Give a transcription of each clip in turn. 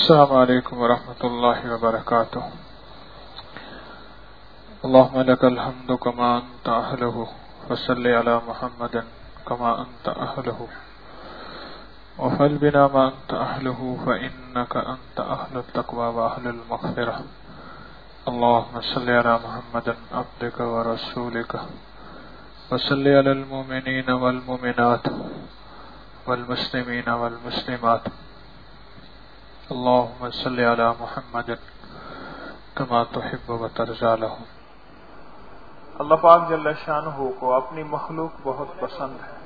السلام علیکم ورحمۃ اللہ وبرکاتہ. اللهم لك الحمد كما أنت أهله وصل على محمد كما أنت أهله وفعل بنا ما أنت أهله فإنك أنت أهل التقوى وأهل المغفرة. اللهم صل على محمد عبدك ورسولك وصل على المؤمنين والمؤمنات والمسلمين والمسلمات. اللهم صل على محمد كما تحب وترضى لهم. اللہ پاک جل شانہ کو اپنی مخلوق بہت پسند ہے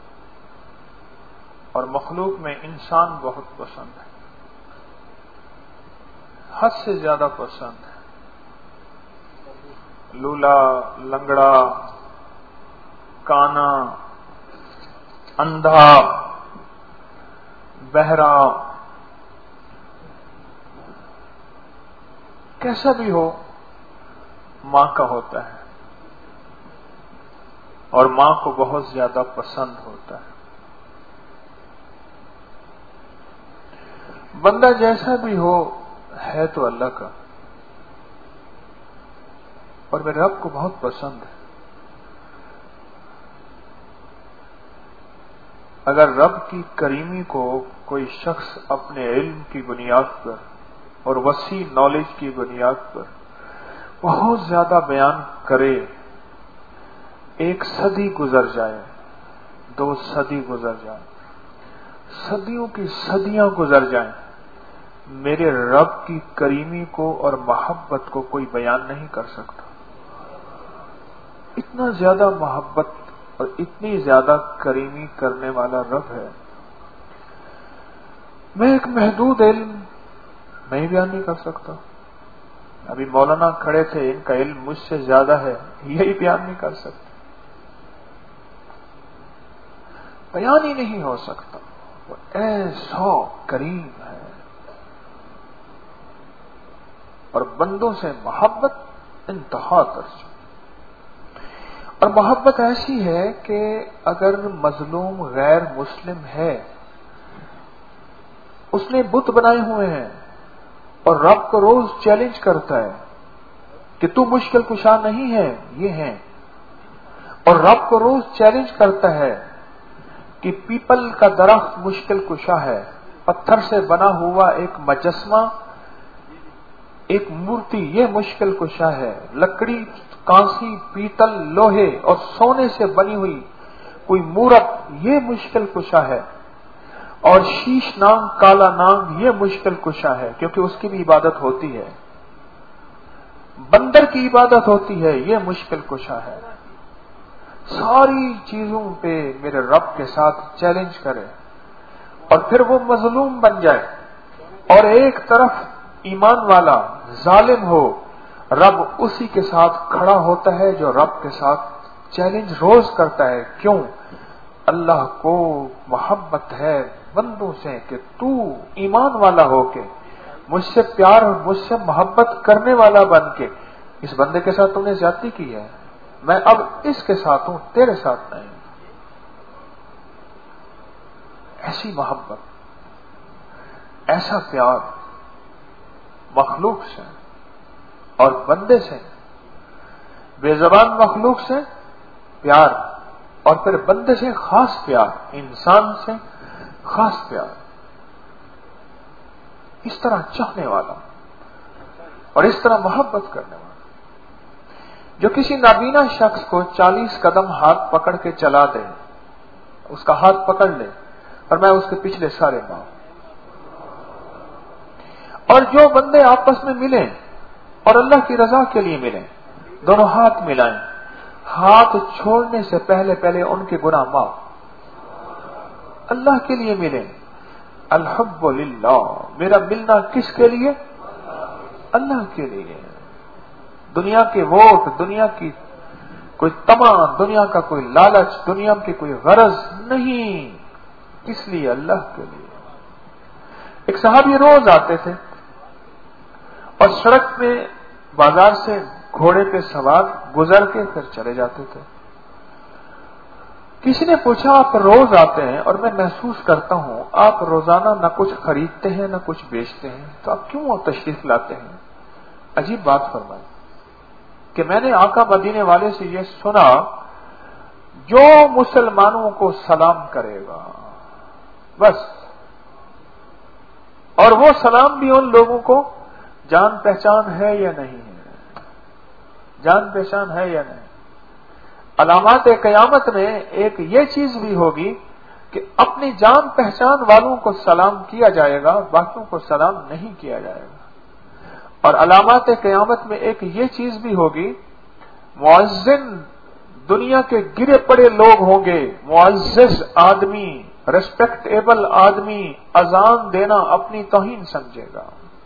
اور مخلوق میں انسان بہت پسند ہے، حد سے زیادہ پسند ہے. لولا، لنگڑا، کانا، اندھا، بہرا، کیسا بھی ہو ماں کا ہوتا ہے اور ماں کو بہت زیادہ پسند ہوتا ہے. بندہ جیسا بھی ہو ہے تو اللہ کا اور میرے رب کو بہت پسند ہے. اگر رب کی کریمی کو کوئی شخص اپنے علم کی بنیاد پر اور وسیع نالج کی بنیاد پر بہت زیادہ بیان کرے، 1 صدی گزر جائے، 2 صدی گزر جائے، صدیوں کی صدیاں گزر جائیں، میرے رب کی کریمی کو اور محبت کو کوئی بیان نہیں کر سکتا. اتنا زیادہ محبت اور اتنی زیادہ کریمی کرنے والا رب ہے. میں ایک محدود علم میں بیان نہیں کر سکتا. ابھی مولانا کھڑے تھے، ان کا علم مجھ سے زیادہ ہے، یہی بیان نہیں کر سکتے، بیان ہی نہیں ہو سکتا. وہ ایسا کریم ہے اور بندوں سے محبت انتہا درجہ. اور محبت ایسی ہے کہ اگر مظلوم غیر مسلم ہے، اس نے بت بنائے ہوئے ہیں اور رب کو روز چیلنج کرتا ہے کہ تو مشکل کشا نہیں ہے، یہ ہیں، اور رب کو روز چیلنج کرتا ہے کہ پیپل کا درخت مشکل کشا ہے، پتھر سے بنا ہوا ایک مجسمہ، ایک مورتی، یہ مشکل کشا ہے، لکڑی، کانسی، پیتل، لوہے اور سونے سے بنی ہوئی کوئی مورت، یہ مشکل کشا ہے، اور شیش نانگ، کالا نانگ، یہ مشکل کشا ہے کیونکہ اس کی بھی عبادت ہوتی ہے. بندر کی عبادت ہوتی ہے، یہ مشکل کشا ہے. ساری چیزوں پہ میرے رب کے ساتھ چیلنج کرے اور پھر وہ مظلوم بن جائے اور ایک طرف ایمان والا ظالم ہو، رب اسی کے ساتھ کھڑا ہوتا ہے جو رب کے ساتھ چیلنج روز کرتا ہے. کیوں؟ اللہ کو محبت ہے بندوں سے کہ تو ایمان والا ہو کے مجھ سے پیار اور مجھ سے محبت کرنے والا بن کے اس بندے کے ساتھ تم نے زیادتی کی ہے، میں اب اس کے ساتھ ہوں، تیرے ساتھ نہیں. ایسی محبت، ایسا پیار مخلوق سے اور بندے سے، بے زبان مخلوق سے پیار اور پھر بندے سے خاص پیار، انسان سے خاص پیار. اس طرح چاہنے والا اور اس طرح محبت کرنے والا جو کسی نابینا شخص کو 40 قدم ہاتھ پکڑ کے چلا دے، اس کا ہاتھ پکڑ لے اور میں اس کے پچھلے سارے پاؤں. اور جو بندے آپس میں ملیں اور اللہ کی رضا کے لیے ملیں، دونوں ہاتھ ملائیں، ہاتھ چھوڑنے سے پہلے ان کے گناہ معاف، اللہ کے لیے ملیں. الحب للہ، میرا ملنا کس کے لیے؟ اللہ کے لیے. دنیا کے ووٹ، دنیا کی کوئی طمع، دنیا کا کوئی لالچ، دنیا کی کوئی غرض نہیں، کس لیے؟ اللہ کے لیے. ایک صحابی روز آتے تھے اور سڑک پہ بازار سے گھوڑے پہ سوار گزر کے پھر چلے جاتے تھے. کسی نے پوچھا آپ روز آتے ہیں اور میں محسوس کرتا ہوں آپ روزانہ نہ کچھ خریدتے ہیں نہ کچھ بیچتے ہیں، تو آپ کیوں تشریف لاتے ہیں؟ عجیب بات فرمائی کہ میں نے آقا مدینے والے سے یہ سنا، جو مسلمانوں کو سلام کرے گا بس، اور وہ سلام بھی ان لوگوں کو جان پہچان ہے یا نہیں ہے، جان پہچان ہے یا نہیں۔ علامات قیامت میں ایک یہ چیز بھی ہوگی کہ اپنی جان پہچان والوں کو سلام کیا جائے گا، باقیوں کو سلام نہیں کیا جائے گا۔ اور علامات قیامت میں ایک یہ چیز بھی ہوگی، معزن دنیا کے گرے پڑے لوگ ہوں گے، معزز آدمی، ریسپیکٹیبل آدمی اذان دینا اپنی توہین سمجھے گا۔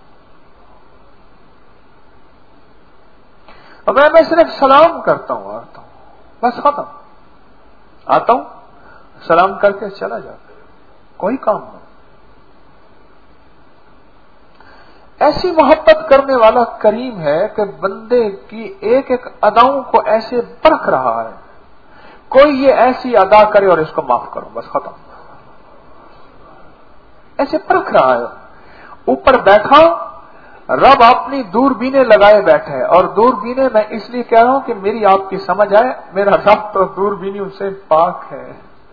اور میں صرف سلام کرتا ہوں، آتا ہوں، بس ختم، آتا ہوں سلام کر کے چلا جاتا، کوئی کام نہیں۔ ایسی محبت کرنے والا کریم ہے کہ بندے کی ایک ایک اداؤں کو ایسے پرکھ رہا ہے، کوئی یہ ایسی ادا کرے اور اس کو معاف کرو، بس ختم، ایسے پرکھ رہا ہے۔ اوپر بیٹھا رب اپنی دوربینیں لگائے بیٹھے، اور دوربینیں میں اس لیے کہہ رہا ہوں کہ میری آپ کی سمجھ آئے، میرا رب تو دوربینوں سے پاک ہے،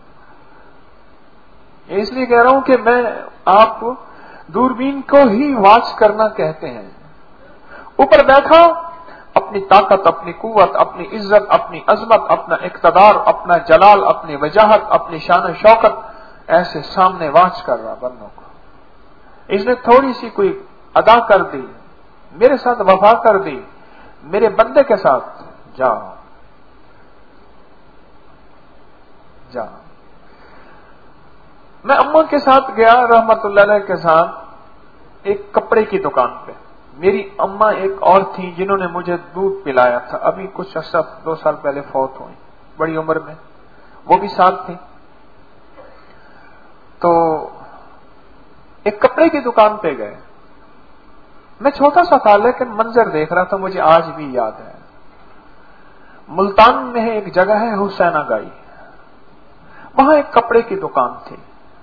اس لیے کہہ رہا ہوں کہ میں آپ دوربین کو ہی واچ کرنا کہتے ہیں۔ اوپر بیٹھا اپنی طاقت، اپنی قوت، اپنی عزت، اپنی عظمت، اپنا اقتدار، اپنا جلال، اپنی وجاہت، اپنی شان و شوکت ایسے سامنے واچ کر رہا بندوں کو۔ اس نے تھوڑی سی کوئی ادا کر دی، میرے ساتھ وفا کر دی، میرے بندے کے ساتھ جا جا۔ میں اماں کے ساتھ گیا رحمت اللہ علیہ کے ساتھ ایک کپڑے کی دکان پہ۔ میری اماں ایک اور تھی جنہوں نے مجھے دودھ پلایا تھا، ابھی کچھ عرصہ 2 سال پہلے فوت ہوئی، بڑی عمر میں، وہ بھی ساتھ تھی۔ تو ایک کپڑے کی دکان پہ گئے، میں چھوٹا سا تھا لیکن منظر دیکھ رہا تھا، مجھے آج بھی یاد ہے۔ ملتان میں ایک جگہ ہے حسینہ گائی، وہاں ایک کپڑے کی دکان تھی۔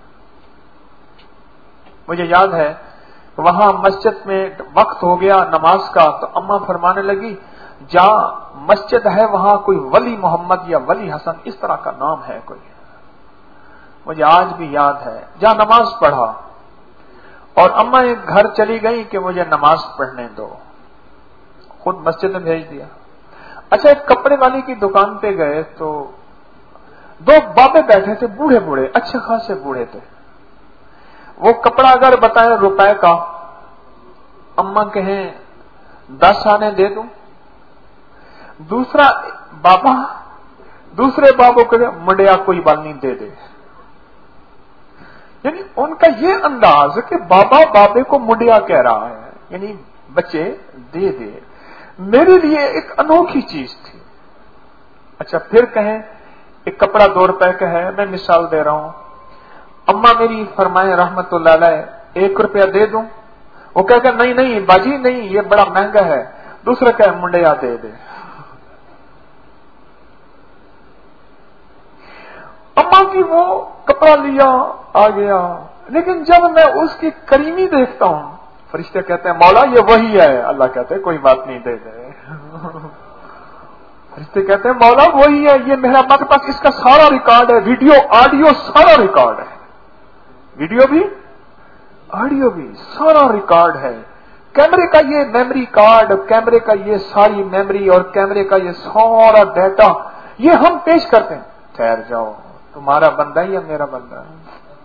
مجھے یاد ہے وہاں مسجد میں وقت ہو گیا نماز کا، تو اماں فرمانے لگی جہاں مسجد ہے وہاں کوئی ولی محمد یا ولی حسن اس طرح کا نام ہے کوئی، مجھے آج بھی یاد ہے، جہاں نماز پڑھا، اور اماں ایک گھر چلی گئی کہ مجھے نماز پڑھنے دو، خود مسجد میں بھیج دیا۔ اچھا ایک کپڑے والی کی دکان پہ گئے تو 2 بابے بیٹھے تھے، بوڑھے بوڑھے، اچھے خاصے بوڑھے تھے۔ وہ کپڑا اگر بتائیں روپے کا، اماں کہیں 10 آنے دے دوں، دوسرے بابوں کو منڈیا کوئی بال نہیں دے دے۔ یعنی ان کا یہ انداز کہ بابا بابے کو منڈیا کہہ رہا ہے، یعنی بچے دے دے، میرے لیے ایک انوکھی چیز تھی۔ اچھا پھر کہیں ایک کپڑا 2 روپے کا ہے، میں مثال دے رہا ہوں، اماں میری فرمائے رحمت اللہ علیہ 1 روپیہ دے دوں، وہ کہہ کہ نہیں نہیں باجی نہیں، یہ بڑا مہنگا ہے، دوسرا کہ منڈیا دے دے۔ اماں کی وہ کپڑا لیا آ گیا، لیکن جب میں اس کی کریمی دیکھتا ہوں، فرشتے کہتے ہیں مولا یہ وہی ہے، اللہ کہتے ہیں کوئی بات نہیں دے دے۔ فرشتے کہتے ہیں مولا وہی ہے، یہ میرا ہمارے پاس اس کا سارا ریکارڈ ہے، ویڈیو آڈیو سارا ریکارڈ ہے، ویڈیو بھی آڈیو بھی سارا ریکارڈ ہے، کیمرے کا یہ میموری کارڈ، کیمرے کا یہ ساری میموری اور کیمرے کا یہ سارا ڈیٹا یہ ہم پیش کرتے ہیں۔ ٹھہر جاؤ، تمہارا بندہ یا میرا بندہ ہے؟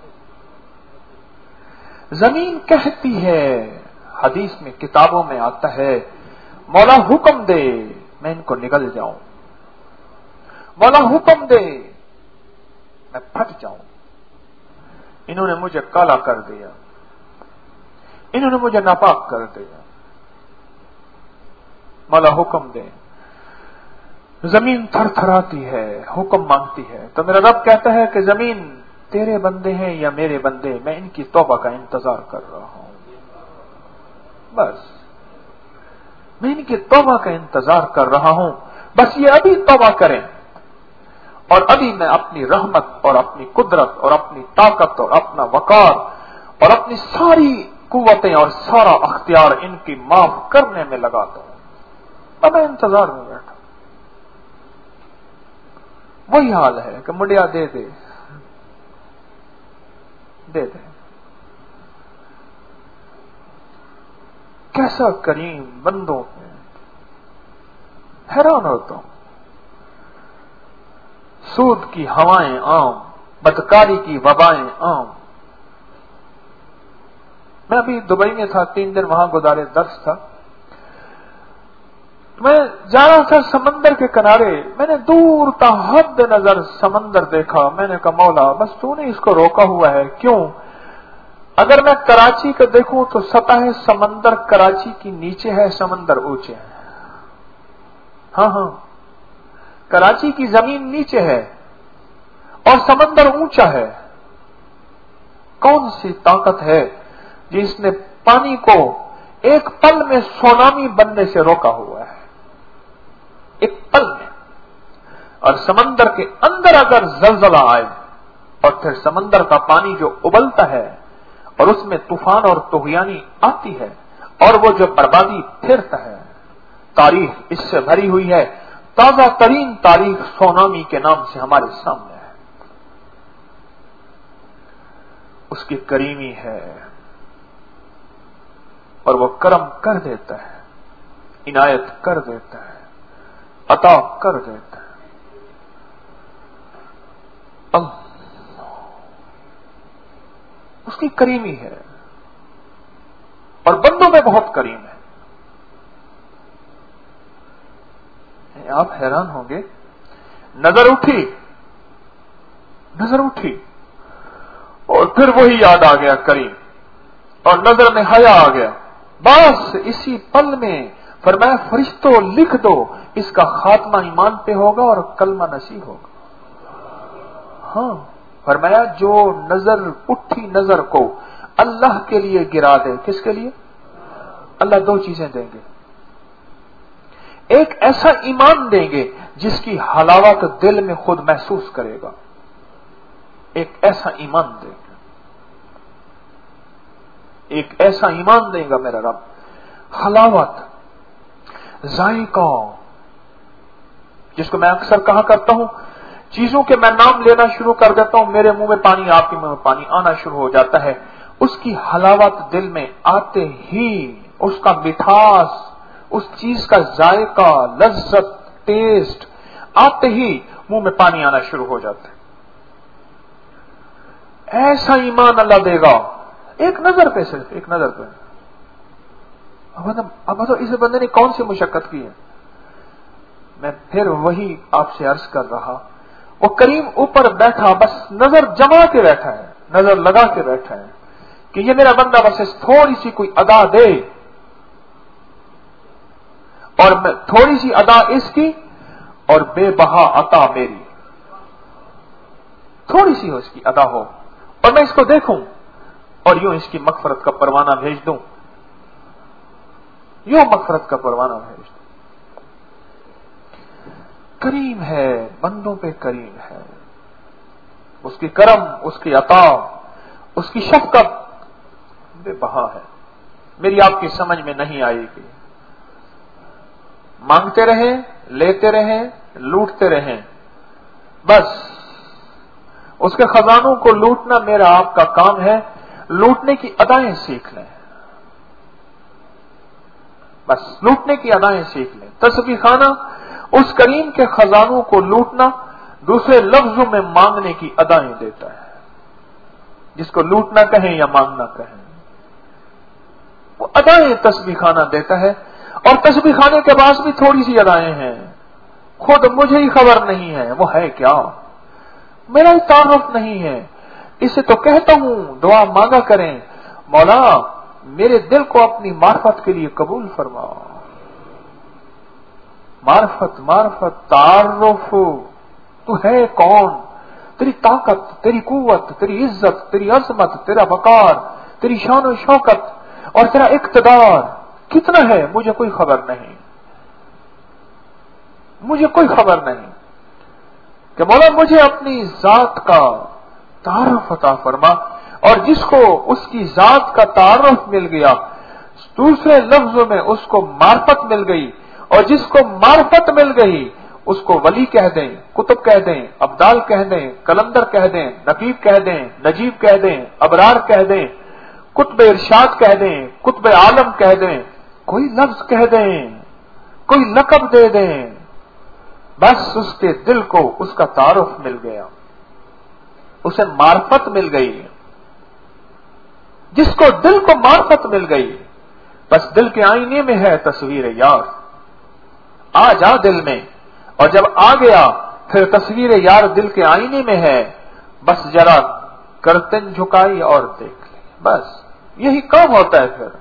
زمین کہتی ہے، حدیث میں کتابوں میں آتا ہے مولا حکم دے میں ان کو نگل جاؤں، مولا حکم دے میں پھٹ جاؤں، انہوں نے مجھے کالا کر دیا، انہوں نے مجھے ناپاک کر دیا، مولا حکم دے۔ زمین تھر تھراتی ہے، حکم مانگتی ہے، تو میرا رب کہتا ہے کہ زمین تیرے بندے ہیں یا میرے بندے، میں ان کی توبہ کا انتظار کر رہا ہوں، بس میں ان کی توبہ کا انتظار کر رہا ہوں، بس یہ ابھی توبہ کریں اور ابھی میں اپنی رحمت اور اپنی قدرت اور اپنی طاقت اور اپنا وقار اور اپنی ساری قوتیں اور سارا اختیار ان کی معاف کرنے میں لگاتا ہوں. اب میں انتظار میں بیٹھا. وہی حال ہے کہ منڈیا دے دے دے دے. کیسا کریم بندوں میں. حیران ہوتا ہوں. سود کی ہوائیں عام، بدکاری کی وبائیں عام. میں ابھی دبئی میں تھا، 3 دن وہاں گزارے، درس تھا. میں جا رہا تھا سمندر کے کنارے، میں نے دور تا حد نظر سمندر دیکھا. میں نے کہا مولا بس تو نے اس کو روکا ہوا ہے کیوں؟ اگر میں کراچی کو دیکھوں تو سطح سمندر کراچی کی نیچے ہے، سمندر اونچے ہے. ہاں ہاں، کراچی کی زمین نیچے ہے اور سمندر اونچا ہے. کون سی طاقت ہے جس نے پانی کو ایک پل میں سونامی بننے سے روکا ہوا ہے؟ ایک پل میں. اور سمندر کے اندر اگر زلزلہ آئے اور پھر سمندر کا پانی جو ابلتا ہے اور اس میں طوفان اور طغیانی آتی ہے اور وہ جو بربادی پھرتا ہے، تاریخ اس سے بھری ہوئی ہے. تازہ ترین تاریخ سونامی کے نام سے ہمارے سامنے ہے. اس کی کریمی ہے اور وہ کرم کر دیتا ہے، عنایت کر دیتا ہے، عطا کر دیتا ہے. اس کی کریمی ہے اور بندوں میں بہت کریم ہے. آپ حیران ہوں گے. نظر اٹھی اور پھر وہی یاد آ گیا کریم، اور نظر میں حیا آ گیا. بس اسی پل میں فرمایا فرشتوں لکھ دو اس کا خاتمہ ایمان پہ ہوگا اور کلمہ نصیب ہوگا. ہاں فرمایا جو نظر اٹھی نظر کو اللہ کے لیے گرا دے. کس کے لیے؟ اللہ 2 چیزیں دیں گے. ایک ایسا ایمان دیں گے جس کی حلاوت دل میں خود محسوس کرے گا. ایک ایسا ایمان دیں گے، ایک ایسا ایمان دے گا میرا رب، حلاوت، ذائقہ، جس کو میں اکثر کہا کرتا ہوں، چیزوں کے میں نام لینا شروع کر دیتا ہوں، میرے منہ میں پانی، آپ کے منہ میں پانی آنا شروع ہو جاتا ہے. اس کی حلاوت دل میں آتے ہی، اس کا مٹھاس، اس چیز کا ذائقہ، لذت، ٹیسٹ آتے ہی منہ میں پانی آنا شروع ہو جاتا ہے. ایسا ایمان اللہ دے گا ایک نظر پہ، صرف ایک نظر پہ. اب بتاؤ اس بندے نے کون سی مشقت کی ہے؟ میں پھر وہی آپ سے عرض کر رہا، وہ کریم اوپر بیٹھا، بس نظر جما کے بیٹھا ہے، نظر لگا کے بیٹھا ہے کہ یہ میرا بندہ بس تھوڑی سی کوئی ادا دے، اور میں تھوڑی سی ادا اس کی اور بے بہا عطا میری. تھوڑی سی ہو اس کی ادا ہو اور میں اس کو دیکھوں اور یوں اس کی مغفرت کا پروانہ بھیج دوں، یوں مغفرت کا پروانہ بھیج دوں. کریم ہے، بندوں پہ کریم ہے. اس کی کرم، اس کی عطا، اس کی شفقت بے بہا ہے. میری آپ کی سمجھ میں نہیں آئے گی. مانگتے رہیں، لیتے رہیں، لوٹتے رہیں، بس اس کے خزانوں کو لوٹنا میرا آپ کا کام ہے. لوٹنے کی ادائیں سیکھ لیں، بس لوٹنے کی ادائیں سیکھ لیں. تسبیح خانہ اس کریم کے خزانوں کو لوٹنا، دوسرے لفظوں میں مانگنے کی ادائیں دیتا ہے. جس کو لوٹنا کہیں یا مانگنا کہیں، وہ ادائیں تسبیح خانہ دیتا ہے. اور تسبیح خانے کے پاس بھی تھوڑی سی ادائیں ہیں، خود مجھے ہی خبر نہیں ہے وہ ہے کیا، میرا ہی تعارف نہیں ہے. اسے تو کہتا ہوں دعا مانگا کریں، مولا میرے دل کو اپنی معرفت کے لیے قبول فرما. معرفت، معرفت، تعارف، تو ہے کون، تیری طاقت، تیری قوت، تیری عزت، تیری عظمت، تیرا وقار، تیری شان و شوکت اور تیرا اقتدار کتنا ہے مجھے کوئی خبر نہیں، مجھے کوئی خبر نہیں. کہ مولا مجھے اپنی ذات کا تعارف عطا فرما، اور جس کو اس کی ذات کا تعارف مل گیا، دوسرے لفظوں میں اس کو معرفت مل گئی، اور جس کو معرفت مل گئی اس کو ولی کہہ دیں، کتب کہہ دیں، ابدال کہہ دیں، کلندر کہہ دیں، نقیب کہہ دیں، نجیب کہہ دیں، ابرار کہہ دیں، قطب ارشاد کہہ دیں، قطب عالم کہہ دیں، کوئی لفظ کہہ دیں، کوئی لقب دے دیں، بس اس کے دل کو اس کا تعارف مل گیا، اسے معرفت مل گئی۔ جس کو دل کو معرفت مل گئی، بس دل کے آئینے میں ہے تصویر یار، آ جا دل میں، اور جب آ گیا پھر تصویر یار دل کے آئینے میں ہے، بس ذرا گردن جھکائی اور دیکھ لی، بس یہی کام ہوتا ہے۔ پھر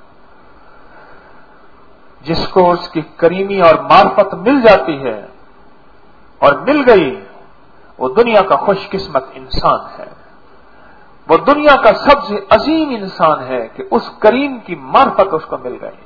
جس کو اس کی کریمی اور معرفت مل جاتی ہے اور مل گئی، وہ دنیا کا خوش قسمت انسان ہے، وہ دنیا کا سب سے عظیم انسان ہے کہ اس کریم کی معرفت اس کو مل گئی۔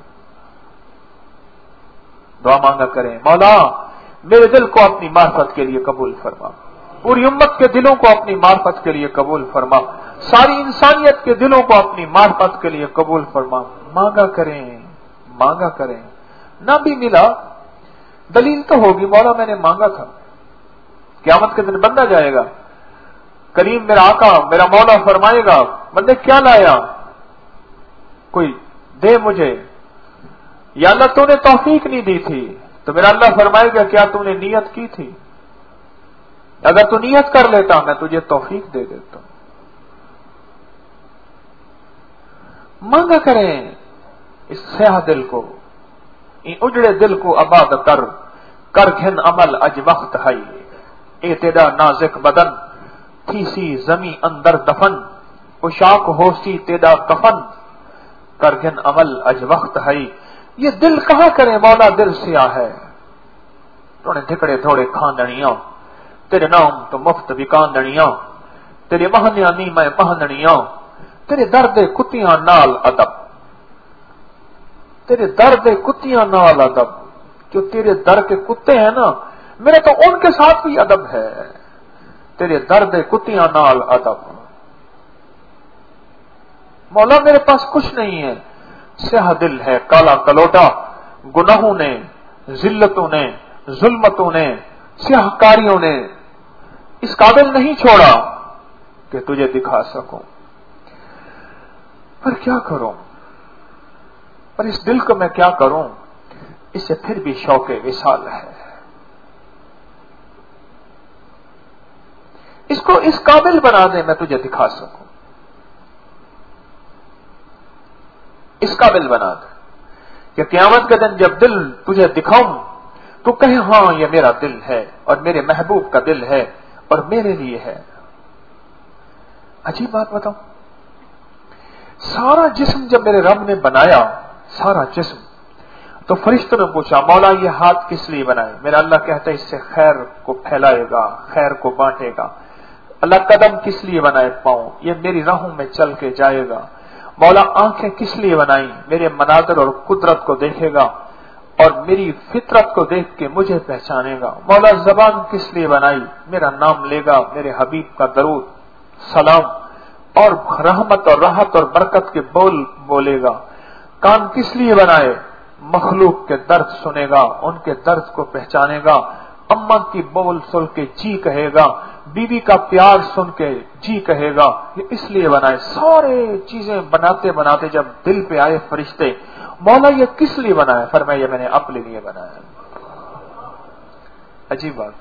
دعا مانگا کریں، مولا میرے دل کو اپنی معرفت کے لیے قبول فرما، پوری امت کے دلوں کو اپنی معرفت کے لیے قبول فرما، ساری انسانیت کے دلوں کو اپنی معرفت کے لیے قبول فرما۔ مانگا کریں، مانگا کریں، نہ بھی ملا دلیل تو ہوگی، مولا میں نے مانگا تھا۔ قیامت کے دن بندہ جائے گا، کریم میرا آقا میرا مولا فرمائے گا، بندے کیا لایا؟ کوئی دے مجھے، یا اللہ تو نے توفیق نہیں دی تھی، تو میرا اللہ فرمائے گا کیا تو نے نیت کی تھی؟ اگر تو نیت کر لیتا میں تجھے توفیق دے دیتا۔ مانگا کریں اس سیاہ دل کو، ان اجڑے دل کو آباد کر گھن عمل اج وقت ہے، اے تیرا نازک بدن تھی سی زمیں اندر دفن، پوشاک ہو سی تیرا کفن، کر گھن عمل اج وقت ہے۔ یہ دل کہاں کرے مولا، دل سیاہ ہے، تو نے دھکڑے تھوڑے کھاندڑیاں، تیرے نام تو مفت وکاندڑیاں، تیرے مہنیاں نی میں پہنڑیاں، تیرے درد کتیاں نال ادب، تیرے درد کتیاں نال ادب، جو تیرے در کے کتے ہیں نا میرے تو ان کے ساتھ بھی ادب ہے، تیرے درد کتیاں نال ادب۔ مولا میرے پاس کچھ نہیں ہے، سیاہ دل ہے کالا کلوٹا، گناہوں نے، ذلتوں نے، ظلمتوں نے، سیاہ کاریوں نے اس قابل نہیں چھوڑا کہ تجھے دکھا سکوں، پر کیا کروں، پر اس دل کو میں کیا کروں، اسے پھر بھی شوق وصال ہے، اس کو اس قابل بنا دے میں تجھے دکھا سکوں، اس قابل بنا دے کہ قیامت کے دن جب دل تجھے دکھاؤں تو کہیں ہاں یہ میرا دل ہے اور میرے محبوب کا دل ہے اور میرے لیے ہے۔ عجیب بات بتاؤں، سارا جسم جب میرے رب نے بنایا، سارا جسم، تو فرشتوں نے پوچھا مولا یہ ہاتھ کس لیے بنائے؟ میرا اللہ کہتا ہے اس سے خیر کو پھیلائے گا، خیر کو بانٹے گا۔ اللہ قدم کس لیے بنائے؟ پاؤں، یہ میری راہوں میں چل کے جائے گا۔ مولا آنکھیں کس لیے بنائی؟ میرے مناظر اور قدرت کو دیکھے گا اور میری فطرت کو دیکھ کے مجھے پہچانے گا۔ مولا زبان کس لیے بنائی؟ میرا نام لے گا، میرے حبیب کا درود سلام اور رحمت اور راحت اور برکت کے بول بولے گا۔ کان کس لیے بنائے؟ مخلوق کے درد سنے گا، ان کے درد کو پہچانے گا، اماں کی بول سن کے جی کہے گا، بیوی کا پیار سن کے جی کہے گا۔ یہ اس لیے بنائے۔ سارے چیزیں بناتے بناتے جب دل پہ آئے فرشتے، مولا یہ کس لیے بنایا؟ فرمایا یہ میں نے اپنے لیے بنایا۔ عجیب بات،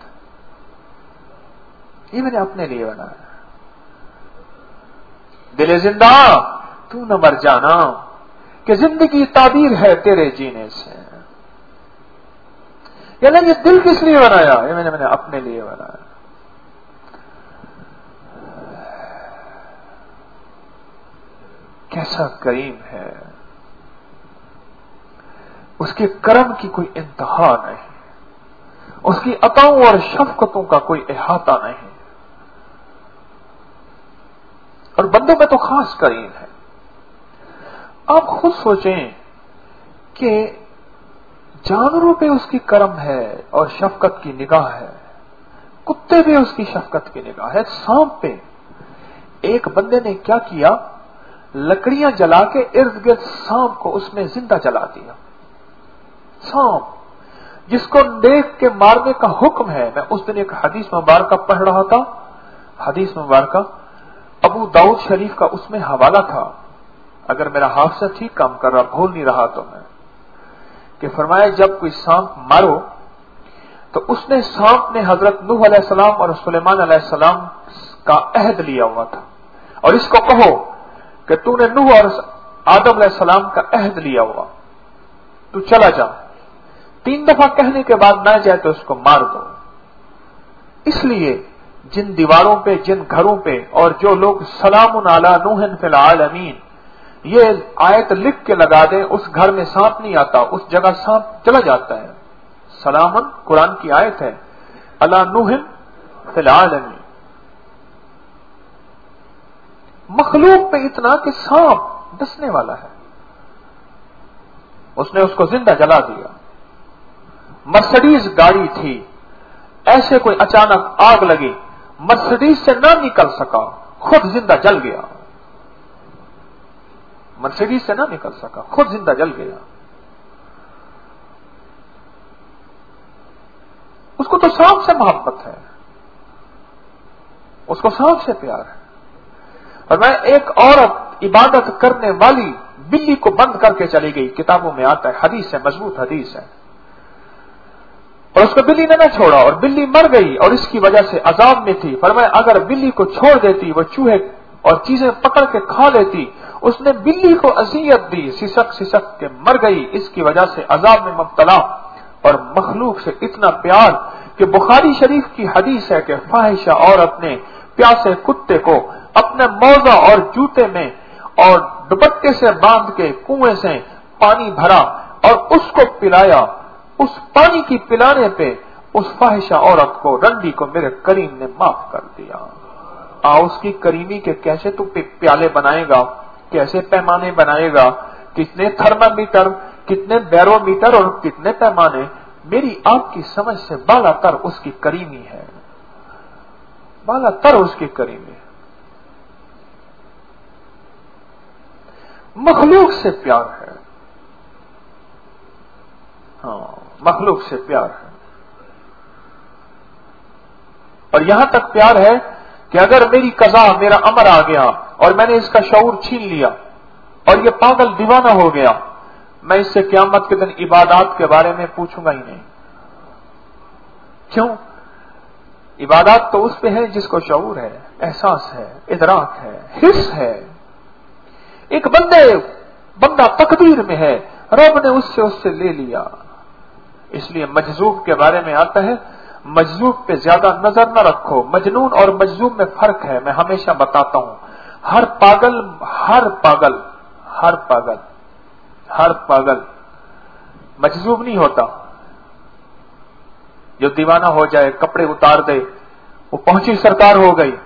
یہ میں نے اپنے لیے بنایا۔ دل زندہ تو نہ مر جانا کہ زندگی تعبیر ہے تیرے جینے سے۔ یعنی یہ دل کس لیے بنایا؟ یہ میں نے اپنے لیے بنایا۔ کیسا کریم ہے، اس کے کرم کی کوئی انتہا نہیں، اس کی عطاؤں اور شفقتوں کا کوئی احاطہ نہیں، اور بندوں میں تو خاص کریم ہے۔ آپ خود سوچیں کہ جانوروں پہ اس کی کرم ہے اور شفقت کی نگاہ ہے، کتے پہ اس کی شفقت کی نگاہ ہے، سانپ پہ۔ ایک بندے نے کیا کیا، لکڑیاں جلا کے ارد گرد سانپ کو اس میں زندہ جلا دیا۔ سانپ جس کو دیکھ کے مارنے کا حکم ہے۔ میں اس دن ایک حدیث مبارکہ پڑھ رہا تھا، حدیث مبارکہ ابو داؤد شریف کا، اس میں حوالہ تھا، اگر میرا حافظہ ٹھیک کام کر رہا، بھول نہیں رہا تو میں، کہ فرمایا جب کوئی سانپ مارو تو اس نے، سانپ نے حضرت نوح علیہ السلام اور سلیمان علیہ السلام کا عہد لیا ہوا تھا، اور اس کو کہو کہ تو نے نوح اور آدم علیہ السلام کا عہد لیا ہوا، تو چلا جا۔ 3 دفعہ کہنے کے بعد نہ جائے تو اس کو مار دو۔ اس لیے جن دیواروں پہ، جن گھروں پہ، اور جو لوگ سلام علی نوح فی العالمین یہ آیت لکھ کے لگا دیں، اس گھر میں سانپ نہیں آتا، اس جگہ سانپ چلا جاتا ہے۔ سلامن قرآن کی آیت ہے، علی نوح فی العالمین۔ مخلوق پہ اتنا کہ سانپ ڈسنے والا ہے، اس نے اس کو زندہ جلا دیا۔ مرسڈیز گاڑی تھی، ایسے کوئی اچانک آگ لگی، مرسڈیز سے نہ نکل سکا، خود زندہ جل گیا۔ مرسڈیز سے نہ نکل سکا، خود زندہ جل گیا۔ اس کو تو سانپ سے محبت ہے، اس کو سانپ سے پیار ہے۔ اور میں ایک عورت عبادت کرنے والی بلی کو بند کر کے چلی گئی، کتابوں میں آتا ہے، حدیث ہے، مضبوط حدیث ہے، اور اس کو بلی نے نہ چھوڑا اور بلی مر گئی اور اس کی وجہ سے عذاب میں تھی۔ فرمایا اگر بلی کو چھوڑ دیتی وہ چوہے اور چیزیں پکڑ کے کھا لیتی۔ اس نے بلی کو اذیت دی، سسک سسک کے مر گئی، اس کی وجہ سے عذاب میں مبتلا۔ اور مخلوق سے اتنا پیار کہ بخاری شریف کی حدیث ہے کہ فاحشہ عورت نے پیاسے کتے کو اپنے موزہ اور جوتے میں اور دوپٹے سے باندھ کے کنویں سے پانی بھرا اور اس کو پلایا۔ اس پانی کی پلانے پہ اس فاحشہ عورت کو، رنڈی کو میرے کریم نے معاف کر دیا۔ اس کی کریمی کے کیسے تو پیالے بنائے گا، کیسے پیمانے بنائے گا، کتنے تھرمامیٹر، کتنے بیرومیٹر اور کتنے پیمانے، میری آپ کی سمجھ سے بالا تر اس کی کریمی ہے، بالا تر اس کی کریمی ہے۔ مخلوق سے پیار ہے، ہاں مخلوق سے پیار ہے۔ اور یہاں تک پیار ہے کہ اگر میری قضا، میرا امر آ گیا اور میں نے اس کا شعور چھین لیا اور یہ پاگل دیوانہ ہو گیا، میں اس سے قیامت کے دن عبادات کے بارے میں پوچھوں گا ہی نہیں۔ کیوں؟ عبادات تو اس پہ ہے جس کو شعور ہے، احساس ہے، ادراک ہے، حس ہے۔ ایک بندہ تقدیر میں ہے، رب نے اس سے لے لیا۔ اس لیے مجذوب کے بارے میں آتا ہے، مجذوب پہ زیادہ نظر نہ رکھو۔ مجنون اور مجذوب میں فرق ہے، میں ہمیشہ بتاتا ہوں۔ ہر پاگل مجذوب نہیں ہوتا۔ جو دیوانہ ہو جائے، کپڑے اتار دے، وہ پہنچی سرکار ہو گئی،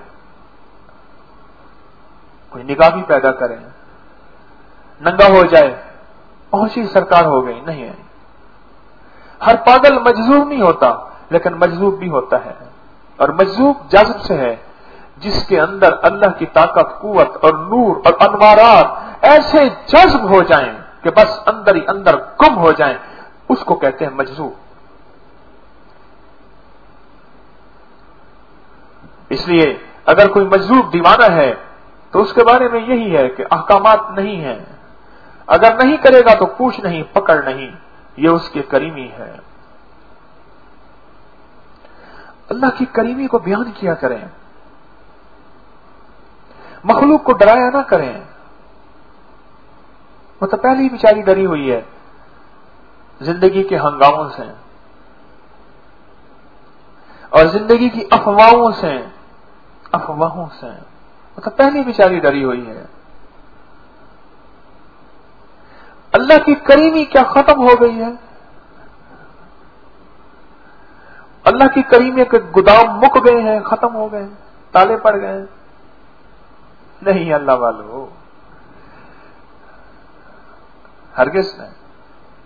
کوئی نگاہ بھی پیدا کرے، ننگا ہو جائے، پہنچی سرکار ہو گئی، نہیں ہے۔ ہر پاگل مجذوب نہیں ہوتا، لیکن مجذوب بھی ہوتا ہے۔ اور مجذوب جذب سے ہے، جس کے اندر اللہ کی طاقت، قوت اور نور اور انوارات ایسے جذب ہو جائیں کہ بس اندر ہی اندر گم ہو جائیں، اس کو کہتے ہیں مجذوب۔ اس لیے اگر کوئی مجذوب دیوانہ ہے تو اس کے بارے میں یہی ہے کہ احکامات نہیں ہیں، اگر نہیں کرے گا تو پوچھ نہیں، پکڑ نہیں، یہ اس کی کریمی ہے۔ اللہ کی کریمی کو بیان کیا کریں، مخلوق کو ڈرایا نہ کریں۔ وہ تو پہلے ہی بیچاری ڈری ہوئی ہے زندگی کے ہنگاموں سے اور زندگی کی افواہوں سے، وہ تو پہلی بیچاری ڈری ہوئی ہے۔ اللہ کی کریمی کیا ختم ہو گئی ہے؟ اللہ کی کریمی کے گودام مک گئے ہیں، ختم ہو گئے، تالے پڑ گئے ہیں؟ نہیں اللہ والو، ہرگز نہیں۔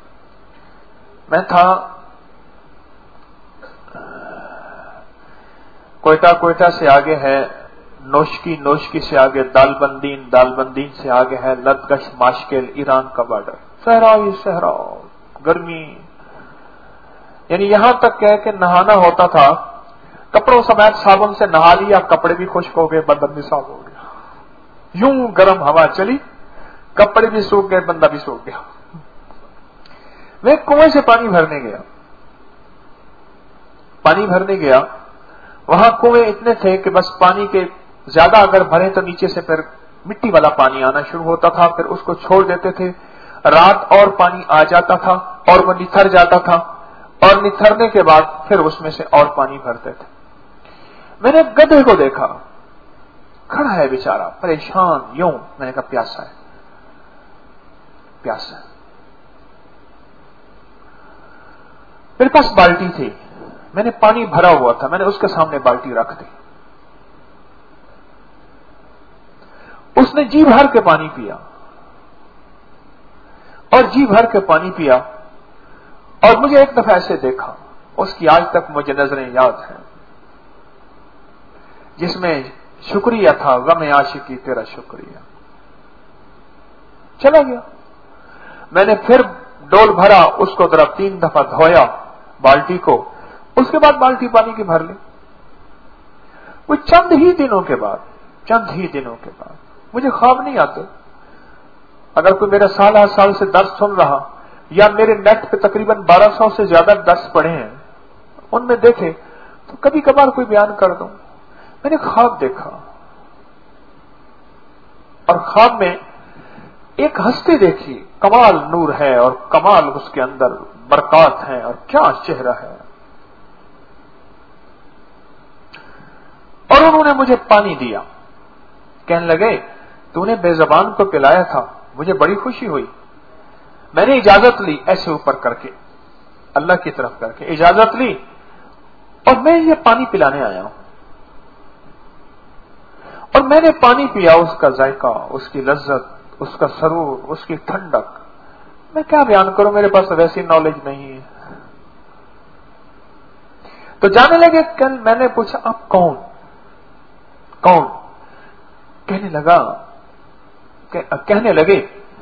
میں تھا کوئٹہ سے آگے ہے نوشکی سے آگے دالبندین سے آگے ہے لدگش ماشکل ایران کا بارڈر. صحرا ہی صحرا، گرمی. یعنی یہاں تک کہ نہانا ہوتا تھا، کپڑوں سمیت صابن سے نہا لیا، کپڑے بھی خشک ہو گئے، بدن بھی صاف ہو گیا. یوں گرم ہوا چلی، کپڑے بھی سوکھ گئے، بندہ بھی سوکھ گیا. میں کنویں سے پانی بھرنے گیا. وہاں کنویں اتنے تھے کہ بس پانی کے زیادہ اگر بھرے تو نیچے سے پھر مٹی والا پانی آنا شروع ہوتا تھا، پھر اس کو چھوڑ دیتے تھے. رات اور پانی آ جاتا تھا اور وہ نتھر جاتا تھا، اور نتھرنے کے بعد پھر اس میں سے اور پانی بھرتے تھے. میں نے گدھے کو دیکھا، کھڑا ہے بیچارہ پریشان یوں. میں نے کہا پیاسا ہے. میرے پاس بالٹی تھی، میں نے پانی بھرا ہوا تھا، میں نے اس کے سامنے بالٹی رکھ دی. اس نے جی بھر کے پانی پیا اور مجھے ایک دفعہ ایسے دیکھا، اس کی آج تک مجھے نظریں یاد ہیں، جس میں شکریہ تھا، غم عاشقی تیرا شکریہ. چلا گیا. میں نے پھر ڈول بھرا، اس کو ذرا 3 دفعہ دھویا بالٹی کو، اس کے بعد بالٹی پانی کی بھر لی. وہ چند ہی دنوں کے بعد مجھے خواب نہیں آتے. اگر کوئی میرا سال سے درس سن رہا یا میرے نیٹ پہ تقریباً 1200 سے زیادہ درس پڑھے ہیں، ان میں دیکھے تو کبھی کبھار کوئی بیان کر دوں. میں نے خواب دیکھا اور خواب میں ایک ہستی دیکھی، کمال نور ہے اور کمال اس کے اندر برکات ہیں، اور کیا چہرہ ہے. اور انہوں نے مجھے پانی دیا، کہنے لگے تو نے بے زبان کو پلایا تھا، مجھے بڑی خوشی ہوئی. میں نے اجازت لی، ایسے اوپر کر کے اللہ کی طرف کر کے اجازت لی، اور میں یہ پانی پلانے آیا ہوں. اور میں نے پانی پیا، اس کا ذائقہ، اس کی لذت، اس کا سرور، اس کی ٹھنڈک، میں کیا بیان کروں، میرے پاس ویسی نالج نہیں ہے. تو جانے لگے. کل میں نے پوچھا آپ کون؟ کہنے لگے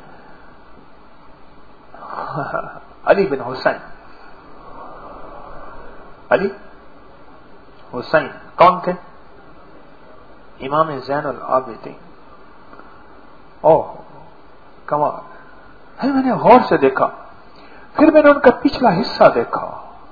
علی بن حسین. علی حسین کون تھے؟ امام زین العابدین. کمال ہے. میں نے غور سے دیکھا، پھر میں نے ان کا پچھلا حصہ دیکھا.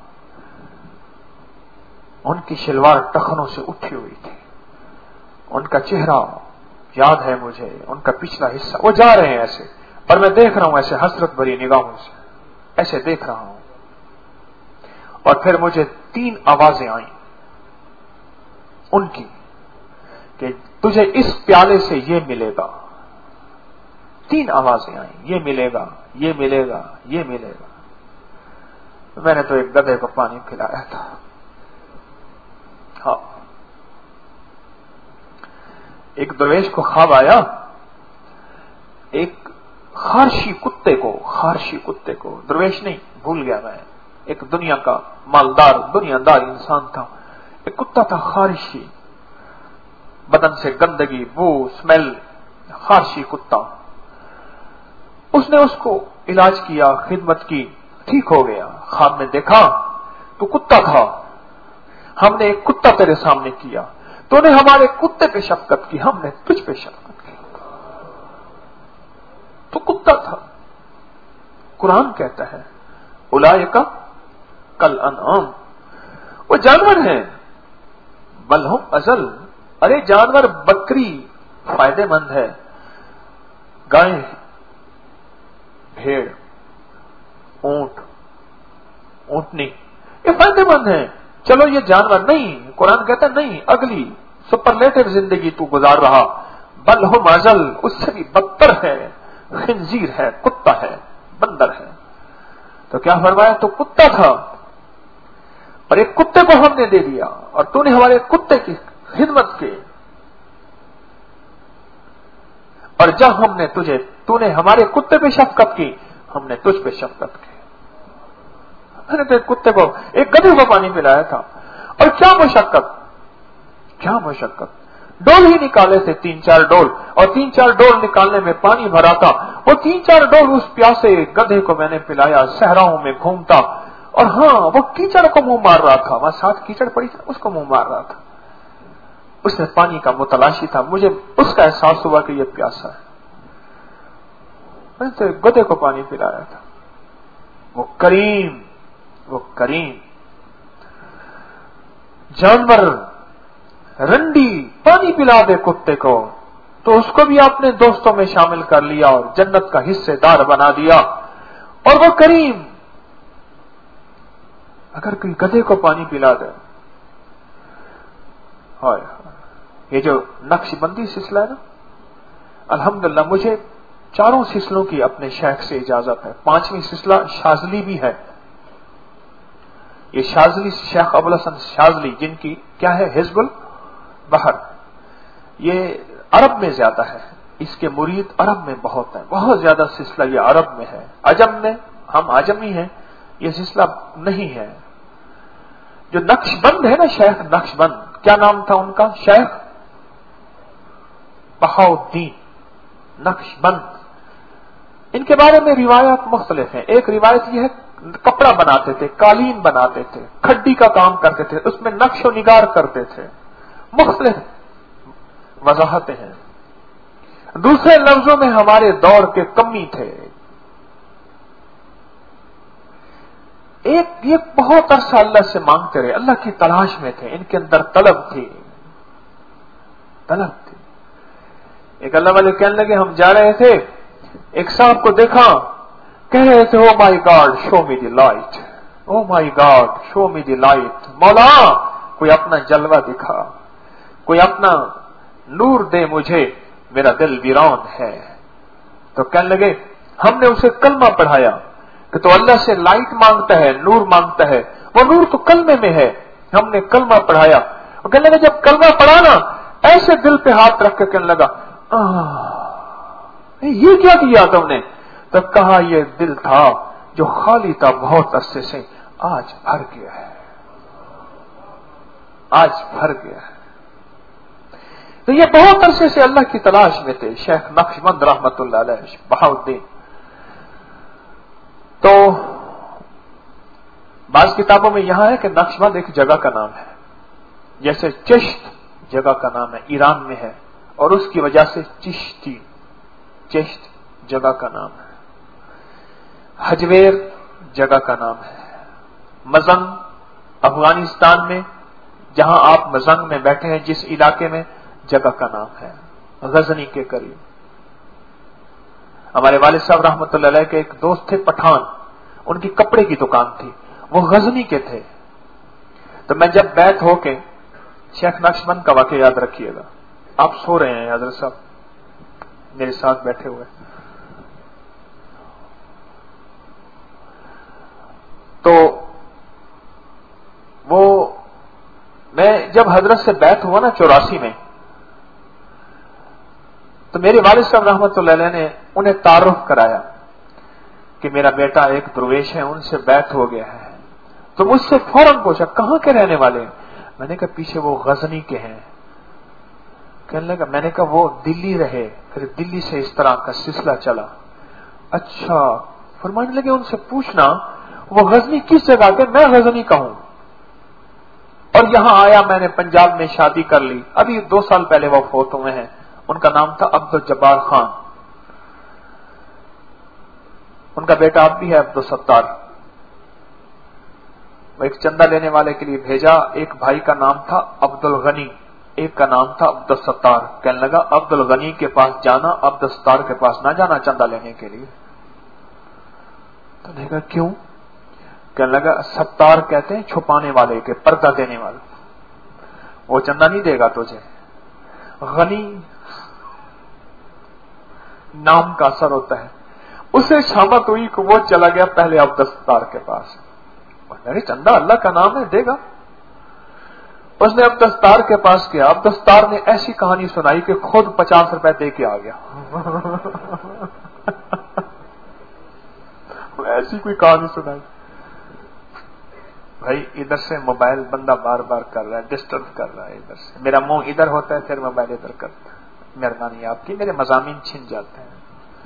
ان کی شلوار ٹخنوں سے اٹھی ہوئی تھی، ان کا چہرہ یاد ہے مجھے، ان کا پچھلا حصہ. وہ جا رہے ہیں ایسے، اور میں دیکھ رہا ہوں ایسے حسرت بھری نگاہوں سے، ایسے دیکھ رہا ہوں. اور پھر مجھے 3 آوازیں آئیں ان کی کہ تجھے اس پیالے سے یہ ملے گا. 3 آوازیں آئیں، یہ ملے گا، یہ ملے گا، یہ ملے گا. میں نے تو ایک گدھے کو پانی پلایا تھا. ہاں. ایک درویش کو خواب آیا، ایک خارشی کتے کو، درویش نہیں، بھول گیا میں، ایک دنیا کا مالدار دنیادار انسان تھا. ایک کتا تھا خارشی، بدن سے گندگی، بو، اسمیل، خارشی کتا. اس نے اس کو علاج کیا، خدمت کی، ٹھیک ہو گیا. خواب میں دیکھا تو کتا تھا، ہم نے ایک کتا تیرے سامنے کیا، تو نے ہمارے کتے پہ شفقت کی، ہم نے تجھ پہ شفقت کی. تو کتا تھا. قرآن کہتا ہے اولئک کالانعام، وہ جانور ہیں، بل ہم اضل. ارے جانور، بکری فائدے مند ہے، گائے، بھیڑ، اونٹنی، یہ فائدے مند ہیں. چلو یہ جانور نہیں، قرآن کہتا ہے نہیں، اگلی سپرلیٹو زندگی تو گزار رہا. بل ہم اضل، اس سے بھی بدتر ہے، خنزیر ہے، کتا ہے، بندر ہے. تو کیا فرمایا؟ تو کتا تھا، اور ایک کتے کو ہم نے دے دیا، اور تو نے ہمارے کتے کی خدمت کی. اور جب ہم نے تو نے ہمارے کتے پہ شفقت کی، ہم نے تجھ پہ شفقت کی. میں نے تو ایک کتے کو، ایک گدھے کو پانی پلایا تھا، اور کیا مشقت. क्या मशक्कत। डोल ही निकाले थे 3-4 डोल, और 3-4 डोल निकालने में पानी भरा था। वो 3-4 डोल उस प्यासे गधे को मैंने पिलाया, सहराओं में घूमता, और हाँ वो कीचड़ को मुंह मार रहा था, वहां साथ कीचड़ पड़ी थी, उसको मुंह मार रहा था। उसने पानी का मुतलाशी था, मुझे उसका एहसास हुआ कि ये प्यासा है, मैंने तो गधे को पानी पिलाया था। वो करीम जानवर रंडी पानी पिला दे कुत्ते को, तो उसको भी आपने दोस्तों में शामिल कर लिया और जन्नत का हिस्सेदार बना दिया। और वो करीम अगर कोई गधे को पानी पिला दे, हाय, ये जो नक्शबंदी सिलसिला है ना, अल्हम्दुलिल्लाह मुझे 4 सिलसिलों की अपने शेख से इजाजत है। 5वीं सिलसिला शाजली भी है। ये शाजली शेख अबुल हसन शाजली, जिनकी क्या है हिजबुल बहर, ये अरब में ज्यादा है, इसके मुरीद अरब में बहुत है, बहुत ज्यादा सिलसिला ये अरब में है। अजम में हम आजमी हैं, ये सिलसिला नहीं है। जो नक्शबंद है ना, शेख नक्शबंद, क्या नाम था उनका, शेख बहाउद्दीन नक्शबंद। इनके बारे में रिवायत मुख्तलिफ हैं। एक रिवायत यह है कपड़ा बनाते थे, कालीन बनाते थे, खड्डी का काम करते थे, उसमें नक्श व निगार करते थे, मुख्तलिफ वजाहतें हैं। दूसरे लफ्जों में हमारे दौर के कमी थे। ये बहुत अरसा अल्लाह से मांगते रहे, अल्लाह की तलाश में थे, इनके अंदर तलब थी। एक अल्लाह वाले कहने लगे, हम जा रहे थे, एक सांप को देखा, कह रहे थे oh my God show me the light, oh my God show me the light. मौला कोई अपना जलवा दिखा, कोई अपना नूर दे मुझे, मेरा दिल वीरान है। तो कहने लगे, हमने उसे कलमा पढ़ाया कि तो अल्लाह से लाइट मांगता है, नूर मांगता है, वो नूर तो कलमे में है। हमने कलमा पढ़ाया, और कहने लगे जब कलमा पढ़ा ना, ऐसे दिल पे हाथ रख के कहने लगा, ये क्या किया तुमने? तब कहा ये दिल था जो खाली था बहुत अरसे से, आज भर गया है, आज भर गया है। तो ये बहुत अरसे से अल्लाह की तलाश में थे शेख नक्शबंद रहमतुल्लाह अलैह बहाउद्दीन। तो बाज किताबों में यहां है कि नक्शबंद एक जगह का नाम है, जैसे चिश्त जगह का नाम है, ईरान में है, और उसकी वजह से चिश्त जगह का नाम है। हजवेर जगह का नाम है। मजंग अफगानिस्तान में, जहां आप मजंग में बैठे हैं, जिस इलाके में, जगह का नाम है गजनी के करीब। हमारे वालिद साहब रहमतुल्लाह अलैह के एक दोस्त थे पठान, उनकी कपड़े की दुकान थी, वो गजनी के थे। तो मैं जब बैठ होके, शेख नक्शबंद का वाकया याद रखिएगा, आप सो रहे हैं हजरत साहब मेरे साथ बैठे हुए, तो वो मैं जब हजरत से बैत हुआ ना 84 में, तो मेरे वालिद साहब रहमतुल्लाह अलैह ने उन्हें तारुफ कराया कि मेरा बेटा एक दरवेश है, उनसे बैत हो गया है। तो मुझसे फौरन पूछा कहां के रहने वाले हैं? मैंने कहा पीछे वो गजनी के हैं। कहने लगा, मैंने कहा वो दिल्ली रहे, फिर दिल्ली से इस तरह का सिलसिला चला। अच्छा, फरमाने लगे उनसे पूछना वो गजनी किस जगह के, मैं गजनी का हूं, और यहां आया मैंने पंजाब में शादी कर ली, अभी 2 साल पहले वो फौत हुए हैं। उनका नाम था अब्दुल जब्बार खान, उनका बेटा अब भी है अब्दुल सत्तार। वो एक चंदा लेने वाले के लिए भेजा, एक भाई का नाम था अब्दुल गनी, एक का नाम था अब्दुल सत्तार। कहने लगा अब्दुल गनी के पास जाना, अब्दुल सत्तार के पास ना जाना चंदा लेने के लिए। तो नहीं कहा क्यों? कहने लगा सत्तार कहते हैं छुपाने वाले के, पर्दा देने वाले, वो चंदा नहीं देगा तुझे। गनी नाम का असर होता है। उसे शामत हुई कि वो चला गया पहले अब्दुल सत्तार के पास। चंदा अल्लाह का नाम है, देगा। उसने अब्दुल सत्तार के पास गया, अब्दुल सत्तार ने ऐसी कहानी सुनाई कि खुद 50 रुपए दे के आ गया। ऐसी कोई कहानी सुनाई। بھائی ادھر سے موبائل بندہ بار بار کر رہا ہے، ڈسٹرب کر رہا ہے ادھر سے، میرا منہ ادھر ہوتا ہے پھر موبائل ادھر کرتا ہے، مہربانی آپ کی، میرے مضامین چھن جاتے ہیں۔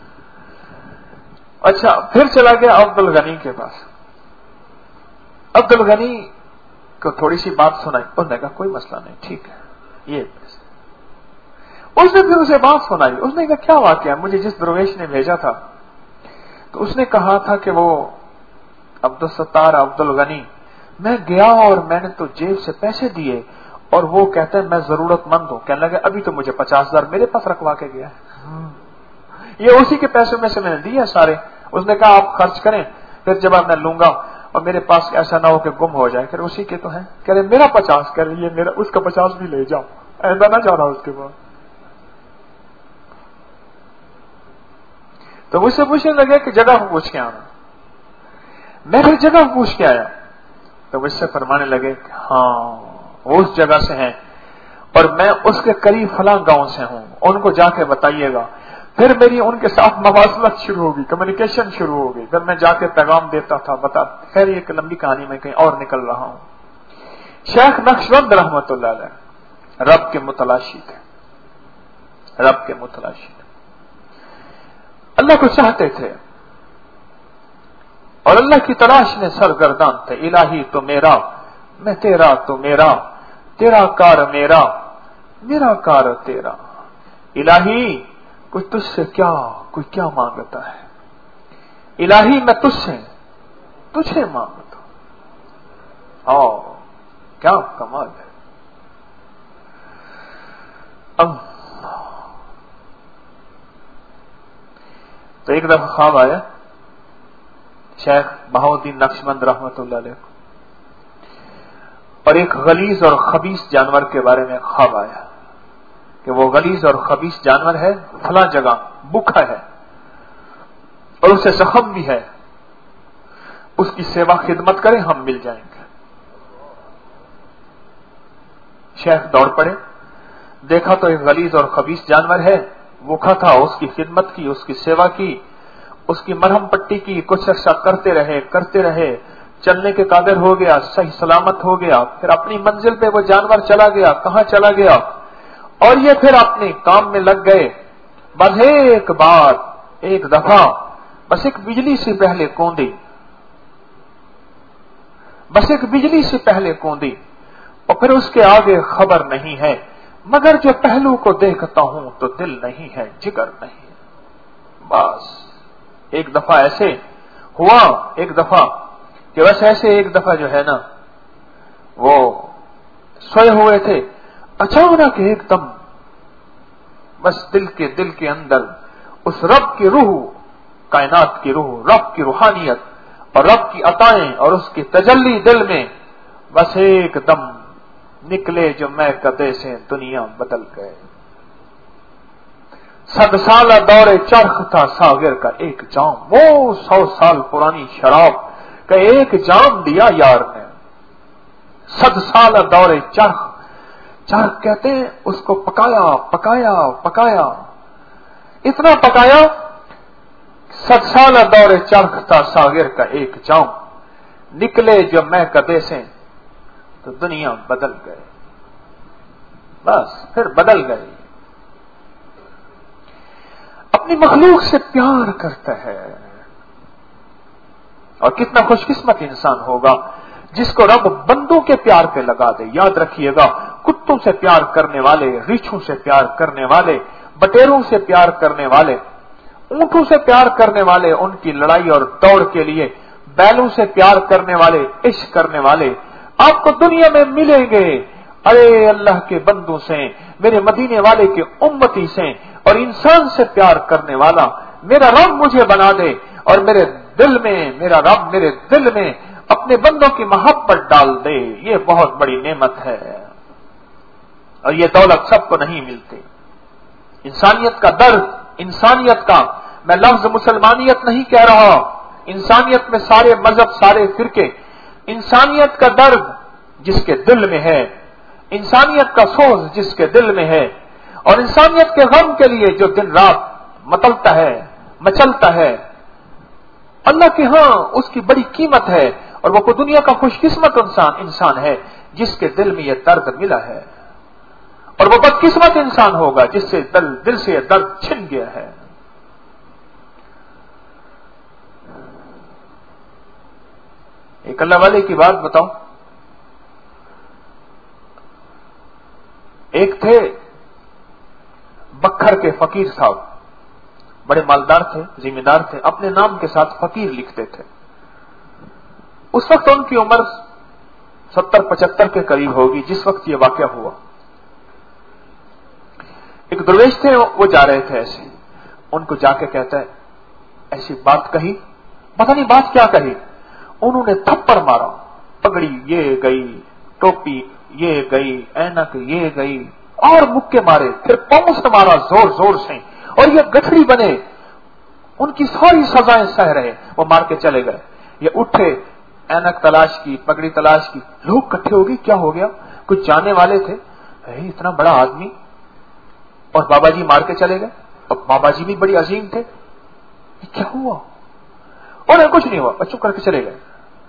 اچھا پھر چلا گیا عبد الغنی کے پاس۔ عبد الغنی کو تھوڑی سی بات سنائی، انہوں نے کہا کوئی مسئلہ نہیں، ٹھیک ہے یہ پیسے۔ اس نے پھر اسے بات سنائی، اس نے کہا کیا واقعہ، مجھے جس درویش نے بھیجا تھا تو اس نے کہا تھا کہ وہ عبد الستار عبد الغنی، میں گیا اور میں نے تو جیب سے پیسے دیے اور وہ کہتا ہے میں ضرورت مند ہوں، کہنے لگا ابھی تو مجھے 50,000 میرے پاس رکھوا کے گیا ہے، یہ اسی کے پیسوں میں سے میں نے دیے سارے۔ اس نے کہا آپ خرچ کریں، پھر جب میں لوں گا اور میرے پاس ایسا نہ ہو کہ گم ہو جائے، پھر اسی کے تو ہیں، کہہ رہے میرا 50، کہہ رہے یہ میرا، اس کا 50 بھی لے جاؤ، ایسا نہ جانا اس کے بعد۔ تو مجھ سے پوچھنے لگے کہ جگہ پوچھ کے آنا، میں پھر جگہ پوچھ کے آیا تو مجھ سے فرمانے لگے کہ ہاں وہ اس جگہ سے ہیں اور میں اس کے قریب فلاں گاؤں سے ہوں، ان کو جا کے بتائیے گا۔ پھر میری ان کے ساتھ مواصلت شروع ہوگی، کمیونیکیشن شروع ہوگی، پھر میں جا کے پیغام دیتا تھا، بتا، خیر یہ ایک لمبی کہانی میں کہیں اور نکل رہا ہوں۔ شیخ نقشبند رحمت اللہ علیہ رب کے متلاشی تھے، رب کے متلاشی تھے، اللہ کو چاہتے تھے اور اللہ کی تلاش میں سرگردان تھے۔ الہی تو میرا، میں تیرا تو میرا، تیرا کار میرا، میرا کار تیرا۔ الہی کوئی تجھ سے کیا، کوئی کیا مانگتا ہے، الہی میں تجھ سے تجھے مانگتا ہوں، کیا کمال ہے۔ تو ایک دفعہ خواب آیا شیخ بہاؤالدین نقشبند رحمت اللہ علیہ کو، اور ایک غلیظ اور خبیث جانور کے بارے میں خواب آیا کہ وہ غلیظ اور خبیث جانور ہے، فلاں جگہ بھوکا ہے اور اسے زخم بھی ہے، اس کی سیوا خدمت کریں ہم مل جائیں گے۔ شیخ دوڑ پڑے، دیکھا تو ایک غلیظ اور خبیث جانور ہے، بھوکا تھا، اس کی خدمت کی، اس کی سیوا کی، اس کی مرہم پٹی کی، کچھ عرصہ کرتے رہے، چلنے کے قادر ہو گیا، صحیح سلامت ہو گیا، پھر اپنی منزل پہ وہ جانور چلا گیا، کہاں چلا گیا، اور یہ پھر اپنے کام میں لگ گئے۔ بس ایک بار، ایک دفعہ، بس ایک بجلی سے پہلے کوندی، بس ایک بجلی سے پہلے کوندی، اور پھر اس کے آگے خبر نہیں ہے، مگر جو پہلو کو دیکھتا ہوں تو دل نہیں ہے، جگر نہیں ہے۔ بس ایک دفعہ ایسے ہوا، ایک دفعہ کہ بس ایسے ایک دفعہ جو ہے نا وہ سوئے ہوئے تھے، اچانک ایک دم بس دل کے اندر اس رب کی روح، کائنات کی روح، رب کی روحانیت اور رب کی عطائیں اور اس کی تجلی دل میں بس ایک دم نکلے جو میں کدے سے دنیا بدل گئے۔ 100 سالہ دور چرخ تھا ساغر کا ایک جام، وہ 100 سال پرانی شراب کا ایک جام دیا یار نے۔ 100 سالہ دور چرخ کہتے ہیں اس کو پکایا، اتنا پکایا، 100 سالہ دور چرخ تھا ساغر کا ایک جام، نکلے جو میں کدے سے تو دنیا بدل گئے، بس پھر بدل گئی۔ اپنی مخلوق سے پیار کرتا ہے، اور کتنا خوش قسمت انسان ہوگا جس کو رب بندوں کے پیار پہ لگا دے۔ یاد رکھیے گا، کتوں سے پیار کرنے والے، ریچھوں سے پیار کرنے والے، بٹیروں سے پیار کرنے والے، اونٹوں سے پیار کرنے والے، ان کی لڑائی اور دوڑ کے لیے بیلوں سے پیار کرنے والے، عشق کرنے والے آپ کو دنیا میں ملیں گے۔ ارے اللہ کے بندوں سے، میرے مدینے والے کے امتی سے اور انسان سے پیار کرنے والا میرا رب مجھے بنا دے، اور میرے دل میں، میرا رب میرے دل میں اپنے بندوں کی محبت ڈال دے، یہ بہت بڑی نعمت ہے، اور یہ دولت سب کو نہیں ملتی۔ انسانیت کا درد، انسانیت کا، میں لفظ مسلمانیت نہیں کہہ رہا، انسانیت میں سارے مذہب، سارے فرقے، انسانیت کا درد جس کے دل میں ہے، انسانیت کا سوز جس کے دل میں ہے، اور انسانیت کے غم کے لیے جو دن رات مچلتا ہے، اللہ کے ہاں اس کی بڑی قیمت ہے، اور وہ کوئی دنیا کا خوش قسمت انسان ہے جس کے دل میں یہ درد ملا ہے، اور وہ بدقسمت انسان ہوگا جس سے دل سے یہ درد چھن گیا ہے۔ ایک اللہ والے کی بات بتاؤں، ایک تھے بکھر کے فقیر صاحب، بڑے مالدار تھے، ذمہ دار تھے، اپنے نام کے ساتھ فقیر لکھتے تھے۔ اس وقت ان کی عمر 70-75 کے قریب ہوگی جس وقت یہ واقعہ ہوا۔ ایک درویش تھے، وہ جا رہے تھے ایسے، ان کو جا کے کہتا ہے ایسی بات کہی، پتہ نہیں بات کیا کہی، انہوں نے تھپڑ مارا، پگڑی یہ گئی، ٹوپی یہ گئی، اینک یہ گئی، اور مکے مارے، پھر پاؤں سے مارا زور زور سے، اور یہ گٹھڑی بنے، ان کی ساری سزائیں سہ رہے، وہ مار کے چلے گئے۔ یہ اٹھے، اینک تلاش کی، پگڑی تلاش کی، لوگ کٹھے ہو گئے، کیا ہو گیا؟ کچھ جانے والے تھے، اتنا بڑا آدمی اور بابا جی مار کے چلے گئے، اور بابا جی بھی بڑی عظیم تھے، یہ کیا ہوا؟ اور کچھ نہیں ہوا، چپ کر کے چلے گئے۔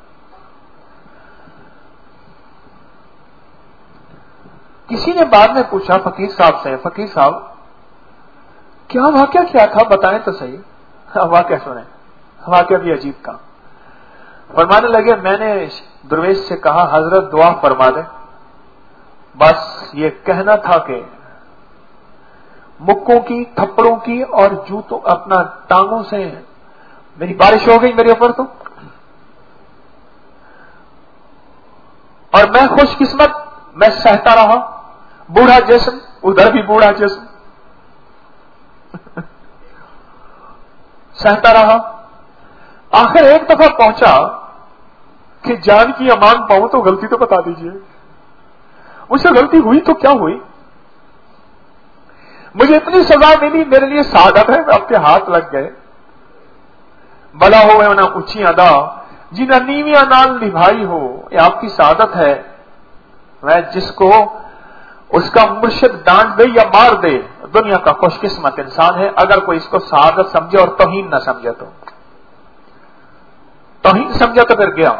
کسی نے بعد میں پوچھا فقیر صاحب سے، فقیر صاحب کیا واقعہ کیا تھا، بتائیں تو صحیح۔ واقعہ سنیں، واقعہ بھی عجیب تھا۔ فرمانے لگے میں نے درویش سے کہا حضرت دعا فرما دیں، بس یہ کہنا تھا کہ مکوں کی، تھپڑوں کی اور جوتوں اپنا ٹانگوں سے میری بارش ہو گئی میرے اوپر تو، اور میں خوش قسمت، میں سہتا رہا، بوڑھا جسم، ادھر بھی بوڑھا جسم، سہتا رہا۔ آخر ایک دفعہ پہنچا کہ جان کی امان پاؤں تو غلطی تو بتا دیجئے، مجھ سے غلطی ہوئی تو کیا ہوئی؟ مجھے اتنی سزا ملی، میرے لیے سعادت ہے، آپ کے ہاتھ لگ گئے، بلا ہوئے نہ اونچی ادا، جی نہ نیویاں نال نبھائی ہو، یہ آپ کی سعادت ہے۔ میں جس کو اس کا مرشد ڈانٹ دے یا مار دے، دنیا کا خوش قسمت انسان ہے، اگر کوئی اس کو سعادت سمجھے اور توہین نہ سمجھے تو، توہین سمجھا تو پھر گیا۔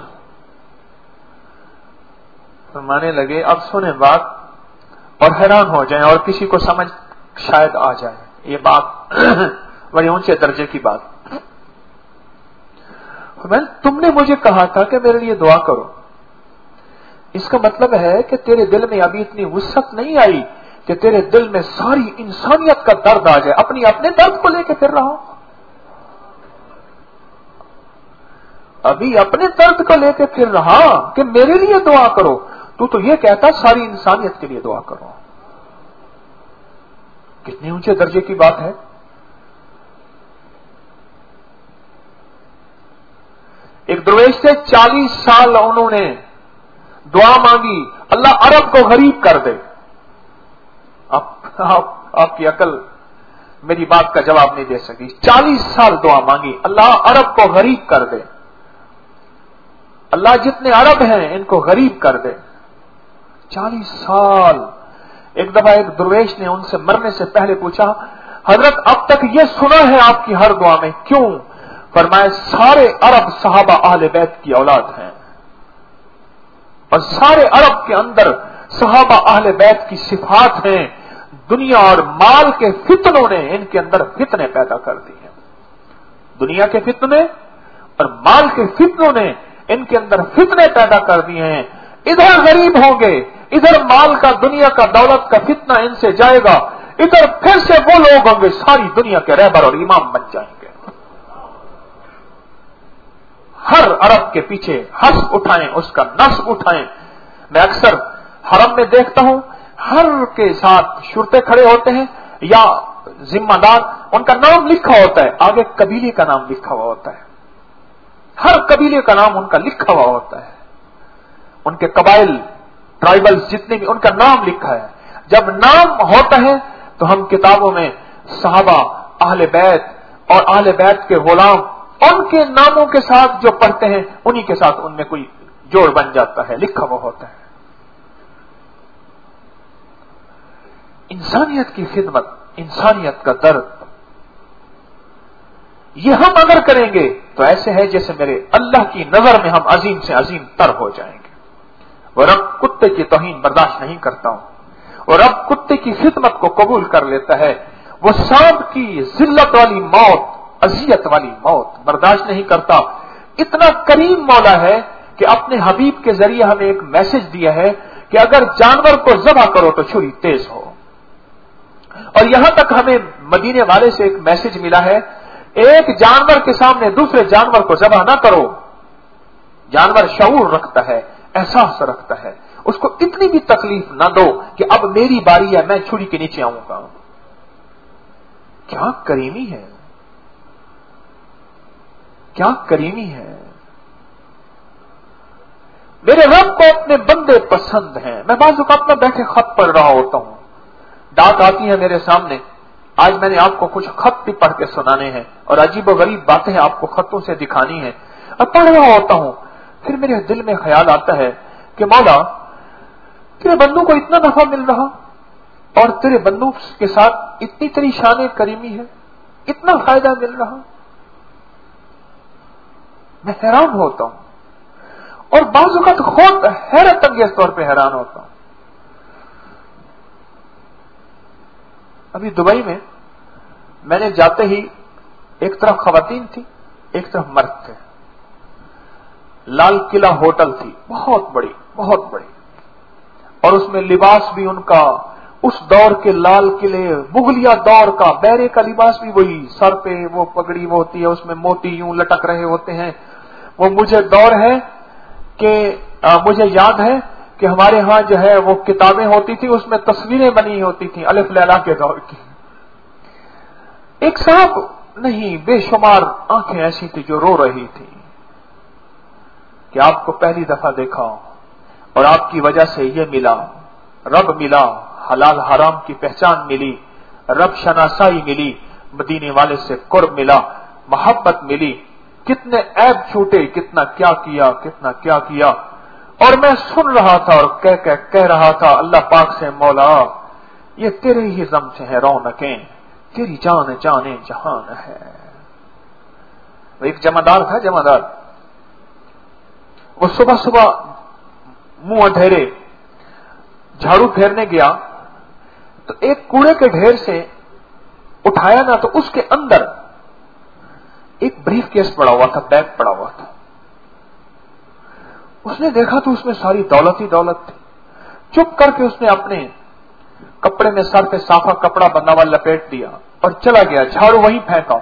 فرمانے لگے اب سنیں بات اور حیران ہو جائیں، اور کسی کو سمجھ شاید آ جائے، یہ بات بڑی اونچے درجے کی بات۔ تم نے مجھے کہا تھا کہ میرے لیے دعا کرو، اس کا مطلب ہے کہ تیرے دل میں ابھی اتنی وسعت نہیں آئی کہ تیرے دل میں ساری انسانیت کا درد آ جائے، اپنے درد کو لے کے پھر رہا، ابھی اپنے درد کو لے کے پھر رہا کہ میرے لیے دعا کرو، تو یہ کہتا ساری انسانیت کے لیے دعا کرو۔ کتنے اونچے درجے کی بات ہے۔ ایک درویش سے 40 سال انہوں نے دعا مانگی، اللہ عرب کو غریب کر دے۔ آپ کی عقل میری بات کا جواب نہیں دے سکی۔ 40 سال دعا مانگی، اللہ عرب کو غریب کر دے، اللہ جتنے عرب ہیں ان کو غریب کر دے۔ 40 سال۔ ایک دفعہ ایک درویش نے ان سے مرنے سے پہلے پوچھا حضرت اب تک یہ سنا ہے آپ کی ہر دعا میں، کیوں؟ فرمایا سارے عرب صحابہ اہل بیت کی اولاد ہیں، اور سارے عرب کے اندر صحابہ اہل بیت کی صفات ہیں، دنیا اور مال کے فتنوں نے ان کے اندر فتنے پیدا کر دی ہیں، دنیا کے فتنے اور مال کے فتنوں نے ان کے اندر فتنے پیدا کر دیے ہیں۔ ادھر غریب ہوں گے، ادھر مال کا، دنیا کا، دولت کا فتنہ ان سے جائے گا، ادھر پھر سے وہ لوگ ہوں گے ساری دنیا کے رہبر اور امام بن جائیں گے۔ ہر عرب کے پیچھے حسب اٹھائیں، اس کا نسب اٹھائیں۔ میں اکثر حرم میں دیکھتا ہوں، ہر کے ساتھ شرطے کھڑے ہوتے ہیں یا ذمہ دار، ان کا نام لکھا ہوتا ہے، آگے قبیلے کا نام لکھا ہوا ہوتا ہے، ہر قبیلے کا نام ان کا لکھا ہوا ہوتا ہے، ان کے قبائل، ٹرائبلز جتنے بھی، ان کا نام لکھا ہے۔ جب نام ہوتا ہے تو ہم کتابوں میں صحابہ، اہل بیت اور اہل بیت کے غلام، ان کے ناموں کے ساتھ جو پڑھتے ہیں انہی کے ساتھ ان میں کوئی جوڑ بن جاتا ہے، لکھا ہوا ہوتا ہے۔ انسانیت کی خدمت، انسانیت کا درد، یہ ہم اگر کریں گے تو ایسے ہے جیسے میرے اللہ کی نظر میں ہم عظیم سے عظیم تر ہو جائیں گے. وہ رب کتے کی توہین برداشت نہیں کرتا ہوں, اور رب کتے کی خدمت کو قبول کر لیتا ہے. وہ سانپ کی ذلت والی موت, اذیت والی موت برداشت نہیں کرتا. اتنا کریم مولا ہے کہ اپنے حبیب کے ذریعے ہمیں ایک میسج دیا ہے کہ اگر جانور کو ذبح کرو تو چھری تیز ہو. اور یہاں تک ہمیں مدینے والے سے ایک میسج ملا ہے, ایک جانور کے سامنے دوسرے جانور کو ذبح نہ کرو. جانور شعور رکھتا ہے, احساس رکھتا ہے, اس کو اتنی بھی تکلیف نہ دو کہ اب میری باری ہے, میں چھری کے نیچے آؤں گا. کیا کریمی ہے, کیا کریمی ہے. میرے رب کو اپنے بندے پسند ہیں. میں بعض اوقات میں بیٹھے خط پڑھ رہا ہوتا ہوں, ڈاک آتی ہے میرے سامنے. آج میں نے آپ کو کچھ خط بھی پڑھ کے سنانے ہیں اور عجیب و غریب باتیں آپ کو خطوں سے دکھانی ہیں. اب پڑھ رہا ہوتا ہوں, پھر میرے دل میں خیال آتا ہے کہ مولا تیرے بندوں کو اتنا نفع مل رہا اور تیرے بندوں کے ساتھ اتنی تری شان کریمی ہے, اتنا فائدہ مل رہا. میں حیران ہوتا ہوں اور بعض اوقات خود حیرت انگیز طور پہ حیران ہوتا ہوں. ابھی دبئی میں نے جاتے ہی ایک طرف خواتین تھی, ایک طرف مرد تھے. لال قلعہ ہوٹل تھی, بہت بڑی بہت بڑی, اور اس میں لباس بھی ان کا اس دور کے لال قلعے مغلیہ دور کا بیرے کا لباس بھی وہی, سر پہ وہ پگڑی وہ ہوتی ہے, اس میں موتی یوں لٹک رہے ہوتے ہیں. وہ مجھے دور ہے کہ مجھے یاد ہے کہ ہمارے ہاں جو ہے وہ کتابیں ہوتی تھی, اس میں تصویریں بنی ہوتی تھیں الف لیلا کے دور کی. ایک صاحب نہیں, بے شمار آنکھیں ایسی تھی جو رو رہی تھی کہ آپ کو پہلی دفعہ دیکھا اور آپ کی وجہ سے یہ ملا, رب ملا, حلال حرام کی پہچان ملی, رب شناسائی ملی, مدینے والے سے قرب ملا, محبت ملی. کتنے عیب چھوٹے, کتنا کیا کیا, کتنا کیا کیا. اور میں سن رہا تھا اور کہہ رہا تھا اللہ پاک سے, مولا یہ تیرے ہی غم سے ہے رونقیں, تیری جان جانے جہان ہے. وہ ایک جمعدار تھا, جمعدار. وہ صبح صبح منہ اندھیرے جھاڑو پھیرنے گیا تو ایک کوڑے کے ڈھیر سے اٹھایا نا, تو اس کے اندر ایک بریف کیس پڑا ہوا تھا, بیگ پڑا ہوا تھا. اس نے دیکھا تو اس میں ساری دولت ہی دولت تھی. چپ کر کے اس نے اپنے کپڑے میں سر پہ صافا کپڑا بندھا ہوا لپیٹ دیا اور چلا گیا, جھاڑو وہیں پھینکا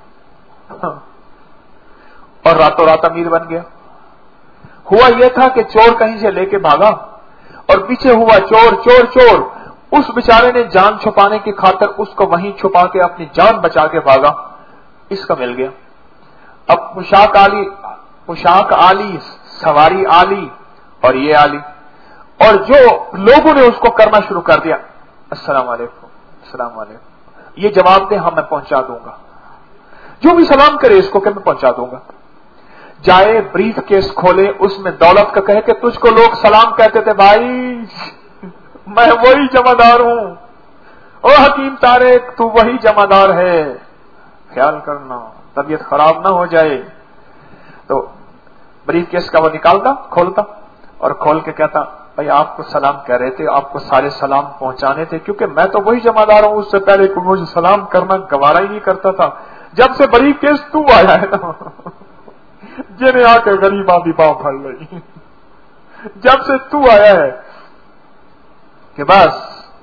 اور راتوں رات امیر بن گیا. ہوا یہ تھا کہ چور کہیں سے لے کے بھاگا اور پیچھے ہوا چور چور چور. اس بیچارے نے جان چھپانے کی خاطر اس کو وہیں چھپا کے اپنی جان بچا کے بھاگا. اس کا مل گیا. اب پوشاک آلی, سواری آلی اور یہ آلی, اور جو لوگوں نے اس کو کرنا شروع کر دیا, السلام علیکم السلام علیکم, یہ جواب دے, ہاں میں پہنچا دوں گا, جو بھی سلام کرے اس کو کہ میں پہنچا دوں گا. جائے بریف کیس کھولے, اس میں دولت کا کہے کہ تجھ کو لوگ سلام کہتے تھے, بھائی میں وہی جمعدار ہوں, او حکیم طارق تو وہی جمعدار ہے, خیال کرنا طبیعت خراب نہ ہو جائے. تو بریف کیس کا وہ نکالتا, کھولتا اور کھول کے کہتا, بھائی آپ کو سلام کہہ رہے تھے, آپ کو سارے سلام پہنچانے تھے, کیونکہ میں تو وہی جمعدار ہوں, اس سے پہلے مجھے سلام کرنا گوارا ہی نہیں کرتا تھا. جب سے بریف کیس تو آیا ہے نا, جنہیں آ کے غریباں بھی پاؤں پھل رہی, جب سے تو آیا ہے کہ بس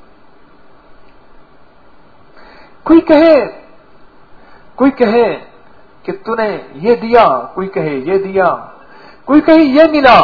کوئی کہے کہ تو نے یہ دیا, کوئی کہے یہ دیا, کوئی کہے یہ ملا.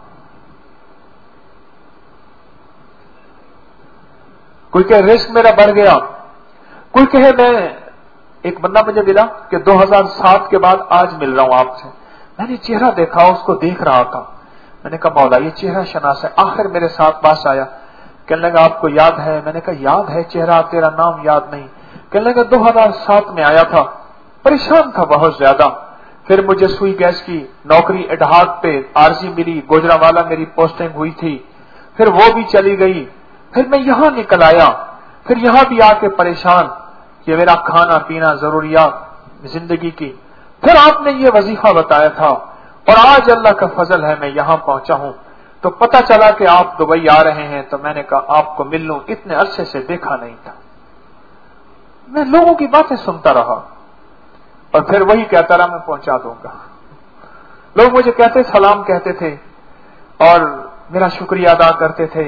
کوئی کہے رزق میرا بڑھ گیا, کوئی کہے میں, ایک بندہ مجھے ملا کہ 2007 کے بعد آج مل رہا ہوں آپ سے. میں نے چہرہ دیکھا, اس کو دیکھ رہا تھا, میں نے کہا مولا یہ چہرہ شناس ہے. آخر میرے ساتھ پاس آیا, کہنے لگا آپ کو یاد ہے؟ میں نے کہا یاد ہے چہرہ, تیرا نام یاد نہیں. کہنے لگا 2007 میں آیا تھا, پریشان تھا بہت زیادہ. پھر مجھے سوئی گیس کی نوکری اڈہاٹ پہ عارضی ملی, گوجرانوالا میری پوسٹنگ ہوئی تھی, پھر وہ بھی چلی گئی. پھر میں یہاں نکل آیا, پھر یہاں بھی آ کے پریشان کہ میرا کھانا پینا ضروریات زندگی کی. پھر آپ نے یہ وظیفہ بتایا تھا اور آج اللہ کا فضل ہے میں یہاں پہنچا ہوں. تو پتہ چلا کہ آپ دبئی آ رہے ہیں تو میں نے کہا آپ کو مل لوں, اتنے عرصے سے دیکھا نہیں تھا. میں لوگوں کی باتیں سنتا رہا اور پھر وہی کہتا رہا میں پہنچا دوں گا. لوگ مجھے کہتے سلام کہتے تھے اور میرا شکریہ ادا کرتے تھے,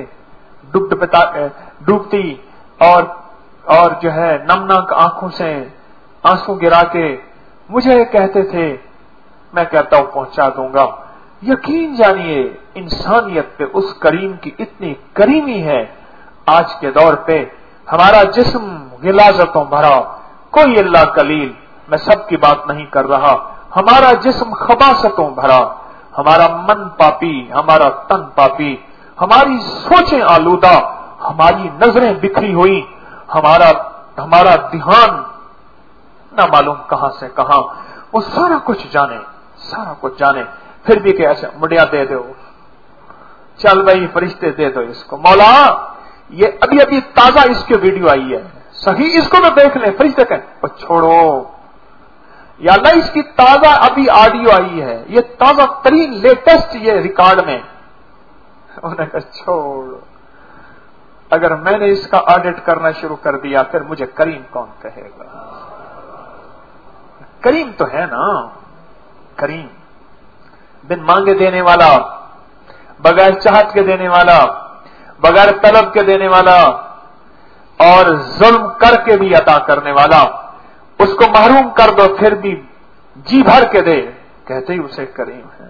ڈوبتی اور جو ہے نمناک آنکھوں سے آنسو گرا کے مجھے کہتے تھے. میں کہتا ہوں پہنچا دوں گا. یقین جانیے انسانیت پہ اس کریم کی اتنی کریمی ہے. آج کے دور پہ ہمارا جسم غلاظتوں بھرا, کوئی اللہ کلیل, میں سب کی بات نہیں کر رہا, ہمارا جسم خباثتوں بھرا, ہمارا من پاپی, ہمارا تن پاپی, ہماری سوچیں آلودہ, ہماری نظریں بکھری ہوئی, ہمارا دھیان نہ معلوم کہاں سے کہاں. وہ سارا کچھ جانے پھر بھی کہ ایسے مڈیا دے دو, چل بھائی فرشتے دے دو اس کو. مولا یہ ابھی تازہ اس کی ویڈیو آئی ہے, صحیح اس کو تو دیکھ لیں. فرشتے کہیں چھوڑو یا اللہ اس کی تازہ ابھی آڈیو آئی ہے, یہ تازہ ترین لیٹسٹ یہ ریکارڈ میں. انہوں نے کہا چھوڑ, اگر میں نے اس کا آڈٹ کرنا شروع کر دیا پھر مجھے کریم کون کہے گا. کریم تو ہے نا, کریم بن مانگے دینے والا, بغیر چاہت کے دینے والا, بغیر طلب کے دینے والا, اور ظلم کر کے بھی عطا کرنے والا. اس کو محروم کر دو پھر بھی جی بھر کے دے, کہتے ہی اسے کریم ہے.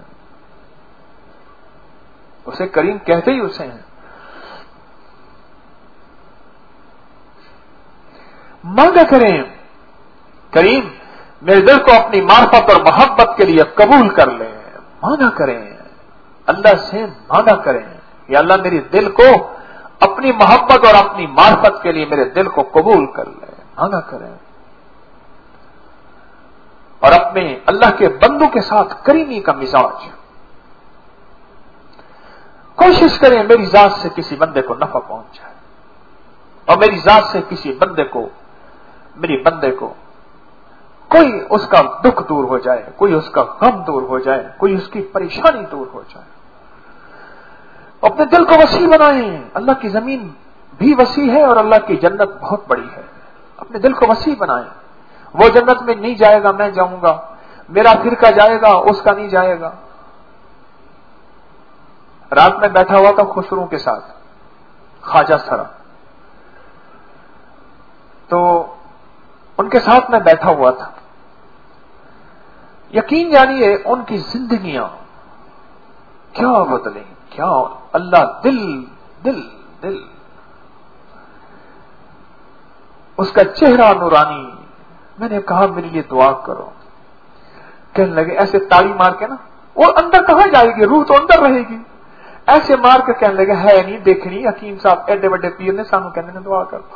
اسے کریم کہتے ہی اسے ہیں. مانگا کریں کریم میرے دل کو اپنی معرفت اور محبت کے لیے قبول کر لیں. مانگا کریں اللہ سے, مانگا کریں یا اللہ میری دل کو اپنی محبت اور اپنی معرفت کے لیے میرے دل کو قبول کر لیں. مانگا کریں اور اپنے اللہ کے بندوں کے ساتھ کریمی کا مزاج. کوشش کریں میری ذات سے کسی بندے کو نفع پہنچ جائے اور میری ذات سے کسی بندے کو, میری بندے کو کوئی اس کا دکھ دور ہو جائے, کوئی اس کا غم دور ہو جائے, کوئی اس کی پریشانی دور ہو جائے. اپنے دل کو وسیع بنائیں. اللہ کی زمین بھی وسیع ہے اور اللہ کی جنت بہت بڑی ہے. اپنے دل کو وسیع بنائیں. وہ جنت میں نہیں جائے گا میں جاؤں گا, میرا فرقہ جائے گا اس کا نہیں جائے گا. رات میں بیٹھا ہوا تھا خسرو کے ساتھ, خواجہ سرا, تو ان کے ساتھ میں بیٹھا ہوا تھا. یقین جانیے ان کی زندگیاں کیا بدلیں, کیا اللہ دل دل دل اس کا چہرہ نورانی. میں نے کہا میرے لیے دعا کرو. کہنے لگے ایسے تالی مار کے نا, وہ اندر کہاں جائے گی, روح تو اندر رہے گی. ایسے مار کے کہنے لگے ہے نہیں دیکھنی حکیم صاحب ایڈے بڑے پیر نے سانو کہنے نے دعا کر.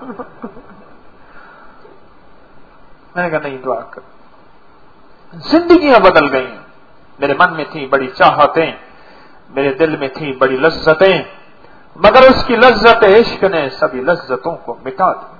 میں نے کہا نہیں دعا کر. زندگیاں بدل گئی. میرے من میں تھی بڑی چاہتیں, میرے دل میں تھی بڑی لذتیں, مگر اس کی لذت عشق نے سبھی لذتوں کو مٹا دیا.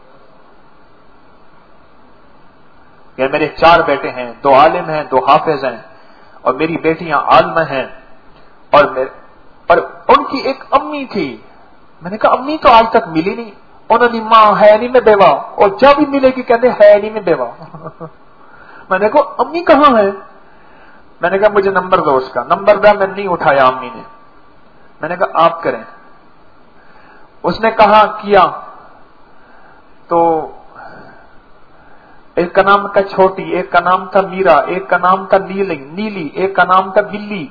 یہ میرے 4 بیٹے ہیں, 2 عالم ہیں, 2 حافظ ہیں, اور میری بیٹیاں عالمہ ہیں, اور ان کی ایک امی تھی. میں نے کہا امی تو آج تک ملی نہیں. انہوں نے ماں ہے نہیں میں بیوہ, اور جب بھی ملے گی کہتے ہے نہیں میں بیوہ. میں نے کہا امی کہاں ہے. میں نے کہا مجھے نمبر دو اس کا. نمبر دیا, میں نہیں اٹھایا امی نے. میں نے کہا آپ کریں. اس نے کہا کیا تو ایک کا نام تھا چھوٹی, ایک کا نام تھا میرا, ایک کا نام تھا نیلی, ایک کا نام تھا بلی,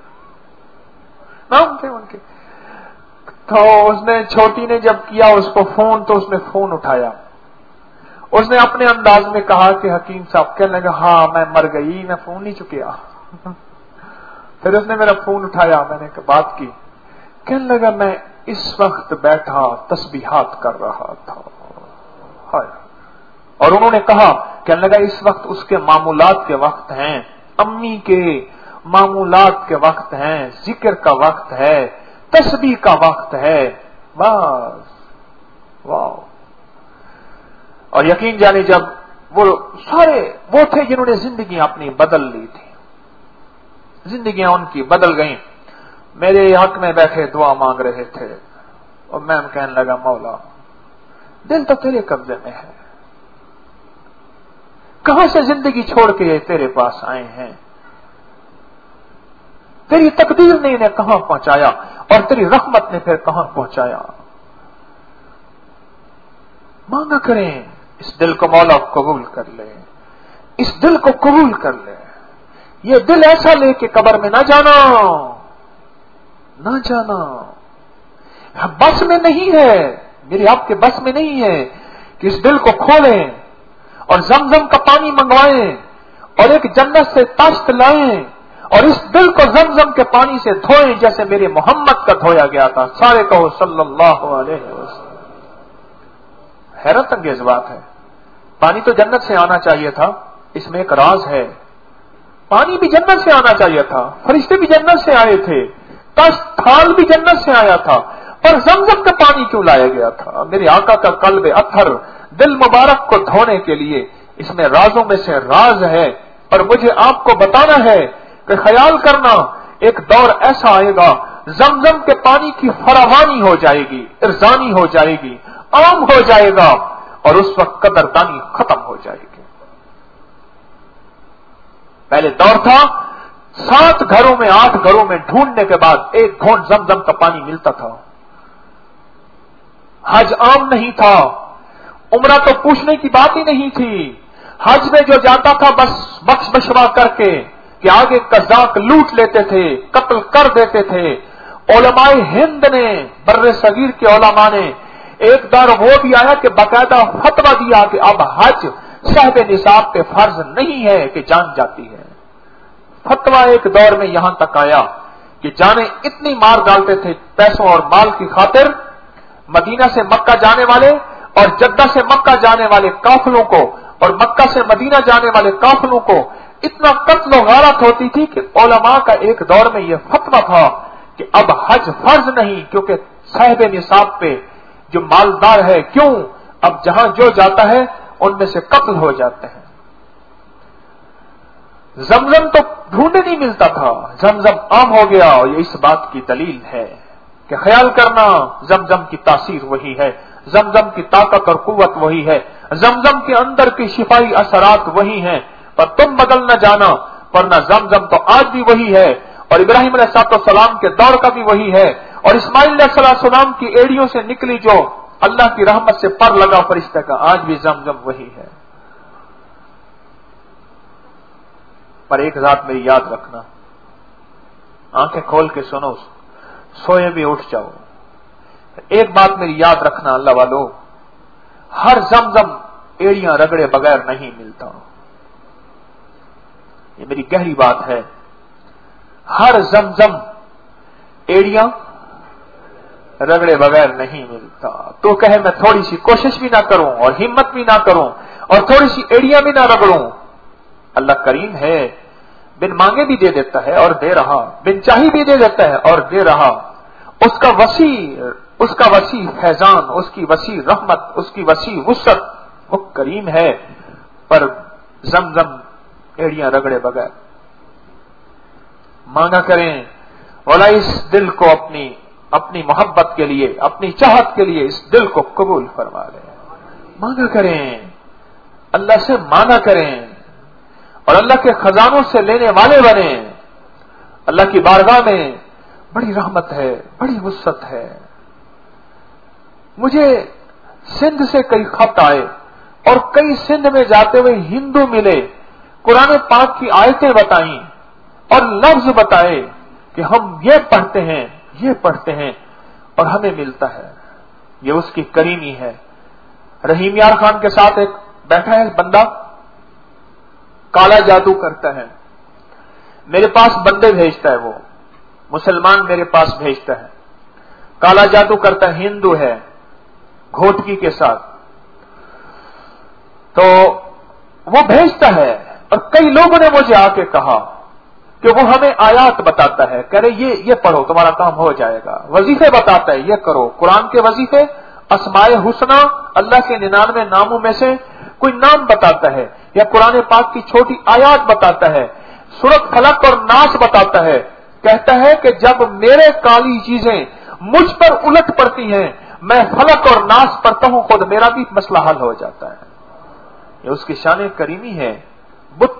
نام تھے ان کے. تو اس نے چھوٹی نے جب کیا اس کو فون تو اس نے فون اٹھایا. اس نے اپنے انداز میں کہا کہ حکیم صاحب. کہنے لگا ہاں میں مر گئی, میں فون نہیں چکیا. پھر اس نے میرا فون اٹھایا, میں نے بات کی. کہنے لگا میں اس وقت بیٹھا تسبیحات کر رہا تھا. اور انہوں نے کہا, کہنے لگا اس وقت اس کے معمولات کے وقت ہیں, امی کے معمولات کے وقت ہیں, ذکر کا وقت ہے, تسبیح کا وقت ہے. بس واو. اور یقین جانے جب وہ سارے وہ تھے جنہوں نے زندگیاں اپنی بدل لی تھی، زندگیاں ان کی بدل گئیں. میرے حق میں بیٹھے دعا مانگ رہے تھے اور میں کہنے لگا مولا دل تو تیرے قبضے میں ہے، کہاں سے زندگی چھوڑ کے یہ تیرے پاس آئے ہیں، تیری تقدیر نے انہیں کہاں پہنچایا اور تیری رحمت نے پھر کہاں پہنچایا. مانگا کریں اس دل کو مولا قبول کر لے، اس دل کو قبول کر لے. یہ دل ایسا لے کہ قبر میں نہ جانا، نہ جانا. بس میں نہیں ہے، میری آپ کے بس میں نہیں ہے کہ اس دل کو کھولیں اور زمزم کا پانی منگوائیں اور ایک جنت سے تاشت لائیں اور اس دل کو زمزم کے پانی سے دھوئیں جیسے میرے محمد کا دھویا گیا تھا. سارے کہو صلی اللہ علیہ وسلم. حیرت انگیز بات ہے. پانی تو جنت سے آنا چاہیے تھا، اس میں ایک راز ہے. پانی بھی جنت سے آنا چاہیے تھا، فرشتے بھی جنت سے آئے تھے، تھال بھی جنت سے آیا تھا، پر زمزم کا پانی کیوں لایا گیا تھا؟ میرے آقا کا قلب اطہر دل مبارک کو دھونے کے لیے. اس میں رازوں میں سے راز ہے اور مجھے آپ کو بتانا ہے کہ خیال کرنا ایک دور ایسا آئے گا زمزم کے پانی کی فراوانی ہو جائے گی، ارزانی ہو جائے گی، عام ہو جائے گا اور اس وقت قدردانی ختم ہو جائے گی. پہلے دور تھا 7 گھروں میں 8 گھروں میں ڈھونڈنے کے بعد ایک گھونٹ زمزم کا پانی ملتا تھا. حج عام نہیں تھا، عمرہ تو پوچھنے کی بات ہی نہیں تھی. حج میں جو جاتا تھا بس بخش بشوا کر کے کہ آگے قزاق لوٹ لیتے تھے، قتل کر دیتے تھے. علماء ہند نے، بر صغیر کے علماء نے ایک دور وہ بھی آیا کہ باقاعدہ فتویٰ دیا کہ اب حج صاحب نصاب پہ فرض نہیں ہے کہ جان جاتی ہے. فتویٰ ایک دور میں یہاں تک آیا کہ جانیں اتنی مار ڈالتے تھے پیسوں اور مال کی خاطر مدینہ سے مکہ جانے والے اور جدہ سے مکہ جانے والے قافلوں کو اور مکہ سے مدینہ جانے والے قافلوں کو اتنا قتل و غارت ہوتی تھی کہ علماء کا ایک دور میں یہ فتویٰ تھا کہ اب حج فرض نہیں، کیونکہ صاحب نصاب پہ جو مالدار ہے، کیوں اب جہاں جو جاتا ہے ان میں سے قتل ہو جاتے ہیں. زمزم تو ڈھونڈے نہیں ملتا تھا، زمزم عام ہو گیا اور یہ اس بات کی دلیل ہے کہ خیال کرنا زمزم کی تاثیر وہی ہے، زمزم کی طاقت اور قوت وہی ہے، زمزم کے اندر کی شفائی اثرات وہی ہیں. پر تم بدل نہ جانا، ورنہ زمزم تو آج بھی وہی ہے اور ابراہیم علیہ السلام کے دور کا بھی وہی ہے اور اسماعیل علیہ السلام کی ایڑیوں سے نکلی جو اللہ کی رحمت سے پر لگا فرشتہ کا، آج بھی زمزم وہی ہے. پر ایک ذات میری یاد رکھنا، آنکھیں کھول کے سنو، سوئے بھی اٹھ جاؤ. ایک بات میری یاد رکھنا اللہ والو، ہر زمزم ایڑیاں رگڑے بغیر نہیں ملتا. یہ میری گہری بات ہے. ہر زمزم ایڑیاں رگڑے بغیر نہیں ملتا. تو کہے میں تھوڑی سی کوشش بھی نہ کروں اور ہمت بھی نہ کروں اور تھوڑی سی ایڑیاں بھی نہ رگڑوں. اللہ کریم ہے، بن مانگے بھی دے دیتا ہے اور دے رہا، بن چاہی بھی دے دیتا ہے اور دے رہا. اس کا وسیع فیضان، اس کی وسیع رحمت، اس کی وسیع وسعت، وہ کریم ہے. پر زمزم ایڑیاں رگڑے بغیر. مانگا کریں مولا اس دل کو اپنی محبت کے لیے، اپنی چاہت کے لیے اس دل کو قبول فرما لے. مانگا کریں، اللہ سے مانگا کریں اور اللہ کے خزانوں سے لینے والے بنیں. اللہ کی بارگاہ میں بڑی رحمت ہے، بڑی وسعت ہے. مجھے سندھ سے کئی خط آئے اور کئی سندھ میں جاتے ہوئے ہندو ملے، قرآن پاک کی آیتیں بتائیں اور لفظ بتائے کہ ہم یہ پڑھتے ہیں اور ہمیں ملتا ہے. یہ اس کی کریمی ہے. رحیم یار خان کے ساتھ ایک بیٹھا ہے بندہ، کالا جادو کرتا ہے. میرے پاس بندے بھیجتا ہے، وہ مسلمان میرے پاس بھیجتا ہے. کالا جادو کرتا ہے، ہندو ہے، گھوٹکی کے ساتھ. تو وہ بھیجتا ہے اور کئی لوگوں نے مجھے آ کے کہا کہ وہ ہمیں آیات بتاتا ہے، کہہ رہے یہ پڑھو تمہارا کام ہو جائے گا. وظیفے بتاتا ہے، یہ کرو قرآن کے وظیفے، اسماء حسنہ اللہ کے 99 ناموں میں سے کوئی نام بتاتا ہے یا قرآن پاک کی چھوٹی آیات بتاتا ہے، سورۃ فلق اور ناس بتاتا ہے، کہتا ہے کہ جب میرے کالی چیزیں مجھ پر الٹ پڑتی ہیں، میں فلق اور ناس پڑھتا ہوں، خود میرا بھی مسئلہ حل ہو جاتا ہے۔ یہ اس کی شان کریمی ہے۔ بت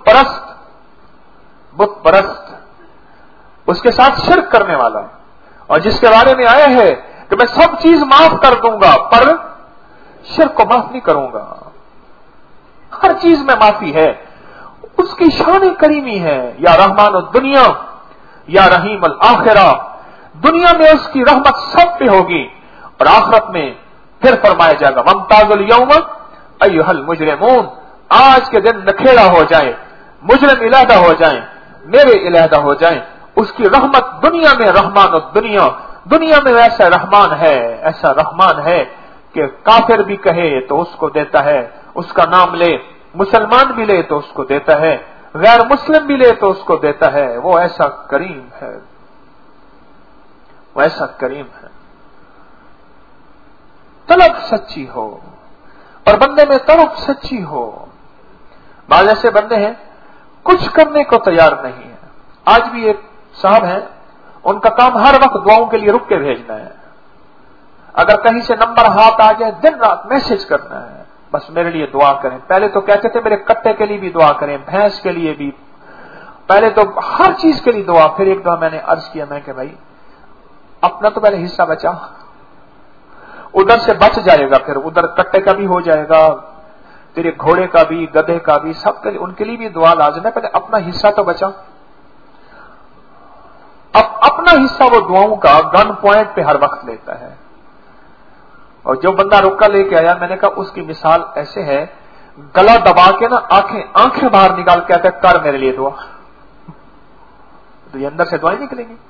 پرست اس کے ساتھ شرک کرنے والا، اور جس کے بارے میں آیا ہے کہ میں سب چیز معاف کر دوں گا پر شرک کو معاف نہیں کروں گا، ہر چیز میں معافی ہے، اس کی شان کریمی ہے۔ یا رحمان الدنیا یا رحیم الآخرہ، دنیا میں اس کی رحمت سب پہ ہوگی اور آخرت میں پھر فرمایا جائے گا وامتاز الیوم ایھا المجرمون، آج کے دن نکھیڑا ہو جائے، مجرم علیحدہ ہو جائیں، میرے علیحدہ ہو جائیں۔ اس کی رحمت دنیا میں رحمان الدنیا، دنیا میں ایسا رحمان ہے کہ کافر بھی کہے تو اس کو دیتا ہے، اس کا نام لے، مسلمان بھی لے تو اس کو دیتا ہے، غیر مسلم بھی لے تو اس کو دیتا ہے۔ وہ ایسا کریم ہے، وہ ایسا کریم ہے۔ طلب سچی ہو اور بندے میں طلب سچی ہو۔ بعض ایسے بندے ہیں کچھ کرنے کو تیار نہیں ہے۔ آج بھی ایک صاحب ہیں، ان کا کام ہر وقت دعاؤں کے لیے رک کے بھیجنا ہے، اگر کہیں سے نمبر ہاتھ آ جائے دن رات میسج کرنا ہے، بس میرے لیے دعا کریں۔ پہلے تو کہتے تھے میرے کٹے کے لیے بھی دعا کریں، بھینس کے لیے بھی، پہلے تو ہر چیز کے لیے دعا۔ پھر ایک دعا میں نے عرض کیا، میں کہ بھائی اپنا تو پہلے حصہ بچا، ادھر سے بچ جائے گا، پھر ادھر کٹے کا بھی ہو جائے گا، تیرے گھوڑے کا بھی، گدھے کا بھی، سب کے لیے، ان کے لیے بھی دعا لازم ہے، پہلے اپنا حصہ تو بچا۔ اب اپنا حصہ وہ دعاؤں کا گن پوائنٹ پہ ہر وقت لیتا ہے، اور جو بندہ رکا لے کے آیا، میں نے کہا اس کی مثال ایسے ہے، گلا دبا کے نا آنکھیں باہر نکال کے آتا ہے، کر میرے لیے دعا، تو یہ اندر سے دعائیں نکلیں گی،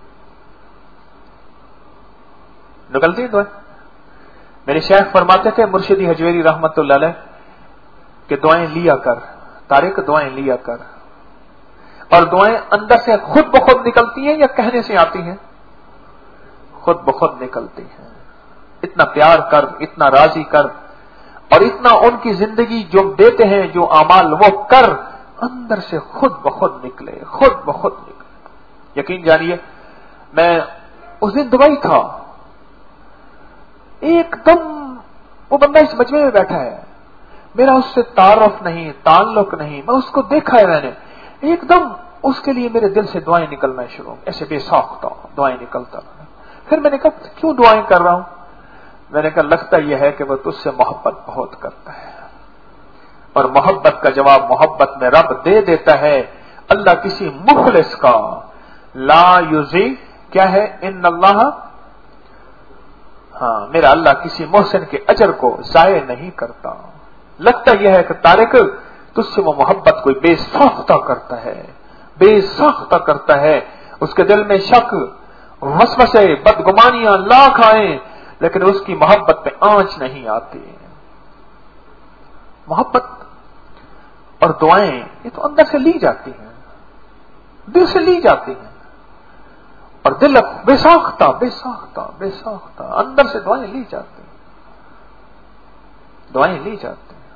نکلتی ہیں دعائیں۔ میرے شیخ فرماتے تھے مرشدی حجویری رحمت اللہ علیہ کہ دعائیں لیا کر طارق، دعائیں لیا کر، اور دعائیں اندر سے خود بخود نکلتی ہیں یا کہنے سے آتی ہیں؟ خود بخود نکلتی ہیں۔ اتنا پیار کر، اتنا راضی کر، اور اتنا ان کی زندگی جو دیتے ہیں، جو اعمال وہ کر، اندر سے خود بخود نکلے، خود بخود نکلے۔ یقین جانیے، میں اس دن دبئی تھا، ایک دم وہ بندہ اس مجمع میں بیٹھا ہے، میرا اس سے تعارف نہیں، تعلق نہیں، میں اس کو دیکھا ہے میں نے، ایک دم اس کے لیے میرے دل سے دعائیں نکلنا شروع، ایسے بے ساختہ دعائیں نکلتا رہا۔ پھر میں نے کہا کیوں دعائیں کر رہا ہوں؟ میں نے کہا لگتا یہ ہے کہ وہ تجھ سے محبت بہت کرتا ہے، اور محبت کا جواب محبت میں رب دے دیتا ہے۔ اللہ کسی مخلص کا لا یضیع، کیا ہے؟ ان اللہ، ہاں میرا اللہ کسی محسن کے اجر کو ضائع نہیں کرتا۔ لگتا یہ ہے کہ طارق تجھ سے وہ محبت کوئی بے ساختہ کرتا ہے، بے ساختہ کرتا ہے، اس کے دل میں شک، وسوسے، بدگمانیاں لاکھ آئیں، لیکن اس کی محبت پہ آنچ نہیں آتی۔ محبت اور دعائیں یہ تو اندر سے لی جاتی ہیں، دل سے لی جاتی ہیں، اور دل بے ساختہ بے ساختہ بے ساختہ اندر سے دعائیں لی جاتی ہیں، دعائیں لی جاتی ہیں۔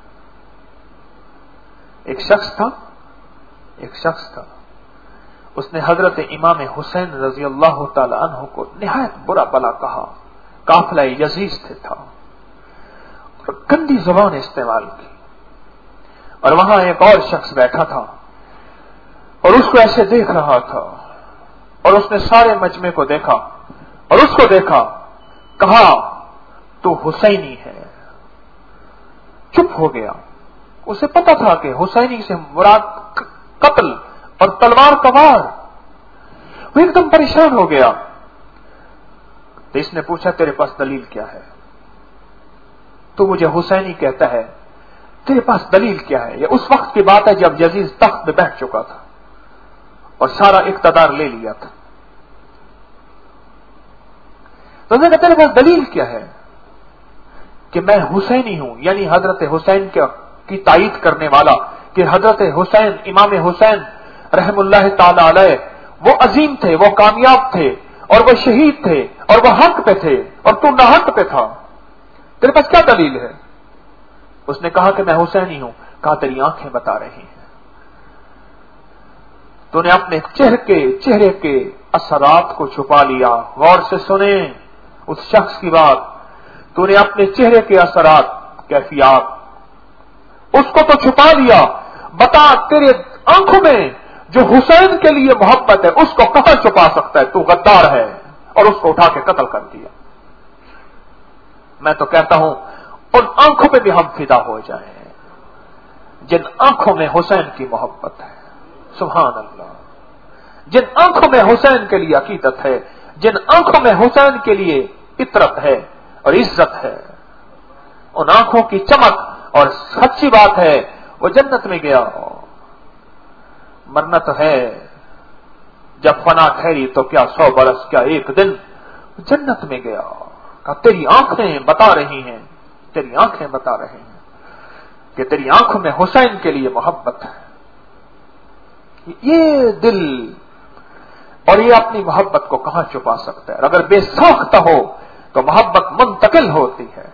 ایک شخص تھا، اس نے حضرت امام حسین رضی اللہ تعالی عنہ کو نہایت برا بلا کہا، قافلہ یزید سے تھا، اور گندی زبان استعمال کی، اور وہاں ایک اور شخص بیٹھا تھا اور اس کو ایسے دیکھ رہا تھا، اور اس نے سارے مجمع کو دیکھا اور اس کو دیکھا، کہا تو حسینی ہے، چپ ہو گیا۔ اسے پتا تھا کہ حسینی سے مراد قتل اور تلوار کا وار، وہ ایک دم پریشان ہو گیا۔ تو اس نے پوچھا تیرے پاس دلیل کیا ہے؟ تو مجھے حسینی کہتا ہے، تیرے پاس دلیل کیا ہے؟ یہ اس وقت کی بات ہے جب یزید تخت پہ بیٹھ چکا تھا اور سارا اقتدار لے لیا تھا۔ تو نے کہا تیرے پاس دلیل کیا ہے؟ کہ میں حسینی ہوں، یعنی حضرت حسین کی تائید کرنے والا، کہ حضرت حسین، امام حسین رحم اللہ تعالی علیہ وہ عظیم تھے، وہ کامیاب تھے، اور وہ شہید تھے، اور وہ حق پہ تھے، اور تو ناحق پہ تھا، تیرے پاس کیا دلیل ہے؟ اس نے کہا کہ میں حسینی ہوں. کہا تیری آنکھیں بتا رہی ہیں. تو نے اپنے چہرے کے اثرات کو چھپا لیا. غور سے سنیں اس شخص کی بات. تو نے اپنے چہرے کے اثرات، کیفیات، اس کو تو چھپا لیا. بتا تیرے آنکھوں میں جو حسین کے لیے محبت ہے اس کو کہاں چھپا سکتا ہے؟ تو غدار ہے. اور اس کو اٹھا کے قتل کر دیا. میں تو کہتا ہوں ان آنکھوں پہ بھی ہم فدا ہو جائیں جن آنکھوں میں حسین کی محبت ہے. سبحان اللہ. جن آنکھوں میں حسین کے لیے عقیدت ہے، جن آنکھوں میں حسین کے لیے فطرت ہے اور عزت ہے، ان آنکھوں کی چمک. اور سچی بات ہے وہ جنت میں گیا. مرنا تو ہے، جب فنا ٹھہری تو کیا 100 برس، کیا ایک دن. جنت میں گیا. کہا تیری آنکھیں بتا رہی ہیں، تیری آنکھیں بتا رہی ہیں کہ تیری آنکھوں میں حسین کے لیے محبت ہے. یہ دل اور یہ اپنی محبت کو کہاں چھپا سکتا ہے؟ اگر بے ساختہ ہو تو محبت منتقل ہوتی ہے.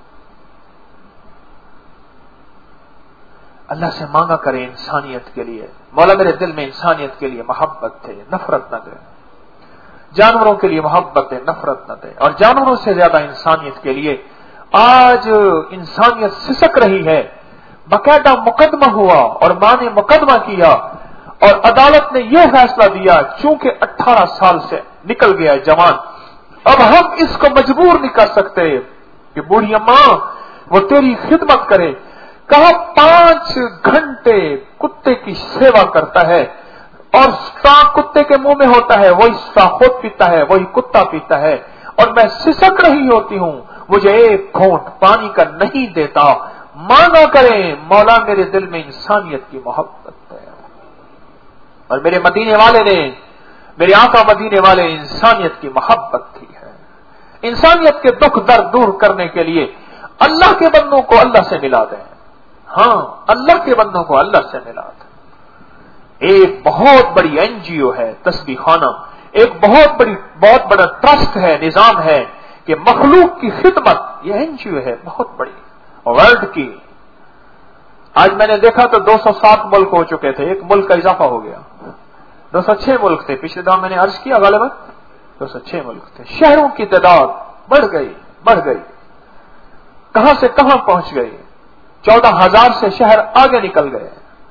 اللہ سے مانگا کرے انسانیت کے لیے، مولا میرے دل میں انسانیت کے لیے محبت دے، نفرت نہ دے. جانوروں کے لیے محبت دے، نفرت نہ دے. اور جانوروں سے زیادہ انسانیت کے لیے آج انسانیت سسک رہی ہے. باقاعدہ مقدمہ ہوا اور ماں نے مقدمہ کیا اور عدالت نے یہ فیصلہ دیا، چونکہ 18 سال سے نکل گیا جوان، اب ہم اس کو مجبور نہیں کر سکتے کہ بوڑھی ماں وہ تیری خدمت کرے. کہا 5 گھنٹے کتے کی سیوا کرتا ہے اور سانپ کتے کے منہ میں ہوتا ہے، وہی سانپ خود پیتا ہے، وہی کتا پیتا ہے، اور میں سسک رہی ہوتی ہوں، مجھے ایک گھونٹ پانی کا نہیں دیتا. مانگا کریں مولا میرے دل میں انسانیت کی محبت ہے. اور میرے مدینے والے نے، میرے آقا مدینے والے انسانیت کی محبت کی ہے. انسانیت کے دکھ درد دور کرنے کے لیے اللہ کے بندوں کو اللہ سے ملا دیں. ہاں، اللہ کے بندوں کو اللہ سے ملا دیں. ایک بہت بڑی NGO ہے تسبیح خانہ، ایک بہت بڑا ٹرسٹ ہے، نظام ہے کہ مخلوق کی خدمت. یہ NGO ہے بہت بڑی ورلڈ کی. آج میں نے دیکھا تو 207 ملک ہو چکے تھے، ایک ملک کا اضافہ ہو گیا. 206 ملک تھے. پچھلے دفعہ میں نے عرض کیا غالباً 206 ملک تھے. شہروں کی تعداد بڑھ گئی. کہاں سے کہاں پہنچ گئی. 14,000 سے شہر آگے نکل گئے.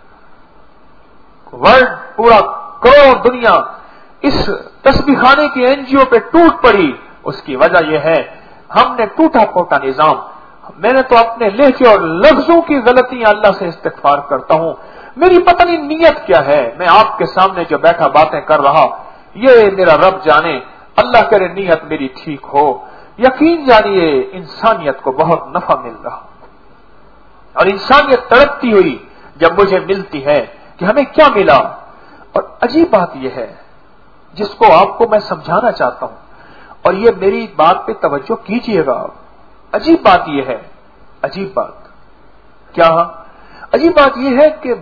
ورلڈ پورا کروڑ دنیا اس تسبیح خانے کی NGO پہ ٹوٹ پڑی. اس کی وجہ یہ ہے ہم نے ٹوٹا پھوٹا نظام. میں نے تو اپنے لہجے اور لفظوں کی غلطیاں اللہ سے استغفار کرتا ہوں. میری پتہ نہیں نیت کیا ہے. میں آپ کے سامنے جو بیٹھا باتیں کر رہا، یہ میرا رب جانے. اللہ کرے نیت میری ٹھیک ہو. یقین جانیے انسانیت کو بہت نفع مل رہا، اور انسانیت تڑپتی ہوئی جب مجھے ملتی ہے کہ ہمیں کیا ملا. اور عجیب بات یہ ہے جس کو آپ کو میں سمجھانا چاہتا ہوں، اور یہ میری بات پہ توجہ کیجئے گا. عجیب بات یہ ہے، عجیب بات کیا؟ عجیب بات یہ ہے کہ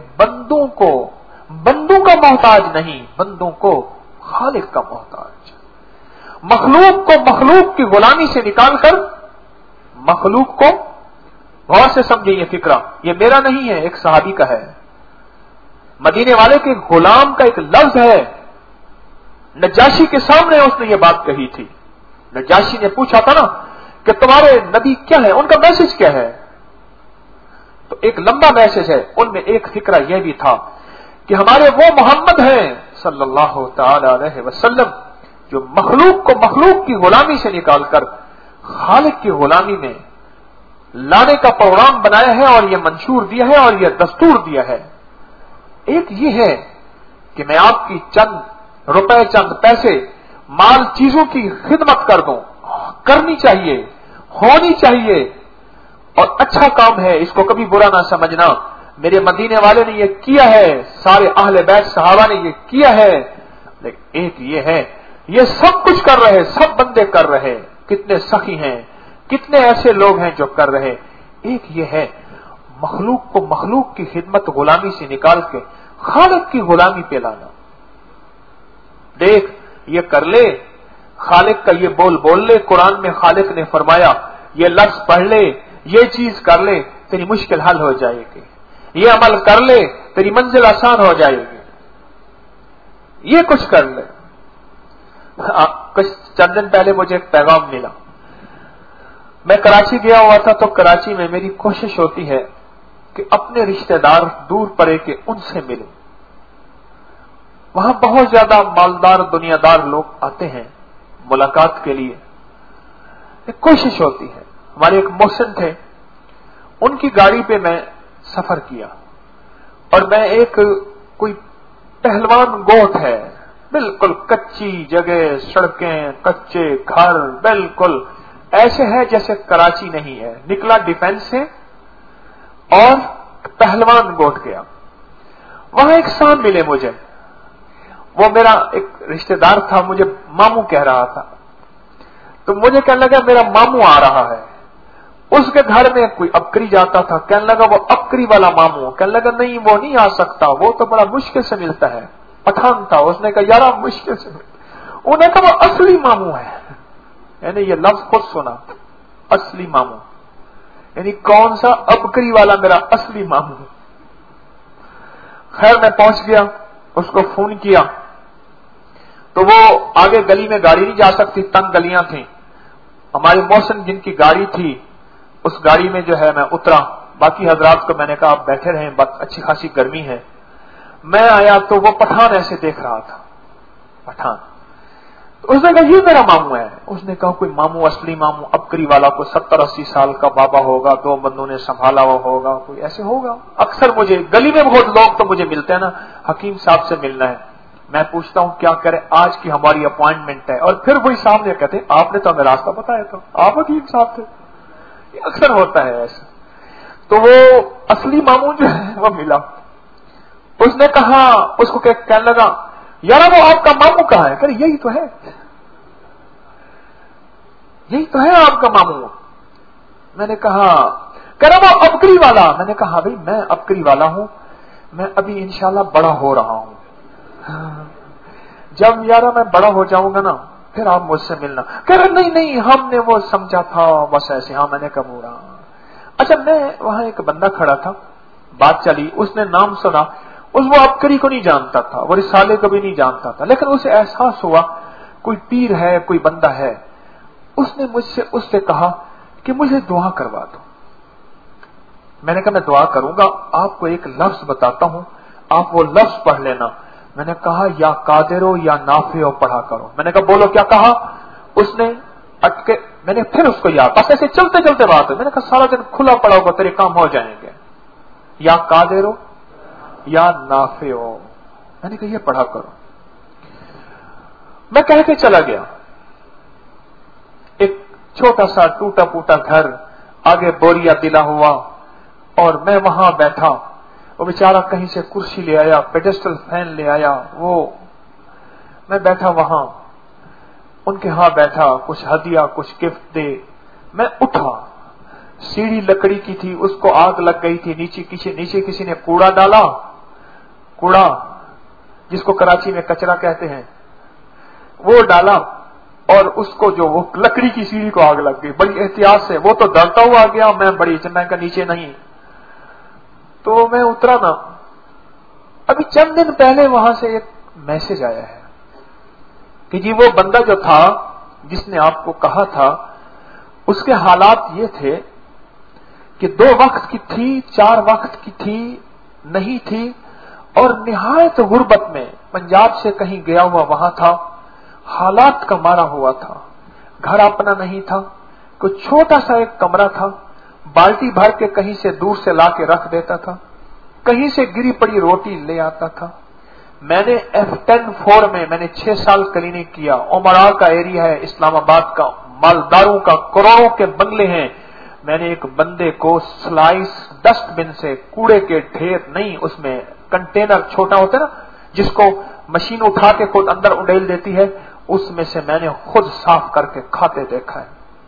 بندوں کا محتاج نہیں، بندوں کو خالق کا محتاج. مخلوق کو مخلوق کی غلامی سے نکال کر مخلوق کو، غور سے سمجھیں یہ فکرہ، یہ میرا نہیں ہے، ایک صحابی کا ہے. مدینے والے کے غلام کا ایک لفظ ہے. نجاشی کے سامنے اس نے یہ بات کہی تھی. نجاشی نے پوچھا تھا نا کہ تمہارے نبی کیا ہے، ان کا میسج کیا ہے؟ تو ایک لمبا میسج ہے. ان میں ایک فکرہ یہ بھی تھا کہ ہمارے وہ محمد ہیں صلی اللہ تعالی علیہ وسلم جو مخلوق کو مخلوق کی غلامی سے نکال کر خالق کی غلامی میں لانے کا پروگرام بنایا ہے، اور یہ منشور دیا ہے اور یہ دستور دیا ہے. ایک یہ ہے کہ میں آپ کی چند روپے، چند پیسے، مال، چیزوں کی خدمت کر دوں. کرنی چاہیے، ہونی چاہیے، اور اچھا کام ہے، اس کو کبھی برا نہ سمجھنا. میرے مدینے والے نے یہ کیا ہے، سارے اہل بیت صحابہ نے یہ کیا ہے. لیکن ایک یہ ہے، یہ سب کچھ کر رہے، سب بندے کر رہے. کتنے سخی ہیں، کتنے ایسے لوگ ہیں جو کر رہے. ایک یہ ہے مخلوق کو مخلوق کی خدمت غلامی سے نکال کے خالق کی غلامی پہ لانا. دیکھ یہ کر لے، خالق کا یہ بول لے. قرآن میں خالق نے فرمایا یہ لفظ پڑھ لے، یہ چیز کر لے. तेरी मुश्किल हल हो जाएगी, ये अमल कर ले तेरी मंजिल आसान हो जाएगी, ये कुछ कर ले। कुछ चंद दिन पहले मुझे एक पैगाम मिला। मैं कराची गया हुआ था, तो कराची में मेरी कोशिश होती है कि अपने रिश्तेदार दूर पड़े के उनसे मिलूं। वहां बहुत ज्यादा मालदार दुनियादार लोग आते हैं मुलाकात के लिए, एक कोशिश होती है। हमारे एक मोहसिन थे, उनकी गाड़ी पे मैं सफर किया और मैं एक कोई पहलवान गोट है, बिल्कुल कच्ची जगह, सड़कें, कच्चे घर, बिल्कुल ऐसे है जैसे कराची नहीं है। निकला डिफेंस से और पहलवान गोट गया। वहां एक साहब मिले मुझे, वो मेरा एक रिश्तेदार था, मुझे मामू कह रहा था। तो मुझे कहने लगा मेरा मामू आ रहा है। उसके घर में कोई अबकरी जाता था, कहने लगा वो अबकरी वाला मामू। कहने लगा नहीं वो नहीं आ सकता, वो तो बड़ा मुश्किल से मिलता है, पठान था। उसने कहा यार मुश्किल से मिलता, उन्होंने कहा वो असली मामू है। यानी ये लफ्ज खुद सुना, असली मामू, यानी कौन सा अबकरी वाला मेरा असली मामू। खैर मैं पहुंच गया, उसको फोन किया तो वो आगे गली में गाड़ी नहीं जा सकती, तंग गलियां थी। हमारे मौसम जिनकी गाड़ी थी उस गाड़ी में जो है मैं उतरा। बाकी हजरात को मैंने कहा आप बैठे रहें, अच्छी खासी गर्मी है। मैं आया तो वो पठान ऐसे देख रहा था, पठान। तो उसने कहा ये मेरा मामू है। उसने कहा कोई मामू, असली मामू अबकरी वाला, कोई 70-80 साल का बाबा होगा, 2 बंदों ने संभाला हुआ होगा, कोई ऐसे होगा। अक्सर मुझे गली में बहुत लोग तो मुझे मिलते हैं ना, हकीम साहब से मिलना है। मैं पूछता हूं क्या करें, आज की हमारी अपॉइंटमेंट है। और फिर वही सामने कहते आपने तो हमें रास्ता बताया था, आप हकीम साहब थे। ये अक्सर होता है ऐसा। तो वो असली मामू जो है वो मिला। उसने कहा, उसको कहने लगा यार वो आपका मामू कहाँ है? कह यही तो है, यही तो है आपका मामू। मैंने कहा, कह रहा वो अबकरी वाला। मैंने कहा भाई मैं अबकरी वाला हूं, मैं अभी इंशाल्लाह बड़ा हो रहा हूं, जब यार मैं बड़ा हो जाऊंगा ना फिर आप मुझसे मिलना। कह रहे नहीं नहीं हमने वो समझा था बस ऐसे। हाँ मैंने कब हो रहा। अच्छा मैं वहां एक बंदा खड़ा था, बात चली, उसने नाम सुना, वो अबकरी को नहीं जानता था, वो रिसाले को भी नहीं जानता था, लेकिन उसे एहसास हुआ कोई पीर है, कोई बंदा है। उसने मुझसे उससे कहा कि मुझे दुआ करवा दो। मैंने कहा मैं दुआ करूंगा, आपको एक लफ्ज बताता हूं, आप वो लफ्ज पढ़ लेना। मैंने कहा या कादिरो या नाफियो पढ़ा करो। मैंने कहा बोलो क्या कहा? उसने अटके, मैंने फिर उसको याद, बस ऐसे चलते चलते बात है। मैंने कहा सारा दिन खुला पड़ा होगा, तेरे काम हो जाएंगे, या कादिरो या नाफियो। मैंने कहा ये पढ़ा करो। मैं कह के चला गया। एक छोटा सा टूटा फूटा घर, आगे बोरिया दिला हुआ, और मैं वहां बैठा। वो बेचारा कहीं से कुर्सी ले आया, पेडेस्टल फैन ले आया, वो मैं बैठा वहां, उनके यहां बैठा, कुछ हदिया कुछ गिफ्ट दे। मैं उठा, सीढ़ी लकड़ी की थी, उसको आग लग गई थी, नीचे किसी ने कूड़ा डाला, कूड़ा जिसको कराची में कचरा कहते हैं, वो डाला, और उसको जो वो लकड़ी की सीढ़ी को आग लग गई। बड़ी एहतियात से वो तो डरता हुआ गया, मैं बड़ी मैं का नीचे नहीं। तो मैं उतरा ना, अभी चंद दिन पहले वहां से एक मैसेज आया है कि जी वो बंदा जो था जिसने आपको कहा था, उसके हालात ये थे कि 2 वक्त की थी, 4 वक्त की थी, नहीं थी, और निहायत गुर्बत में पंजाब से कहीं गया हुआ वहां था, हालात का मारा हुआ था, घर अपना नहीं था, कोई छोटा सा एक कमरा था, बाल्टी भर के कहीं से दूर से ला के रख देता था, कहीं से गिरी पड़ी रोटी ले आता था। मैंने F10-4 में मैंने 6 साल क्लिनिक किया। उमरा का एरिया है, इस्लामाबाद का, मालदारों का, करोड़ों के बंगले हैं। मैंने एक बंदे को स्लाइस डस्टबिन से, कूड़े के ढेर नहीं, उसमें कंटेनर छोटा होता है ना जिसको मशीन उठा के खुद अंदर उड़ेल देती है, उसमें से मैंने खुद साफ करके खाते देखा है।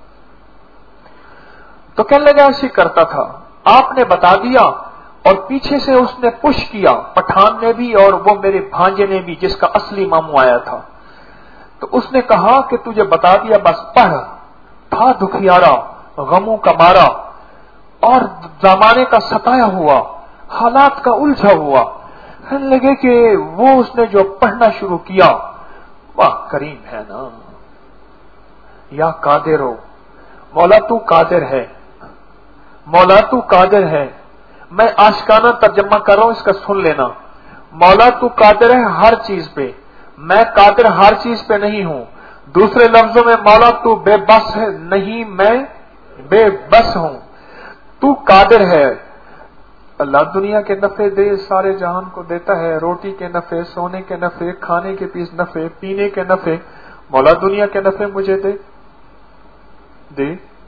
तो कहने लगा ऐसे करता था, आपने बता दिया, और पीछे से उसने पुश किया, पठान ने भी और वो मेरे भांजे ने भी, जिसका असली मामू आया था। तो उसने कहा कि तुझे बता दिया, बस पढ़। था दुखियारा, गमों का मारा, اور زمانے کا ستایا ہوا، حالات کا الجھا ہوا، کہنے لگے کہ وہ اس نے جو پڑھنا شروع کیا، واہ کریم ہے نا، یا قادر ہو مولا تو قادر ہے، مولا تو قادر ہے. میں عاشقانہ ترجمہ کر رہا ہوں، اس کا سن لینا. مولا تو قادر ہے ہر چیز پہ، میں قادر ہر چیز پہ نہیں ہوں. دوسرے لفظوں میں مولا تو بے بس ہے نہیں، میں بے بس ہوں. تو قادر ہے. اللہ دنیا کے نفع دے، سارے جہان کو دیتا ہے، روٹی کے نفع، سونے کے نفع، کھانے کے نفع، پینے کے نفع. مولا دنیا کے نفع مجھے دے.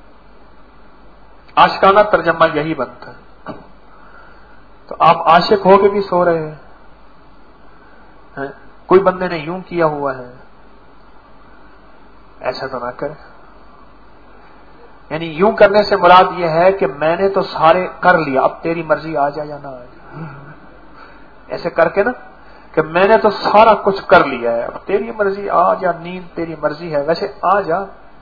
عاشقانہ ترجمہ یہی بنتا ہے. تو آپ عاشق ہو کے بھی سو رہے ہیں. کوئی بندے نے یوں کیا ہوا ہے، ایسا تو نہ کرے. یعنی یوں کرنے سے مراد یہ ہے کہ میں نے تو سارے کر لیا، اب تیری مرضی آ جائے یا نہ آ جائے. ایسے کر کے نا کہ میں نے تو سارا کچھ کر لیا ہے، اب تیری مرضی آ جا، نیند تیری مرضی ہے، ویسے آ جا.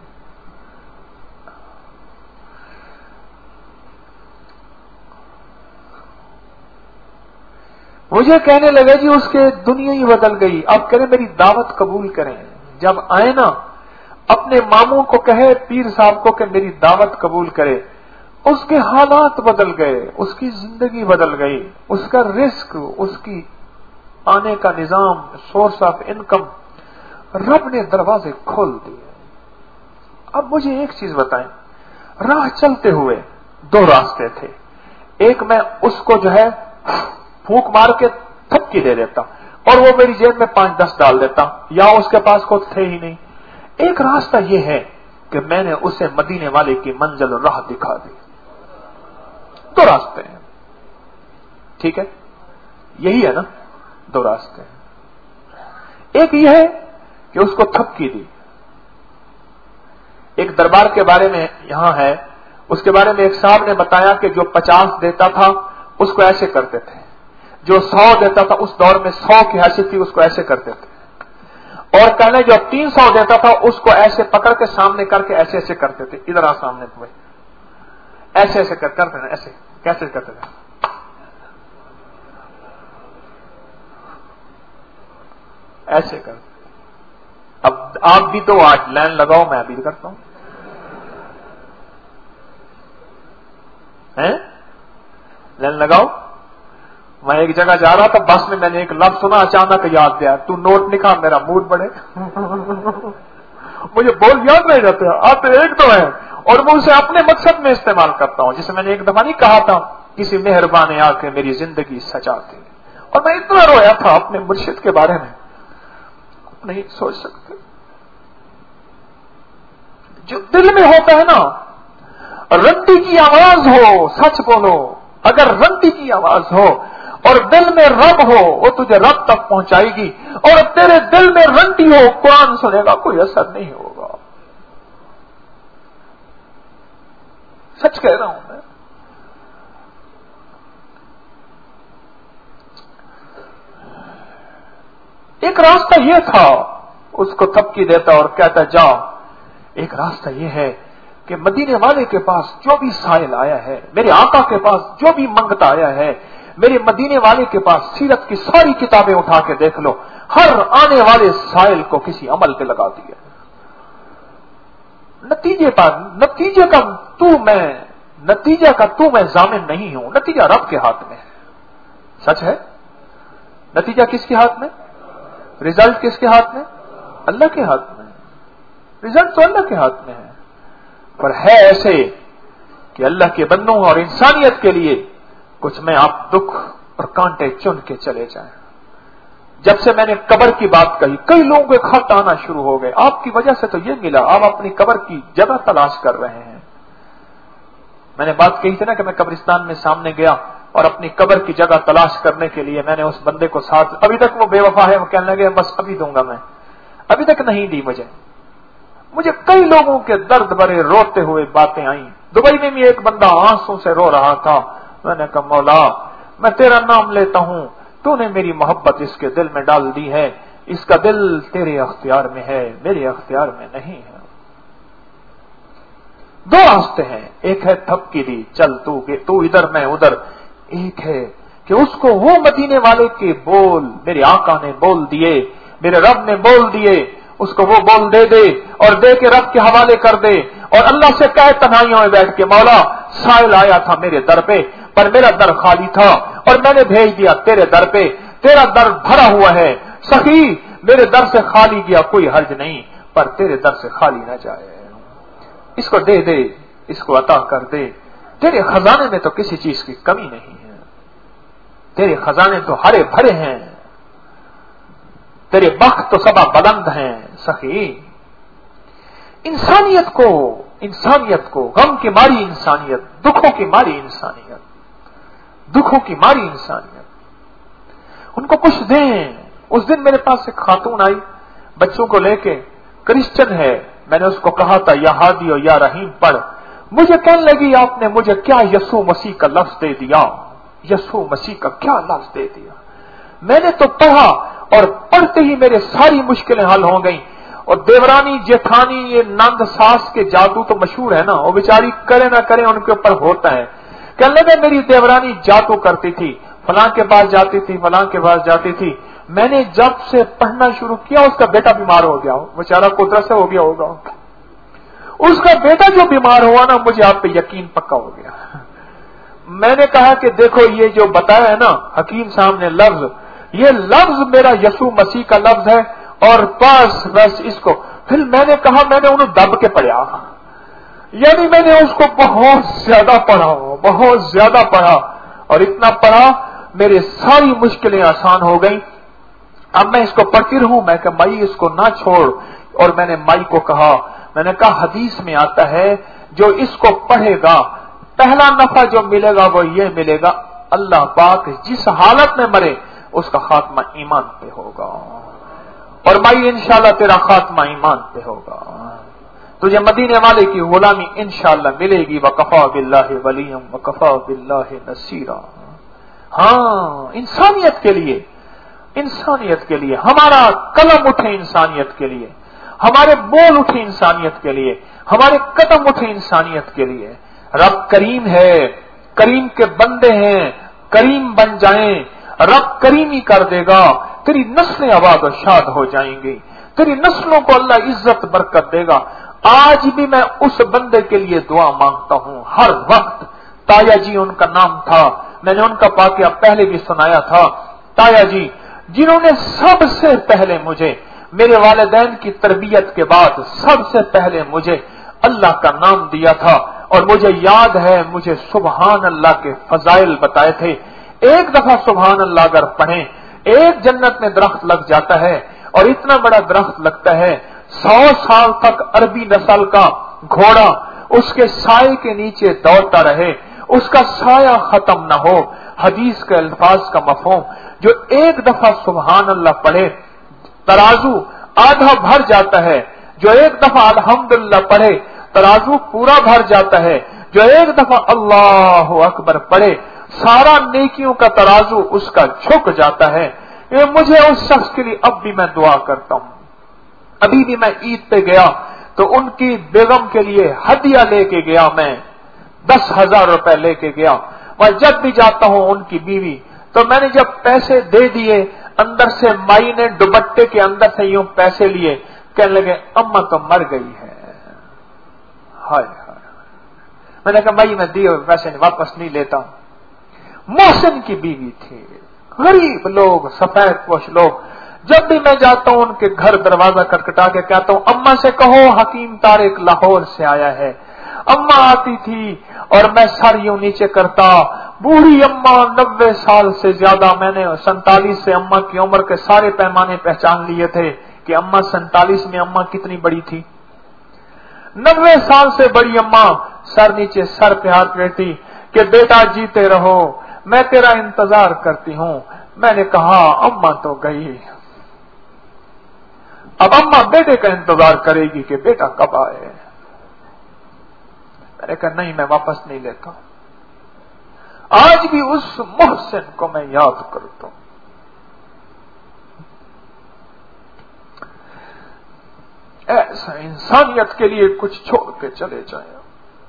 مجھے کہنے لگے جی اس کے دنیا ہی بدل گئی. اب کہنے میری دعوت قبول کریں. جب آئے نا اپنے ماموں کو کہے، پیر صاحب کو کہ میری دعوت قبول کرے. اس کے حالات بدل گئے، اس کی زندگی بدل گئی، اس کا رزق، اس کی آنے کا نظام، سورس آف انکم، رب نے دروازے کھول دیے. اب مجھے ایک چیز بتائیں، راہ چلتے ہوئے دو راستے تھے. ایک میں اس کو جو ہے پھونک مار کے تھپکی دے دیتا اور وہ میری جیب میں 5-10 ڈال دیتا، یا اس کے پاس خود تھے ہی نہیں. ایک راستہ یہ ہے کہ میں نے اسے مدینے والے کی منزل اور راہ دکھا دی. دو راستے ہیں، ٹھیک ہے، یہی ہے نا، دو راستے ہیں. ایک یہ ہے کہ اس کو تھپکی دی. ایک دربار کے بارے میں یہاں ہے، اس کے بارے میں ایک صاحب نے بتایا کہ جو 50 دیتا تھا اس کو ایسے کرتے تھے، جو 100 دیتا تھا اس دور میں 100 کی حیثیت تھی اس کو ایسے کرتے تھے، اور کہنے جو 300 دیتا تھا اس کو ایسے پکڑ کے سامنے کر کے ایسے ایسے کرتے تھے. ادھر آ سامنے تمہیں ایسے ایسے کرتے تھے. ایسے کیسے کرتے تھے؟ ایسے کرتے. اب آپ بھی تو آج لائن لگاؤ، میں ابھی کرتا ہوں. لائن لگاؤ. میں ایک جگہ جا رہا تھا، بس میں نے ایک لفظ سنا، اچانک یاد دیا، تو نوٹ لکھا، میرا موڈ بڑھے. مجھے بول یاد نہیں رہتے، آتے ایک دو ہیں اور میں اسے اپنے مقصد میں استعمال کرتا ہوں. جسے میں نے ایک دفعہ نہیں کہا تھا کسی مہربان آ کے میری زندگی سجاتے، اور میں اتنا رویا تھا اپنے مرشد کے بارے میں، نہیں سوچ سکتے. جو دل میں ہوتا ہے نا، رنڈی کی آواز ہو، سچ بولو، اگر رنڈی کی آواز ہو اور دل میں رب ہو، وہ تجھے رب تک پہنچائے گی. اور تیرے دل میں رنڈی ہو، قرآن سنے گا کوئی اثر نہیں ہوگا. سچ کہہ رہا ہوں میں. ایک راستہ یہ تھا، اس کو تھپکی دیتا اور کہتا جا. ایک راستہ یہ ہے کہ مدینے والے کے پاس جو بھی سائل آیا ہے، میرے آقا کے پاس جو بھی منگتا آیا ہے، میرے مدینے والے کے پاس سیرت کی ساری کتابیں اٹھا کے دیکھ لو، ہر آنے والے سائل کو کسی عمل پہ لگا دیا. نتیجے کا تو میں ضامن نہیں ہوں. نتیجہ رب کے ہاتھ میں ہے. سچ ہے. نتیجہ کس کے ہاتھ میں؟ رزلٹ کس کے ہاتھ میں؟ اللہ کے ہاتھ میں. رزلٹ تو اللہ کے ہاتھ میں ہے، پر ہے ایسے کہ اللہ کے بندوں اور انسانیت کے لیے کچھ میں آپ دکھ اور کانٹے چن کے چلے جائیں. جب سے میں نے قبر کی بات کہی، کئی لوگوں کے خط آنا شروع ہو گئے. آپ کی وجہ سے تو یہ ملا، آپ اپنی قبر کی جگہ تلاش کر رہے ہیں. میں نے بات کہی تھی نا کہ میں قبرستان میں سامنے گیا اور اپنی قبر کی جگہ تلاش کرنے کے لیے میں نے اس بندے کو ساتھ، ابھی تک وہ بے وفا ہے، وہ کہنے لگے بس ابھی دوں گا میں، ابھی تک نہیں دی. مجھے کئی لوگوں کے درد بھرے روتے ہوئے باتیں آئیں. دبئی میں بھی ایک بندہ آنسوں سے رو رہا تھا. میں نے کہا مولا میں تیرا نام لیتا ہوں، تو نے میری محبت اس کے دل میں ڈال دی ہے، اس کا دل تیرے اختیار میں ہے، میرے اختیار میں نہیں ہے. دو راستے ہیں، ایک ہے تھپکی دی چل تو ادھر میں ادھر، ایک ہے کہ اس کو وہ مدینے والے کے بول میرے آقا نے بول دیے، میرے رب نے بول دیے، اس کو وہ بول دے دے اور دے کے رب کے حوالے کر دے اور اللہ سے کہے تنہائیوں میں بیٹھ کے مولا سائل آیا تھا میرے در پہ پر میرا در خالی تھا اور میں نے بھیج دیا تیرے در پہ، تیرا در بھرا ہوا ہے سخی، میرے در سے خالی گیا کوئی حرج نہیں پر تیرے در سے خالی نہ جائے، اس کو دے دے، اس کو عطا کر دے، تیرے خزانے میں تو کسی چیز کی کمی نہیں ہے، تیرے خزانے تو ہرے بھرے ہیں، تیرے بخت تو سبا بلند ہیں سخی۔ انسانیت کو غم کی ماری انسانیت، دکھوں کی ماری انسانیت، ان کو کچھ دیں۔ اس دن میرے پاس ایک خاتون آئی بچوں کو لے کے، کرسچن ہے، میں نے اس کو کہا تھا یا ہادی اور یا رحیم پڑھ، مجھے کہنے لگی آپ نے مجھے کیا یسوع مسیح کا لفظ دے دیا، یسوع مسیح کا کیا لفظ دے دیا۔ میں نے تو پڑھا اور پڑھتے ہی میرے ساری مشکلیں حل ہو گئیں۔ اور دیورانی جیٹھانی یہ نند ساس کے جادو تو مشہور ہے نا، وہ بیچاری کرے نہ کرے ان کے اوپر ہوتا ہے۔ کہنے لگے میری دیورانی جادو کرتی تھی، فلاں کے پاس جاتی تھی، فلاں کے پاس جاتی تھی، میں نے جب سے پڑھنا شروع کیا اس کا بیٹا بیمار ہو گیا، بیچارہ قدرت سے ہو گیا ہوگا، اس کا بیٹا جو بیمار ہوا نا مجھے آپ پہ یقین پکا ہو گیا۔ میں نے کہا کہ دیکھو یہ جو بتایا ہے نا حکیم صاحب نے لفظ، یہ لفظ میرا یسوع مسیح کا لفظ ہے اور بس اس کو پھر میں نے کہا میں نے انہوں دب کے پڑھا، یعنی میں نے اس کو بہت زیادہ پڑھا اور اتنا پڑھا میرے ساری مشکلیں آسان ہو گئیں۔ اب میں اس کو پڑھتی رہوں، میں کہ مائی اس کو نہ چھوڑ، اور میں نے مائی کو کہا، میں نے کہا حدیث میں آتا ہے جو اس کو پڑھے گا پہلا نفع جو ملے گا وہ یہ ملے گا، اللہ پاک جس حالت میں مرے اس کا خاتمہ ایمان پہ ہوگا، اور مائی انشاءاللہ تیرا خاتمہ ایمان پہ ہوگا، تجھے مدینے والے کی غلامی انشاءاللہ ملے گی، وکفا باللہ ولیم وکفا باللہ نصیرا۔ ہاں انسانیت کے لیے ہمارا قلم اٹھے، انسانیت کے لیے ہمارے بول اٹھے، انسانیت کے لیے ہمارے قدم اٹھے، انسانیت کے لیے۔ رب کریم ہے، کریم کے بندے ہیں، کریم بن جائیں، رب کریم ہی کر دے گا، تیری نسلیں آباد و شاد ہو جائیں گی، تیری نسلوں کو اللہ عزت برکت دے گا۔ آج بھی میں اس بندے کے لیے دعا مانگتا ہوں ہر وقت، تایا جی ان کا نام تھا، میں نے ان کا واقعہ پہلے بھی سنایا تھا، تایا جی جنہوں نے سب سے پہلے مجھے میرے والدین کی تربیت کے بعد سب سے پہلے مجھے اللہ کا نام دیا تھا، اور مجھے یاد ہے مجھے سبحان اللہ کے فضائل بتائے تھے۔ ایک دفعہ سبحان اللہ اگر پڑھیں، ایک جنت میں درخت لگ جاتا ہے، اور اتنا بڑا درخت لگتا ہے 100 سال تک عربی نسل کا گھوڑا اس کے سائے کے نیچے دوڑتا رہے، اس کا سایہ ختم نہ ہو۔ حدیث کے الفاظ کا مفہوم، جو ایک دفعہ سبحان اللہ پڑھے ترازو آدھا بھر جاتا ہے، جو ایک دفعہ الحمدللہ پڑھے ترازو پورا بھر جاتا ہے، جو ایک دفعہ اللہ اکبر پڑھے سارا نیکیوں کا ترازو اس کا جھک جاتا ہے۔ یہ مجھے اس شخص کے لیے اب بھی میں دعا کرتا ہوں۔ ابھی بھی میں عید پہ گیا تو ان کی بیگم کے لیے ہدیہ لے کے گیا، میں 10,000 روپے لے کے گیا، اور جب بھی جاتا ہوں ان کی بیوی، تو میں نے جب پیسے دے دیے اندر سے مائی نے دوپٹے کے اندر سے یوں پیسے لیے، کہنے لگے اماں تو مر گئی ہے۔ ہائے ہائے، میں نے کہا بھائی میں دیے ہوئے پیسے واپس نہیں لیتا ہوں۔ محسن کی بیوی تھی، غریب لوگ، سفید پوش لوگ، جب بھی میں جاتا ہوں ان کے گھر دروازہ کٹکھٹا کے کہتا ہوں اماں سے کہو حکیم طارق لاہور سے آیا ہے۔ اماں آتی تھی اور میں سر یوں نیچے کرتا، بوڑھی اماں 90 سال سے زیادہ، میں نے 47 سے اماں کی عمر کے سارے پیمانے پہچان لیے تھے کہ اماں 47 میں اماں کتنی بڑی تھی۔ 90 سال سے بڑی اماں سر نیچے، سر پہ ہاتھ رہتی کہ بیٹا جیتے رہو، میں تیرا انتظار کرتی ہوں۔ میں نے کہا اماں تو گئی، اب اماں بیٹے کا انتظار کرے گی کہ بیٹا کب آئے۔ میں نے کہا نہیں، میں واپس نہیں لیتا۔ آج بھی اس محسن کو میں یاد کرتا ہوں۔ ایسا انسانیت کے لیے کچھ چھوڑ کے چلے جائیں۔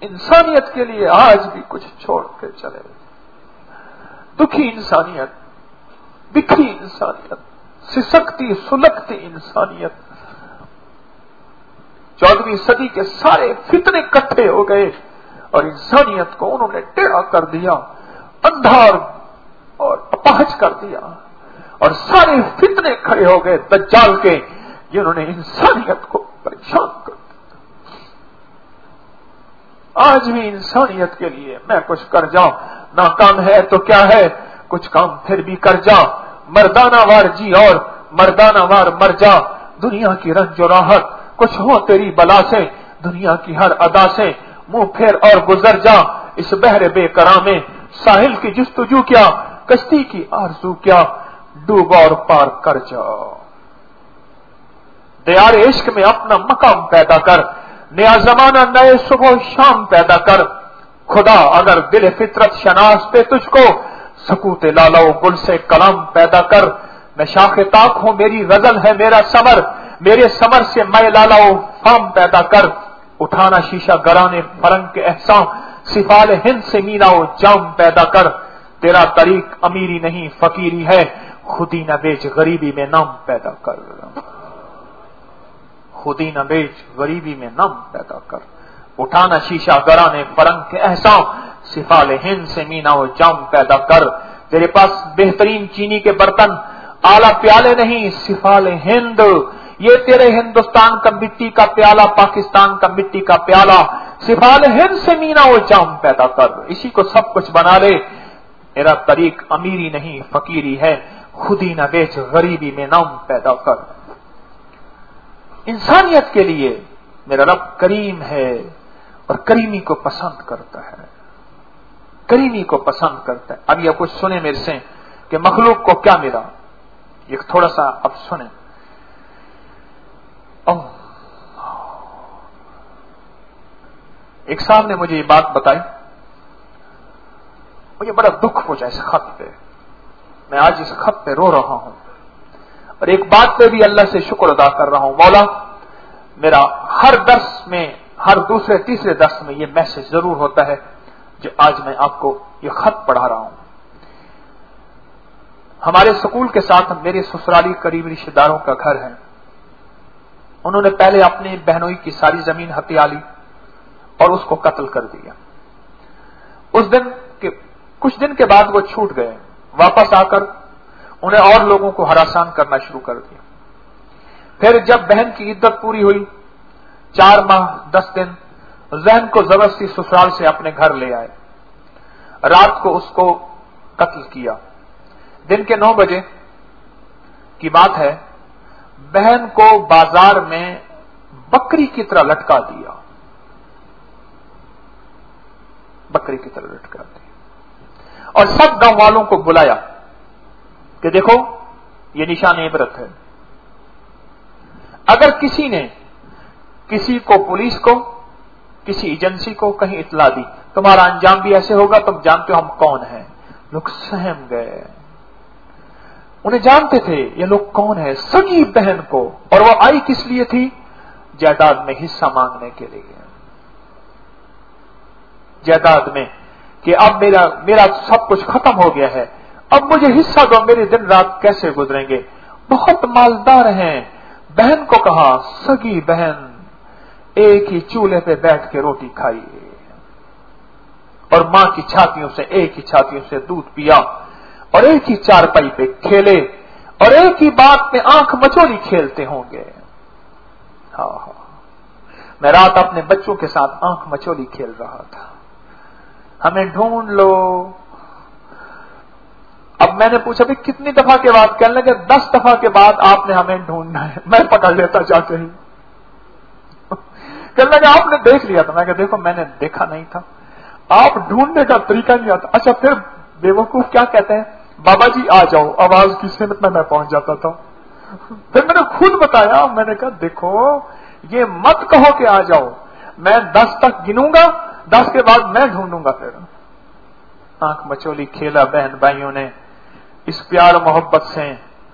انسانیت کے لیے آج بھی کچھ چھوڑ کے چلے. دکھی انسانیت, بکھری انسانیت, سسکتی سلگتی انسانیت. 14ویں صدی کے سارے فتنے اکٹھے ہو گئے اور انسانیت کو انہوں نے ٹیڑھا کر دیا, اندھار اور اپاہج کر دیا, اور سارے فتنے کھڑے ہو گئے دجال کے, جنہوں نے انسانیت کو پریشان کر دیا. آج بھی انسانیت کے لیے میں کچھ کر جاؤں, ناکام ہے تو کیا ہے, کچھ کام پھر بھی کر جا. مردانہ وار جی اور مردانہ وار مر جا. دنیا کی رنج و راحت کچھ ہو تیری بلا سے, دنیا کی ہر ادا سے منہ پھیر اور گزر جا. اس بحر بے کرا میں ساحل کی جستجو کیا, کشتی کی آرزو کیا, ڈوب اور پار کر جا. دیار عشق میں اپنا مقام پیدا کر, نیا زمانہ نئے صبح شام پیدا کر. خدا اگر دل فطرت شناس پہ تجھ کو سکوت لالو گل سے کلام پیدا کر. میں شاخ تاک ہوں میری غزل ہے میرا سمر, میرے سمر سے میں لالاؤ فام پیدا کر. اٹھانا شیشہ گرانے فرنگ کے احسان, سفال ہند سے میلاؤ جام پیدا کر. تیرا طریق امیری نہیں فقیری ہے, خودی نہ بیچ غریبی میں نام پیدا کر. خودی نہ بیچ غریبی میں نام پیدا کر. اٹھانا شیشہ گرانے فرنگ کے احسان, سفال ہند سے میلاؤ جام پیدا کر. تیرے پاس بہترین چینی کے برتن اعلی پیالے نہیں سفال ہند, یہ تیرے ہندوستان کا مٹی کا پیالہ, پاکستان کا مٹی کا پیالہ. سفال ہند سے مینا وہ جام پیدا کر, اسی کو سب کچھ بنا لے. میرا طریق امیری نہیں فقیری ہے, خودی نہ بیچ غریبی میں نام پیدا کر. انسانیت کے لیے میرا رب کریم ہے اور کریمی کو پسند کرتا ہے, کریمی کو پسند کرتا ہے. اب یہ کچھ سنیں میرے سے کہ مخلوق کو کیا ملا, یہ تھوڑا سا اب سنیں. ایک صاحب نے مجھے یہ بات بتائی, مجھے بڑا دکھ ہو جائے اس خط پہ. میں آج اس خط پہ رو رہا ہوں اور ایک بات پہ بھی اللہ سے شکر ادا کر رہا ہوں. مولا میرا ہر درس میں, ہر دوسرے تیسرے درس میں یہ میسج ضرور ہوتا ہے جو آج میں آپ کو یہ خط پڑھا رہا ہوں. ہمارے سکول کے ساتھ میرے سسرالی قریبی رشتے داروں کا گھر ہے. انہوں نے پہلے اپنے بہنوئی کی ساری زمین ہتھیا لی اور اس کو قتل کر دیا. اس دن کے کچھ دن کے بعد وہ چھوٹ گئے. واپس آ کر انہیں اور لوگوں کو ہراسان کرنا شروع کر دیا. پھر جب بہن کی عدت پوری ہوئی, 4 ماہ 10 دن, ذہن کو زبردستی سسرال سے اپنے گھر لے آئے. رات کو اس کو قتل کیا. دن کے 9 بجے کی بات ہے, بہن کو بازار میں بکری کی طرح لٹکا دیا, بکری کی طرح لٹکا دیا, اور سب گاؤں والوں کو بلایا کہ دیکھو یہ نشان عبرت ہے. اگر کسی نے کسی کو, پولیس کو, کسی ایجنسی کو کہیں اطلاع دی, تمہارا انجام بھی ایسے ہوگا, تم جانتے ہو ہم کون ہیں. لوگ سہم گئے. انہیں جانتے تھے یہ لوگ کون ہیں, سگی بہن کو. اور وہ آئی کس لیے تھی؟ جائیداد میں حصہ مانگنے کے لیے. جائیداد میں کہ اب میرا سب کچھ ختم ہو گیا ہے, اب مجھے حصہ دو, میرے دن رات کیسے گزریں گے. بہت مالدار ہیں. بہن کو کہا, سگی بہن, ایک ہی چولہے پہ بیٹھ کے روٹی کھائی اور ماں کی چھاتیوں سے, ایک ہی چھاتیوں سے دودھ پیا اور ایک ہی چارپائی پہ کھیلے اور ایک ہی بات میں آنکھ مچولی کھیلتے ہوں گے. ہاں ہاں, میں رات اپنے بچوں کے ساتھ آنکھ مچولی کھیل رہا تھا. ہمیں ڈھونڈ لو. اب میں نے پوچھا بھی کتنی دفعہ کے بعد؟ کہنے لگے 10 دفعہ کے بعد آپ نے ہمیں ڈھونڈنا ہے. میں پکڑ لیتا جا کے ہی. کہنے لگے آپ نے دیکھ لیا تھا. میں کہ دیکھو میں نے دیکھا نہیں تھا, آپ ڈھونڈنے کا طریقہ نہیں آتا. اچھا پھر بے وقوف کیا کہتے ہیں, بابا جی آ جاؤ, آواز کی سمت میں پہنچ جاتا تھا. پھر میں نے خود بتایا, میں نے کہا دیکھو یہ مت کہو کہ آ جاؤ, میں 10 تک گنوں گا, 10 کے بعد میں ڈھونڈوں گا. پھر آنکھ مچولی کھیلا بہن بھائیوں نے اس پیار محبت سے,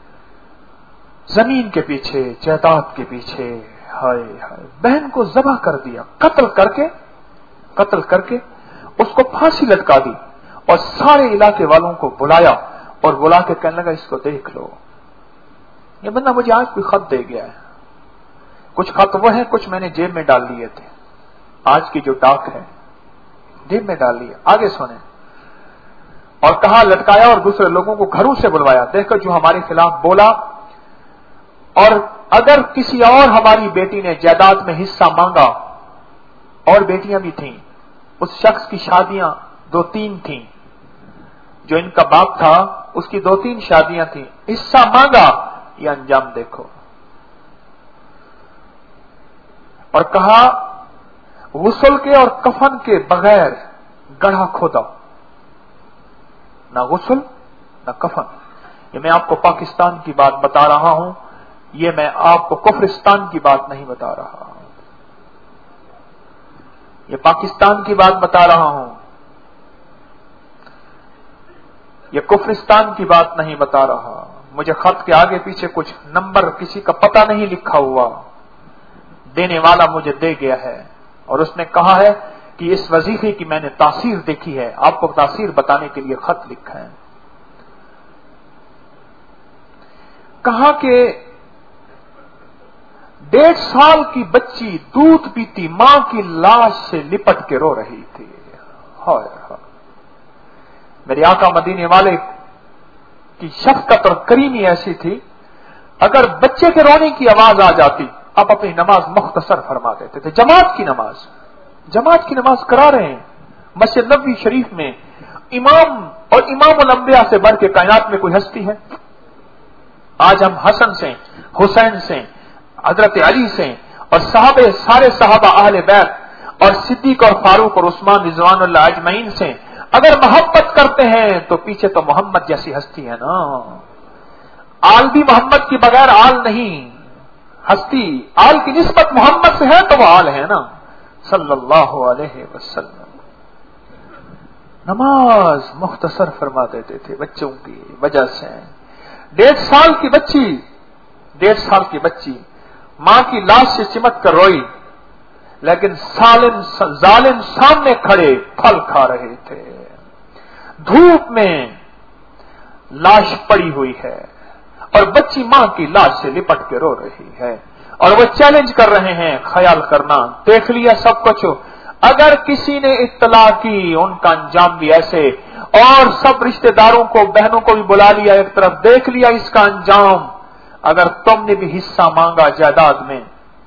زمین کے پیچھے, جائیداد کے پیچھے. ہائے ہائے, بہن کو ذبح کر دیا, قتل کر کے قتل کر کے اس کو پھانسی لٹکا دی اور سارے علاقے والوں کو بلایا اور بلا کے کہنے لگا اس کو دیکھ لو، یہ بندہ مجھے آج کوئی خط دے گیا ہے، کچھ خط وہ ہیں، کچھ میں نے جیب میں ڈال لیے تھے، آج کی جو ڈاک ہے جیب میں ڈال لیے، آگے سنیں۔ اور کہا لٹکایا اور دوسرے لوگوں کو گھروں سے بلوایا، دیکھو جو ہمارے خلاف بولا، اور اگر کسی اور ہماری بیٹی نے جائیداد میں حصہ مانگا، اور بیٹیاں بھی تھیں، اس شخص کی شادیاں 2-3 تھیں، جو ان کا باپ تھا اس کی 2-3 شادیاں تھیں، حصہ مانگا، یہ انجام دیکھو۔ اور کہا غسل کے اور کفن کے بغیر گڑھا کھودا، نہ غسل نہ کفن۔ یہ میں آپ کو پاکستان کی بات بتا رہا ہوں، یہ میں آپ کو کفرستان کی بات نہیں بتا رہا ہوں، یہ پاکستان کی بات بتا رہا ہوں، یہ کفرستان کی بات نہیں بتا رہا۔ مجھے خط کے آگے پیچھے کچھ نمبر کسی کا پتہ نہیں لکھا ہوا، دینے والا مجھے دے گیا ہے، اور اس نے کہا ہے کہ اس وظیفے کی میں نے تاثیر دیکھی ہے، آپ کو تاثیر بتانے کے لیے خط لکھا ہے۔ کہا کہ 1.5 سال کی بچی دودھ پیتی ماں کی لاش سے لپٹ کے رو رہی تھی۔ ہائے ہائے، میرے آقا مدینے والے کی شفقت اور کریمی ایسی تھی، اگر بچے کے رونے کی آواز آ جاتی آپ اپنی نماز مختصر فرما دیتے تھے۔ جماعت کی نماز کرا رہے ہیں مسجد نبوی شریف میں، امام اور امام الانبیاء سے بڑھ کے کائنات میں کوئی ہستی ہے؟ آج ہم حسن سے، حسین سے، حضرت علی سے اور سارے صحابہ اہل بیت اور صدیق اور فاروق اور عثمان رضوان اللہ اجمعین سے اگر محبت کرتے ہیں تو پیچھے تو محمد جیسی ہستی ہے نا۔ آل بھی محمد کی بغیر آل نہیں، ہستی آل کی نسبت محمد سے ہے تو وہ آل ہے نا، صلی اللہ علیہ وسلم۔ نماز مختصر فرما دیتے تھے بچوں کی وجہ سے۔ 1.5 سال کی بچی ماں کی لاش سے چمٹ کر روئی، لیکن ظالم سامنے کھڑے پھل کھا رہے تھے۔ دھوپ میں لاش پڑی ہوئی ہے اور بچی ماں کی لاش سے لپٹ کے رو رہی ہے، اور وہ چیلنج کر رہے ہیں، خیال کرنا دیکھ لیا سب کچھ، اگر کسی نے اطلاع کی ان کا انجام بھی ایسے، اور سب رشتہ داروں کو بہنوں کو بھی بلا لیا ایک طرف، دیکھ لیا اس کا انجام، اگر تم نے بھی حصہ مانگا جائیداد میں۔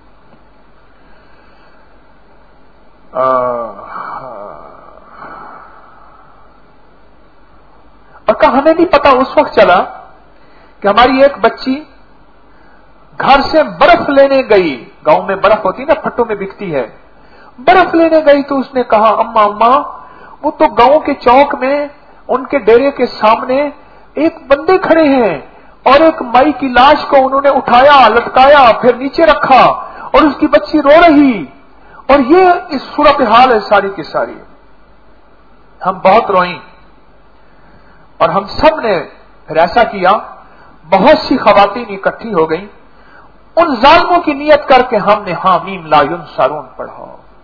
اور کہا ہمیں نہیں پتا، اس وقت چلا کہ ہماری ایک بچی گھر سے برف لینے گئی، گاؤں میں برف ہوتی نا، پھٹوں میں بکتی ہے، برف لینے گئی تو اس نے کہا اماں وہ تو گاؤں کے چوک میں ان کے ڈیرے کے سامنے ایک بندے کھڑے ہیں، اور ایک مائی کی لاش کو انہوں نے اٹھایا، لٹکایا، پھر نیچے رکھا، اور اس کی بچی رو رہی، اور یہ اس صورتحال ہے ساری کی ساری۔ ہم بہت روئیں، اور ہم سب نے پھر ایسا کیا، بہت سی خواتین اکٹھی ہو گئیں، ان ظالموں کی نیت کر کے ہم نے حامیم لا ینصرون پڑھا،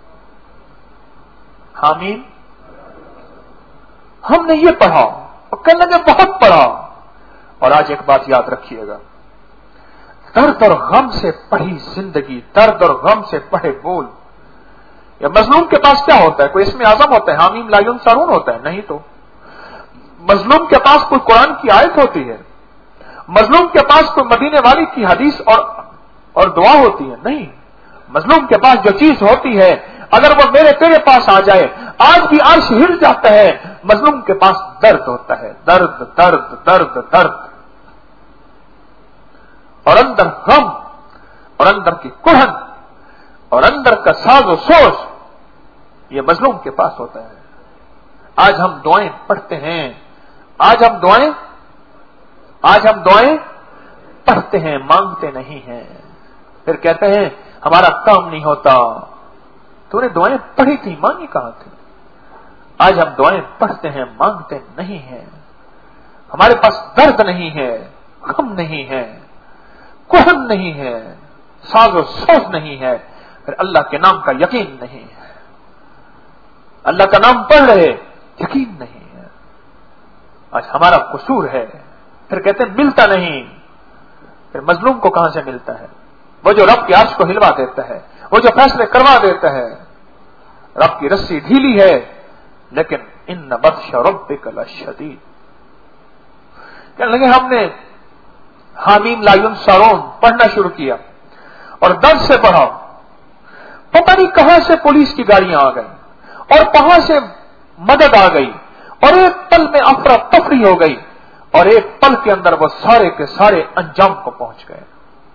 حامیم ہم نے یہ پڑھا، اور کہنے لگے بہت پڑھا۔ اور آج ایک بات یاد رکھیے گا، درد اور غم سے پڑھی زندگی، درد اور غم سے پڑھے بول۔ یا مظلوم کے پاس کیا ہوتا ہے؟ کوئی اسم اعظم ہوتا ہے؟ حامیم لا ینصرون ہوتا ہے؟ نہیں تو مظلوم کے پاس کوئی قرآن کی آیت ہوتی ہے؟ مظلوم کے پاس کوئی مدینے والی کی حدیث اور دعا ہوتی ہے؟ نہیں، مظلوم کے پاس جو چیز ہوتی ہے اگر وہ میرے تیرے پاس آ جائے، آج بھی عرش ہل جاتا ہے، مظلوم کے پاس درد ہوتا ہے، درد درد درد درد، اور اندر غم، اور اندر کی کڑھن، اور اندر کا ساز و سوز، یہ مظلوم کے پاس ہوتا ہے۔ آج ہم دعائیں پڑھتے ہیں، آج ہم دعائیں پڑھتے ہیں، مانگتے نہیں ہیں، پھر کہتے ہیں ہمارا کام نہیں ہوتا۔ تو نے دعائیں پڑھی تھی، مانگی کہاں تھی؟ آج ہم دعائیں پڑھتے ہیں، مانگتے نہیں ہیں، ہمارے پاس درد نہیں ہے، غم نہیں ہے، کہن نہیں ہے، ساز و سوز نہیں ہے، پھر اللہ کے نام کا یقین نہیں ہے۔ اللہ کا نام پڑھ رہے, یقین نہیں ہے. آج ہمارا قصور ہے. پھر کہتے ہیں ملتا نہیں. پھر مظلوم کو کہاں سے ملتا ہے؟ وہ جو رب کے عرش کو ہلوا دیتا ہے, وہ جو فیصلے کروا دیتا ہے. رب کی رسی ڈھیلی ہے, لیکن ان بطش ربک لشدید. کہنے لگے ہم نے حامیم لا ینصرون پڑھنا شروع کیا اور درد سے پڑھا. پتہ نہیں کہاں سے پولیس کی گاڑیاں آ گئی اور کہاں سے مدد آ گئی, اور ایک پل میں افراتفری ہو گئی, اور ایک پل کے اندر وہ سارے کے سارے انجام کو پہنچ گئے.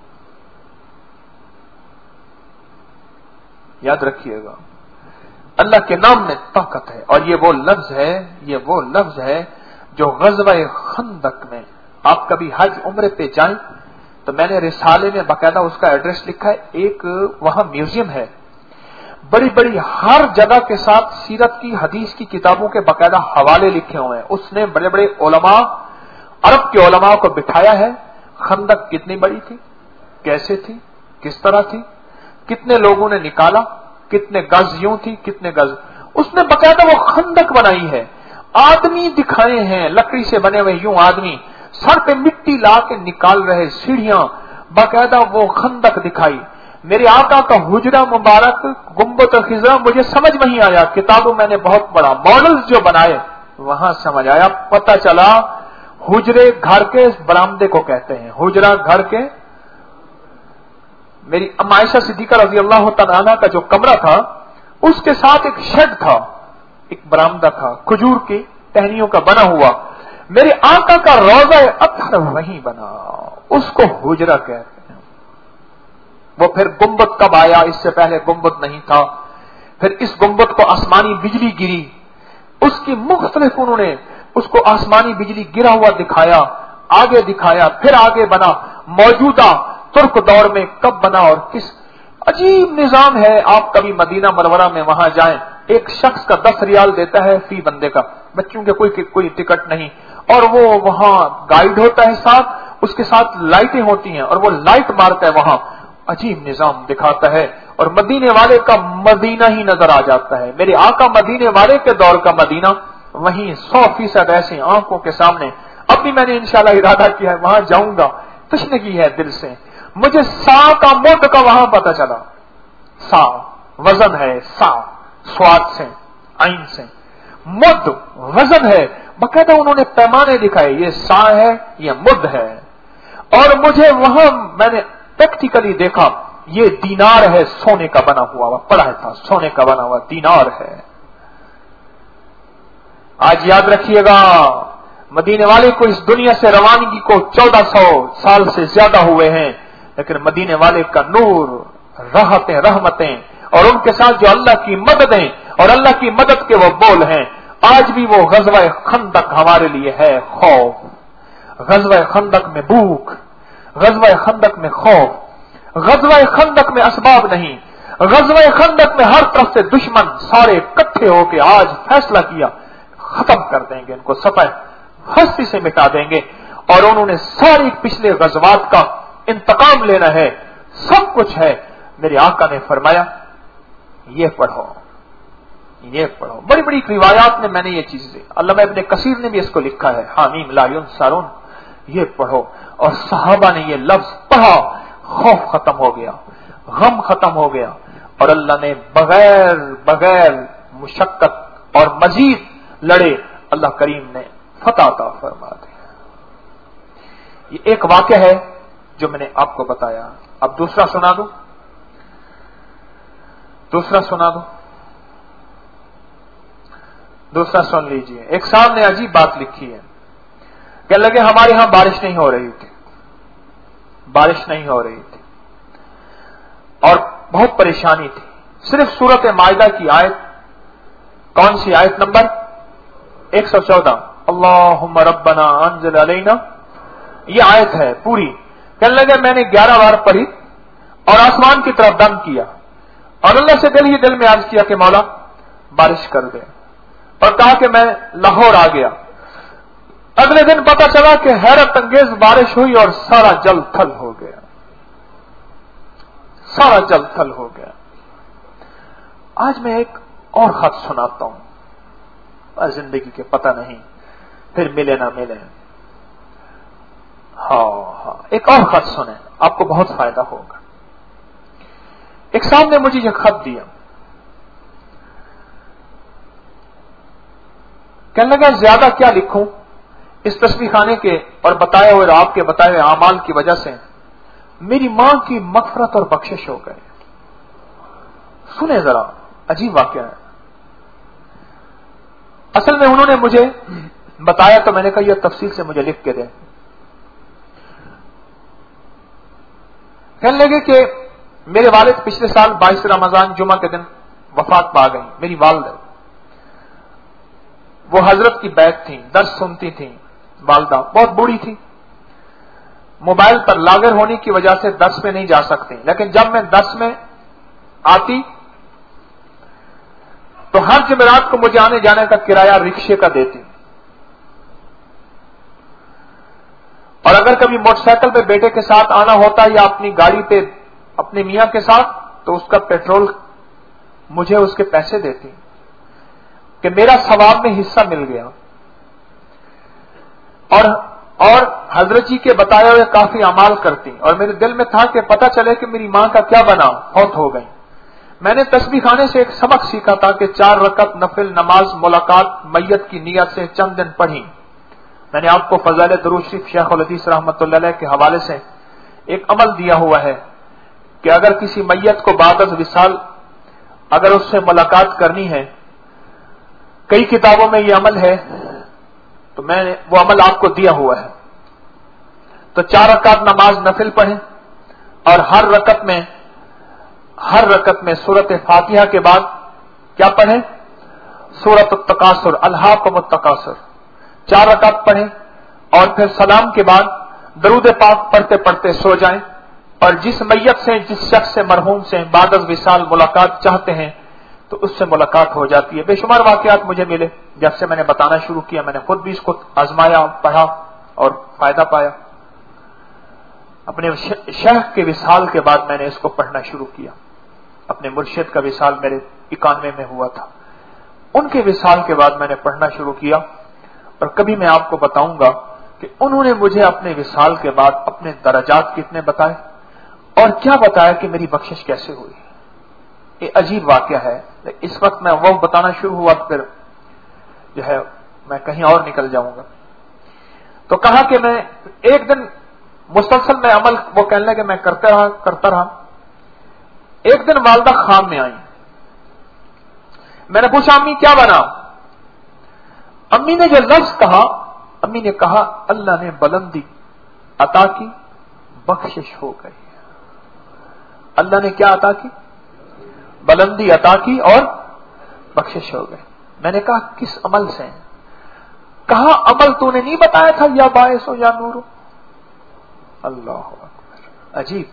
یاد رکھیے گا, اللہ کے نام میں طاقت ہے. اور یہ وہ لفظ ہے جو غزوہ خندق میں, آپ کبھی حج عمرے پہ جائیں تو میں نے رسالے میں باقاعدہ اس کا ایڈریس لکھا ہے. ایک وہاں میوزیم ہے, بڑی بڑی ہر جگہ کے ساتھ سیرت کی حدیث کی کتابوں کے باقاعدہ حوالے لکھے ہوئے ہیں. اس نے بڑے بڑے علماء, عرب کے علماء کو بٹھایا ہے. خندق کتنی بڑی تھی, کیسے تھی, کس طرح تھی, کتنے لوگوں نے نکالا, کتنے گز یوں تھی, کتنے گز. اس نے باقاعدہ وہ خندق بنائی ہے. آدمی دکھائے ہیں لکڑی سے بنے ہوئے, یوں آدمی سر پہ مٹی لا کے نکال رہے, سیڑھیاں, باقاعدہ وہ خندق دکھائی. میرے آقا کا حجرہ مبارک گنبد خضرا مجھے سمجھ نہیں آیا, کتابوں میں نے بہت بڑا ماڈلز جو بنائے وہاں سمجھ آیا. پتہ چلا حجرے گھر کے برآمدے کو کہتے ہیں, حجرہ گھر کے. میری ام عائشہ صدیقہ رضی اللہ تعالی عنہ کا جو کمرہ تھا اس کے ساتھ ایک شیڈ تھا, ایک برآمدہ تھا کھجور کی ٹہنیوں کا بنا ہوا. میرے آقا کا روضہ اطہر وہیں بنا, اس کو حجرہ کہتے ہیں. وہ پھر گنبد کب آیا, اس سے پہلے گنبد نہیں تھا. پھر اس گنبد کو آسمانی بجلی گری, اس کی مختلف انہوں نے اس کو آسمانی بجلی گرا ہوا دکھایا, آگے دکھایا, پھر آگے بنا. موجودہ ترک دور میں کب بنا اور کس عجیب نظام ہے. آپ کبھی مدینہ منورہ میں وہاں جائیں, ایک شخص کا 10 ریال دیتا ہے فی بندے کا, بچوں کے کوئی ٹکٹ نہیں, اور وہ وہاں گائیڈ ہوتا ہے ساتھ, اس کے ساتھ لائٹیں ہوتی ہیں اور وہ لائٹ مارتا ہے وہاں. عجیب نظام دکھاتا ہے, اور مدینے والے کا مدینہ ہی نظر آ جاتا ہے. میرے آقا مدینے والے کے دور کا مدینہ وہیں 100% ایسے آنکھوں کے سامنے. اب بھی میں نے انشاءاللہ ارادہ کیا ہے وہاں جاؤں گا, تشنگی ہے دل سے. مجھے سا کا مد کا وہاں پتا چلا. سا وزن ہے, سا سواد سے, عین سے, مد وزن ہے. باقاعدہ انہوں نے پیمانے دکھائے, یہ سا ہے, یہ مد ہے. اور مجھے وہاں میں نے پریکٹیکلی دیکھا, یہ دینار ہے, سونے کا بنا ہوا, پڑھا تھا سونے کا بنا ہوا دینار ہے. آج یاد رکھیے گا, مدینے والے کو اس دنیا سے روانگی کو 1400 سال سے زیادہ ہوئے ہیں, لیکن مدینے والے کا نور, راحتیں, رحمتیں, اور ان کے ساتھ جو اللہ کی مددیں اور اللہ کی مدد کے وہ بول ہیں. آج بھی وہ غزوہ خندق ہمارے لیے ہے خوف. غزوہ خندق میں بھوک, غزوہ خندق میں خوف, غزوہ خندق میں اسباب نہیں, غزوہ خندق میں ہر طرف سے دشمن سارے اکٹھے ہو کے آج فیصلہ کیا ختم کر دیں گے, ان کو صفحہ ہستی سے مٹا دیں گے. اور انہوں نے ساری پچھلے غزوات کا انتقام لینا ہے, سب کچھ ہے. میرے آقا نے فرمایا یہ پڑھو, یہ پڑھو. بڑی بڑی روایات میں نے یہ چیزیں, علامہ ابن کثیر نے بھی اس کو لکھا ہے, حامیم لا ینصرون, یہ پڑھو. اور صحابہ نے یہ لفظ پڑھا, خوف ختم ہو گیا, غم ختم ہو گیا, اور اللہ نے بغیر مشقت اور مزید لڑے اللہ کریم نے فتح عطا فرما دی. یہ ایک واقعہ ہے جو میں نے آپ کو بتایا. اب دوسرا سنا دوں, دوسرا سن لیجئے. ایک صاحب نے عجیب بات لکھی ہے, کہنے لگے ہمارے ہاں بارش نہیں ہو رہی تھی, بارش نہیں ہو رہی تھی اور بہت پریشانی تھی. صرف سورۃ مائدہ کی آیت, کون سی آیت نمبر 114, اللہم ربنا انزل علینا, یہ آیت ہے پوری. کہنے لگے میں نے 11 بار پڑھی اور آسمان کی طرف دم کیا اور اللہ سے دل ہی دل میں عرض کیا کہ مولا بارش کر دے, اور کہا کہ میں لاہور آ گیا. اگلے دن پتا چلا کہ حیرت انگیز بارش ہوئی اور سارا جل تھل ہو گیا, سارا جل تھل ہو گیا. آج میں ایک اور خط سناتا ہوں، زندگی کے پتہ نہیں پھر ملے نہ ملے. ہاں ایک اور خط سنیں، آپ کو بہت فائدہ ہوگا. ایک صاحب نے مجھے یہ خط دیا، کہنے لگا زیادہ کیا لکھوں، اس تصویر خانے کے اور بتائے ہوئے آپ کے بتائے ہوئے اعمال کی وجہ سے میری ماں کی مغفرت اور بخشش ہو گئے. سنیں ذرا، عجیب واقعہ ہے. اصل میں انہوں نے مجھے بتایا تو میں نے کہا یہ تفصیل سے مجھے لکھ کے دیں. کہنے لگے کہ میرے والد پچھلے سال 22 رمضان جمعہ کے دن وفات پا گئی. میری والدہ وہ حضرت کی بیت تھیں، درس سنتی تھیں. والدہ بہت بوڑھی تھی، موبائل پر لاگر ہونے کی وجہ سے درس میں نہیں جا سکتی، لیکن جب میں درس میں آتی تو ہر جمعرات کو مجھے آنے جانے کا کرایہ رکشے کا دیتی، اور اگر کبھی موٹر سائیکل پہ بیٹے کے ساتھ آنا ہوتا یا اپنی گاڑی پہ اپنے میاں کے ساتھ تو اس کا پیٹرول مجھے اس کے پیسے دیتی کہ میرا ثواب میں حصہ مل گیا. اور حضرت جی کے بتائے ہوئے کافی اعمال کرتی، اور میرے دل میں تھا کہ پتہ چلے کہ میری ماں کا کیا بنا، فوت ہو گئی. میں نے تسبیح خانے سے ایک سبق سیکھا تھا کہ 4 رکعت نفل نماز ملاقات میت کی نیت سے چند دن پڑھی. میں نے آپ کو فضائل درود شریف شیخ الحدیث رحمۃ اللہ علیہ کے حوالے سے ایک عمل دیا ہوا ہے کہ اگر کسی میت کو بعد از وصال اگر اس سے ملاقات کرنی ہے، کئی کتابوں میں یہ عمل ہے، تو میں نے وہ عمل آپ کو دیا ہوا ہے. تو 4 رکعت نماز نفل پڑھیں، اور ہر رکعت میں سورۃ فاتحہ کے بعد کیا پڑھیں؟ سورۃ التکاثر، الہاکم التکاثر. 4 رکعت پڑھیں اور پھر سلام کے بعد درود پاک پڑھتے پڑھتے سو جائیں. اور جس میت سے، جس شخص سے، مرحوم سے بعد از وصال ملاقات چاہتے ہیں تو اس سے ملاقات ہو جاتی ہے. بے شمار واقعات مجھے ملے جب سے میں نے بتانا شروع کیا. میں نے خود بھی اس کو آزمایا، پڑھا اور فائدہ پایا. اپنے شیخ کے وصال کے بعد میں نے اس کو پڑھنا شروع کیا. اپنے مرشد کا وصال میرے 91 میں ہوا تھا، ان کے وصال کے بعد میں نے پڑھنا شروع کیا. اور کبھی میں آپ کو بتاؤں گا کہ انہوں نے مجھے اپنے وصال کے بعد اپنے درجات کتنے بتائے اور کیا بتایا کہ میری بخشش کیسے ہوئی. یہ عجیب واقعہ ہے. اس وقت میں وہ بتانا شروع ہوا پھر جو ہے میں کہیں اور نکل جاؤں گا. تو کہا کہ میں ایک دن مسلسل میں عمل، وہ کہنے لگے میں کرتا رہا. ایک دن والدہ خام میں آئی. میں نے پوچھا امی کیا بنا؟ امی نے جو لفظ کہا، امی نے کہا اللہ نے بلندی عطا کی، بخشش ہو گئی. اللہ نے کیا عطا کی؟ بلندی عطا کی اور بخشش ہو گئی. میں نے کہا کس عمل سے؟ کہا عمل تو نے نہیں بتایا تھا، یا باعث ہو یا نور ہو. اللہ اکبر، عجیب.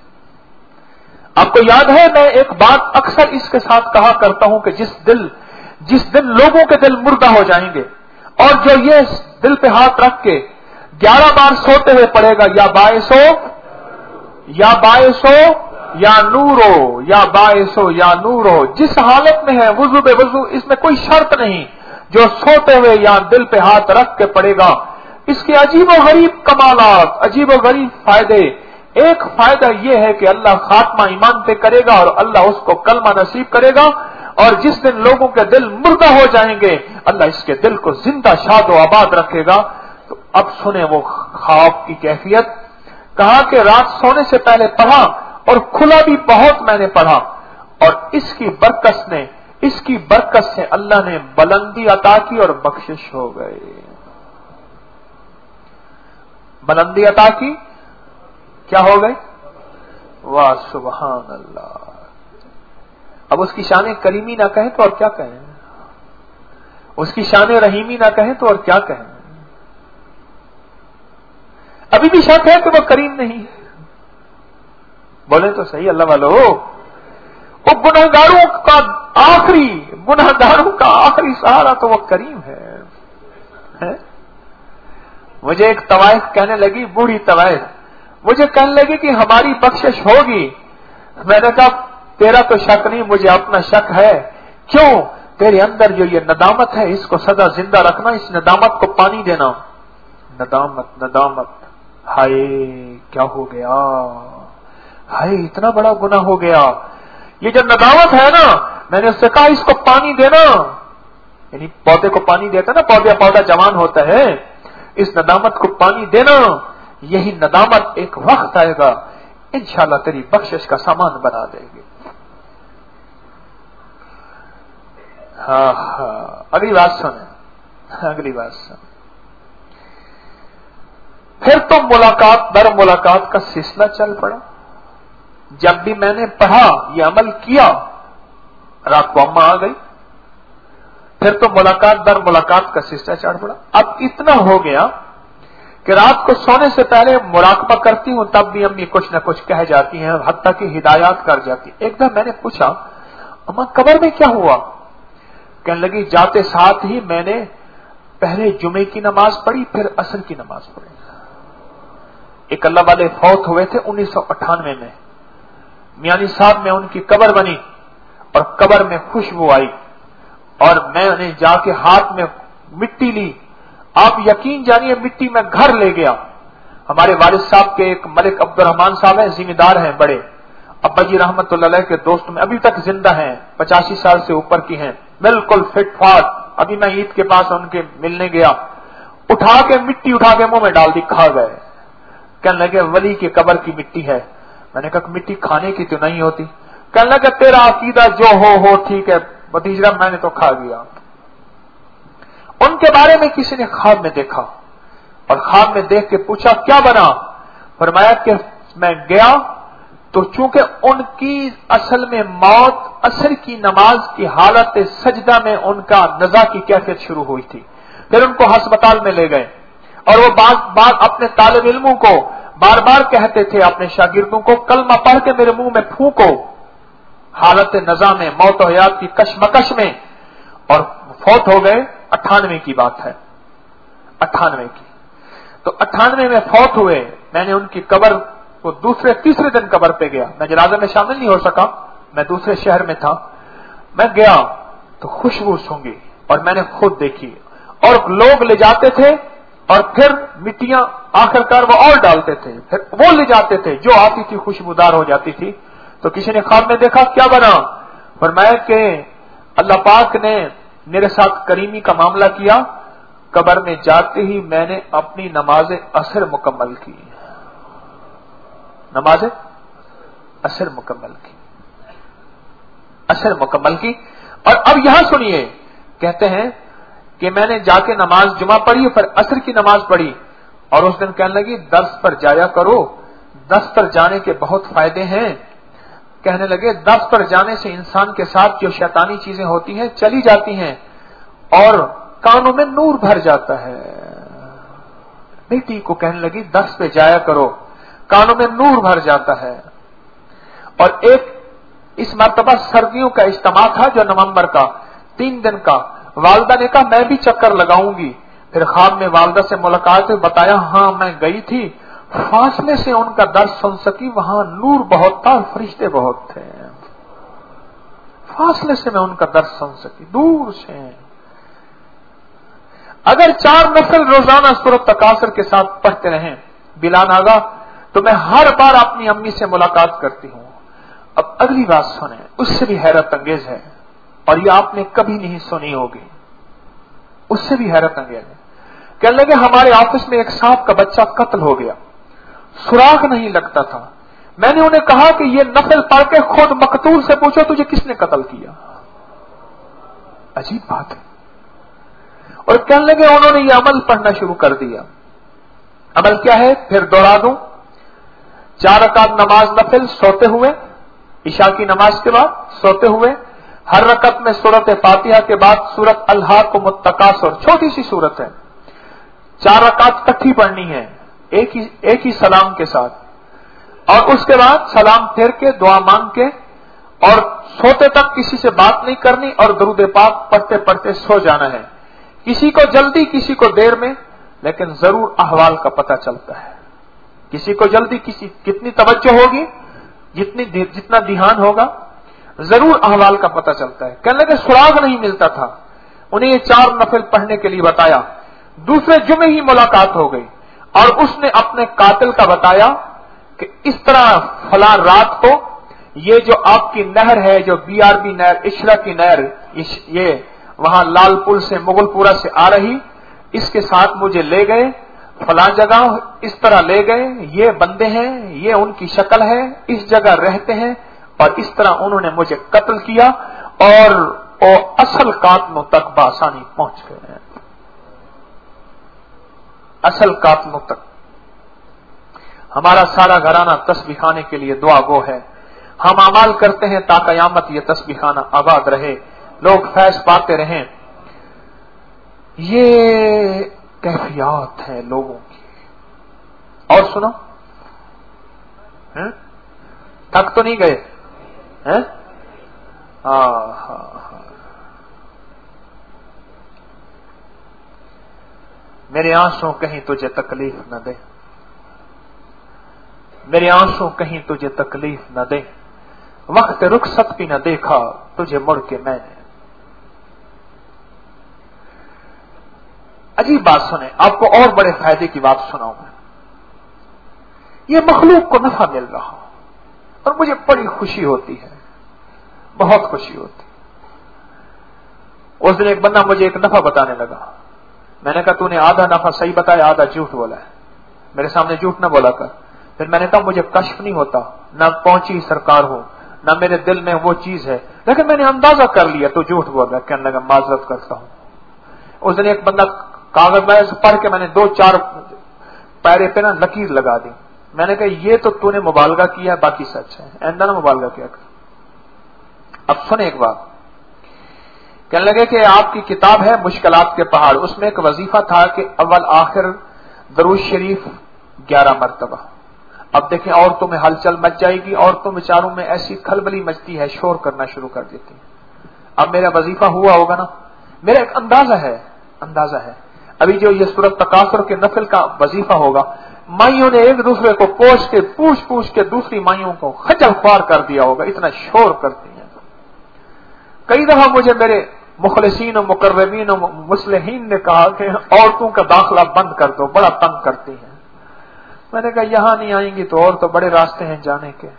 آپ کو یاد ہے میں ایک بات اکثر اس کے ساتھ کہا کرتا ہوں کہ جس دن لوگوں کے دل مردہ ہو جائیں گے اور جو یہ دل پہ ہاتھ رکھ کے 11 بار سوتے ہوئے پڑے گا یا باعث ہو یا باعث ہو یا نور ہو، یا باعث ہو یا نور ہو، جس حالت میں ہے وضو بے وضو، اس میں کوئی شرط نہیں، جو سوتے ہوئے یا دل پہ ہاتھ رکھ کے پڑے گا، اس کے عجیب و غریب کمالات، عجیب و غریب فائدے. ایک فائدہ یہ ہے کہ اللہ خاتمہ ایمان پہ کرے گا اور اللہ اس کو کلمہ نصیب کرے گا. اور جس دن لوگوں کے دل مردہ ہو جائیں گے اللہ اس کے دل کو زندہ شاد و آباد رکھے گا. تو اب سنیں وہ خواب کی کیفیت. کہا کہ رات سونے سے پہلے پڑھا اور کھلا بھی بہت میں نے پڑھا، اور اس کی برکت سے اللہ نے بلندی عطا کی اور بخشش ہو گئے. بلندی عطا کی، کیا ہو گئے؟ واہ سبحان اللہ. اب اس کی شان کریمی نہ کہیں تو اور کیا کہیں، اس کی شان رحیمی نہ کہیں تو اور کیا کہیں. ابھی بھی شک ہے کہ وہ کریم نہیں ہے. بولیں تو صحیح اللہ والو. وہ گناہگاروں کا آخری سہارا تو وہ کریم ہے. مجھے ایک طوائف کہنے لگی، بوڑھی طوائف مجھے کہنے لگی کہ ہماری بخشش ہوگی. میں نے کہا تیرا تو شک نہیں، مجھے اپنا شک ہے. کیوں؟ तेरे अंदर जो ये नदामत है इसको सदा जिंदा रखना, इस नदामत को पानी देना। नदामत नदामत, हाय क्या हो गया, हाय इतना बड़ा गुनाह हो गया। ये जो नदामत है ना, मैंने उससे कहा इसको पानी देना, यानी पौधे को पानी देता ना, पौधा जवान होता है, इस नदामत को पानी देना। यही नदामत एक वक्त आएगा इंशाअल्लाह तेरी बख्शिश का सामान बना देगी। हाँ, अगली बात सुने, अगली बात सुन। फिर तो मुलाकात दर मुलाकात का सिलसिला चल पड़ा। जब भी मैंने पढ़ा, ये अमल किया, रात को अम्मा आ गई, फिर तो मुलाकात दर मुलाकात का सिलसिला चढ़ पड़ा। अब इतना हो गया कि रात को सोने से पहले मुराकबा करती हूं, तब भी अम्मी कुछ न कुछ कह जाती हैं, हत्ता की हिदायत कर जाती। एक दिन मैंने पूछा, अम्मा कब्र में क्या हुआ? कहने लगी, जाते साथ ही मैंने पहले जुमे की नमाज पढ़ी, फिर असर की नमाज पढ़ी। एक अल्लाह वाले फौत हुए थे 1998 में, मियानी साहब में उनकी कब्र बनी और कब्र में खुशबू आई और मैंने जाके हाथ में मिट्टी ली। आप यकीन जानिए, मिट्टी में घर ले गया। हमारे वालिद साहब के एक मलिक अब्दुर्रहमान साहब हैं, जिम्मेदार हैं बड़े, अब्बा जी रहमतुल्लाह अलैह के दोस्त में अभी तक जिंदा हैं, 85 साल से ऊपर की हैं, बिल्कुल फिट फाट। अभी मैं ईद के पास उनके मिलने गया, उठा के मिट्टी उठा के मुंह में डाल दी, खा गए। कहने लगे वली के कब्र की मिट्टी है। मैंने कहा मिट्टी खाने की तो नहीं होती। कहने लगे तेरा अकीदा जो हो ठीक है भतीजा, मैंने तो खा गया। उनके बारे में किसी ने ख्वाब में देखा और ख्वाब में देख के पूछा क्या बना? फरमाया कि मैं गया तो चूंकि उनकी असल में मौत असर की नमाज की हालत सजदा में उनका नज़ा की कैफियत शुरू हुई थी। फिर उनको अस्पताल में ले गए और वो बार अपने तालिब इल्मों को बार बार कहते थे, अपने शागिर्दों को, कलमा पढ़ के मेरे मुंह में फूंको। हालत नज़ा में, मौत और हयात की कशमकश में, और फौत हो गए। 98 की बात है, 98 की। तो 98 में फौत हुए। मैंने उनकी कब्र को दूसरे तीसरे दिन कब्र पे गया। मैं जनाजा में शामिल नहीं हो सका, मैं दूसरे शहर में था। मैं गया तो खुशबू सूंघी और मैंने खुद देखी, और लोग ले जाते थे और फिर मिट्टियां आखिरकार वो और डालते थे, फिर वो ले जाते थे, जो आती थी खुशबूदार हो जाती थी। तो किसी ने ख्वाब में देखा क्या बना? फरमाया कि अल्लाह पाक ने मेरे साथ करीमी का मामला किया। कब्र में जाते ही मैंने अपनी नमाज असर मुकम्मल की, नमाज असर मुकम्मल की, असर मुकम्मल की। और अब यहां सुनिए, कहते हैं कि मैंने जाके नमाज जुमा पढ़ी, फिर असर की नमाज पढ़ी, और उस दिन कहने लगी दर्स पर जाया करो, दर्स पर जाने के बहुत फायदे हैं। कहने लगे दर्स पर जाने से इंसान के साथ जो शैतानी चीजें होती हैं चली जाती हैं और कानों में नूर भर जाता है। बेटी को कहने लगी दर्स पे जाया करो, कानों में नूर भर जाता है। और एक इस मर्तबा सर्दियों का इज्तिमा था जो नवंबर का 3 दिन का। वालदा ने कहा मैं भी चक्कर लगाऊंगी। फिर ख्वाब में वालदा से मुलाकात हुई, बताया हाँ मैं गई थी, फासले से उनका दर्द सुन सकी, वहां नूर बहुत था, फरिश्ते बहुत थे। फासले से मैं उनका दर्द सुन सकी, दूर से। अगर 4 नफल रोजाना सूरत तकासुर के साथ पढ़ते रहें बिला नागा, तो मैं हर बार अपनी अम्मी से मुलाकात करती हूं। अब अगली बात सुने, उससे भी हैरत अंगेज है और ये आपने कभी नहीं सुनी होगी, उससे भी हैरत अंगेज है। कहने लगे हमारे ऑफिस में एक सांप का बच्चा कत्ल हो गया, सुराग नहीं लगता था। मैंने उन्हें कहा कि ये नफल पढ़ के खुद मकतूल से पूछो तुझे किसने कत्ल किया। अजीब बात है। और कहने लगे उन्होंने ये अमल पढ़ना शुरू कर दिया। अमल क्या है फिर दोहरा दूं। 4 रकात नमाज नफल सोते हुए, इशा की नमाज के बाद सोते हुए, हर रकत में सूरत फातिहा के बाद सूरत अल्हाकुमुत तकासुर, छोटी सी सूरत है, 4 रकात इकट्ठी पढ़नी है एक ही सलाम के साथ, और उसके बाद सलाम फेर के दुआ मांग के, और सोते तक किसी से बात नहीं करनी और दरूद पाक पढ़ते पढ़ते सो जाना है। किसी को जल्दी किसी को देर में, लेकिन जरूर अहवाल का पता चलता है। किसी को जल्दी, कितनी तवज्जो होगी, जितना ध्यान होगा, ضرور احوال کا پتہ چلتا ہے. کہنے لگے سراغ نہیں ملتا تھا. انہیں یہ 4 نفل پڑھنے کے لیے بتایا. دوسرے جمعے ہی ملاقات ہو گئی اور اس نے اپنے قاتل کا بتایا کہ اس طرح فلاں رات کو یہ جو آپ کی نہر ہے، جو BRB نہر، اشرا کی نہر، یہ وہاں لال پل سے مغل پورا سے آ رہی، اس کے ساتھ مجھے لے گئے فلاں جگہ، اس طرح لے گئے، یہ بندے ہیں، یہ ان کی شکل ہے، اس جگہ رہتے ہیں، اور اس طرح انہوں نے مجھے قتل کیا اور اصل قاتلوں تک بآسانی پہنچ گئے ہیں. اصل قاتلوں تک. ہمارا سارا گھرانہ تسبیح خانے کے لیے دعا گو ہے. ہم اعمال کرتے ہیں تا قیامت یہ تسبیح خانہ آباد رہے، لوگ فیض پاتے رہیں. یہ کیفیات ہے لوگوں کی. اور سنو، تھک تو نہیں گئے؟ میرے آنسو کہیں تجھے تکلیف نہ دے، میرے آنسو کہیں تجھے تکلیف نہ دے، وقت رخصت بھی نہ دیکھا تجھے مڑ کے میں نے. عجیب بات سنیں، آپ کو اور بڑے فائدے کی بات سناؤں میں. یہ مخلوق کو نفع مل رہا اور مجھے بڑی خوشی ہوتی ہے، بہت خوشی ہوتی. اس دن ایک بندہ مجھے ایک نفع بتانے لگا. میں نے کہا تو نے آدھا نفع صحیح بتایا، آدھا جھوٹ بولا ہے، میرے سامنے جھوٹ نہ بولا کر. پھر میں نے کہا مجھے کشف نہیں ہوتا، نہ پہنچی سرکار ہو، نہ میرے دل میں وہ چیز ہے، لیکن میں نے اندازہ کر لیا تو جھوٹ بول رہا. کہنے لگا معذرت کرتا ہوں. اس دن ایک بندہ کاغذ میں پڑھ کے میں نے 2-4 پیرے پہ نا لکیر لگا دی. میں نے کہا یہ تو نے مبالغہ کیا ہے، باقی سچ ہے، ایندہ نہ مبالغہ کیا کر. اب سن ایک بات. کہنے لگے کہ آپ کی کتاب ہے مشکلات کے پہاڑ، اس میں ایک وظیفہ تھا کہ اول آخر درود شریف 11 مرتبہ. اب دیکھیں عورتوں میں ہلچل مچ جائے گی، عورتوں بیچاروں میں ایسی کھلبلی مچتی ہے، شور کرنا شروع کر دیتی ہیں. اب میرا وظیفہ ہوا ہوگا نا، میرا ایک اندازہ ہے. ابھی جو یہ سورۃ تکاثر کے نفل کا وظیفہ ہوگا، مائیوں نے ایک دوسرے کو پوچھ کے دوسری مائیوں کو خجل خوار کر دیا ہوگا، اتنا شور کرتی ہیں. کئی دفعہ مجھے میرے مخلصین و مقربین و مصلحین نے کہا کہ عورتوں کا داخلہ بند کر دو، بڑا تنگ کرتی ہیں. میں نے کہا یہاں نہیں آئیں گی تو اور تو بڑے راستے ہیں جانے کے.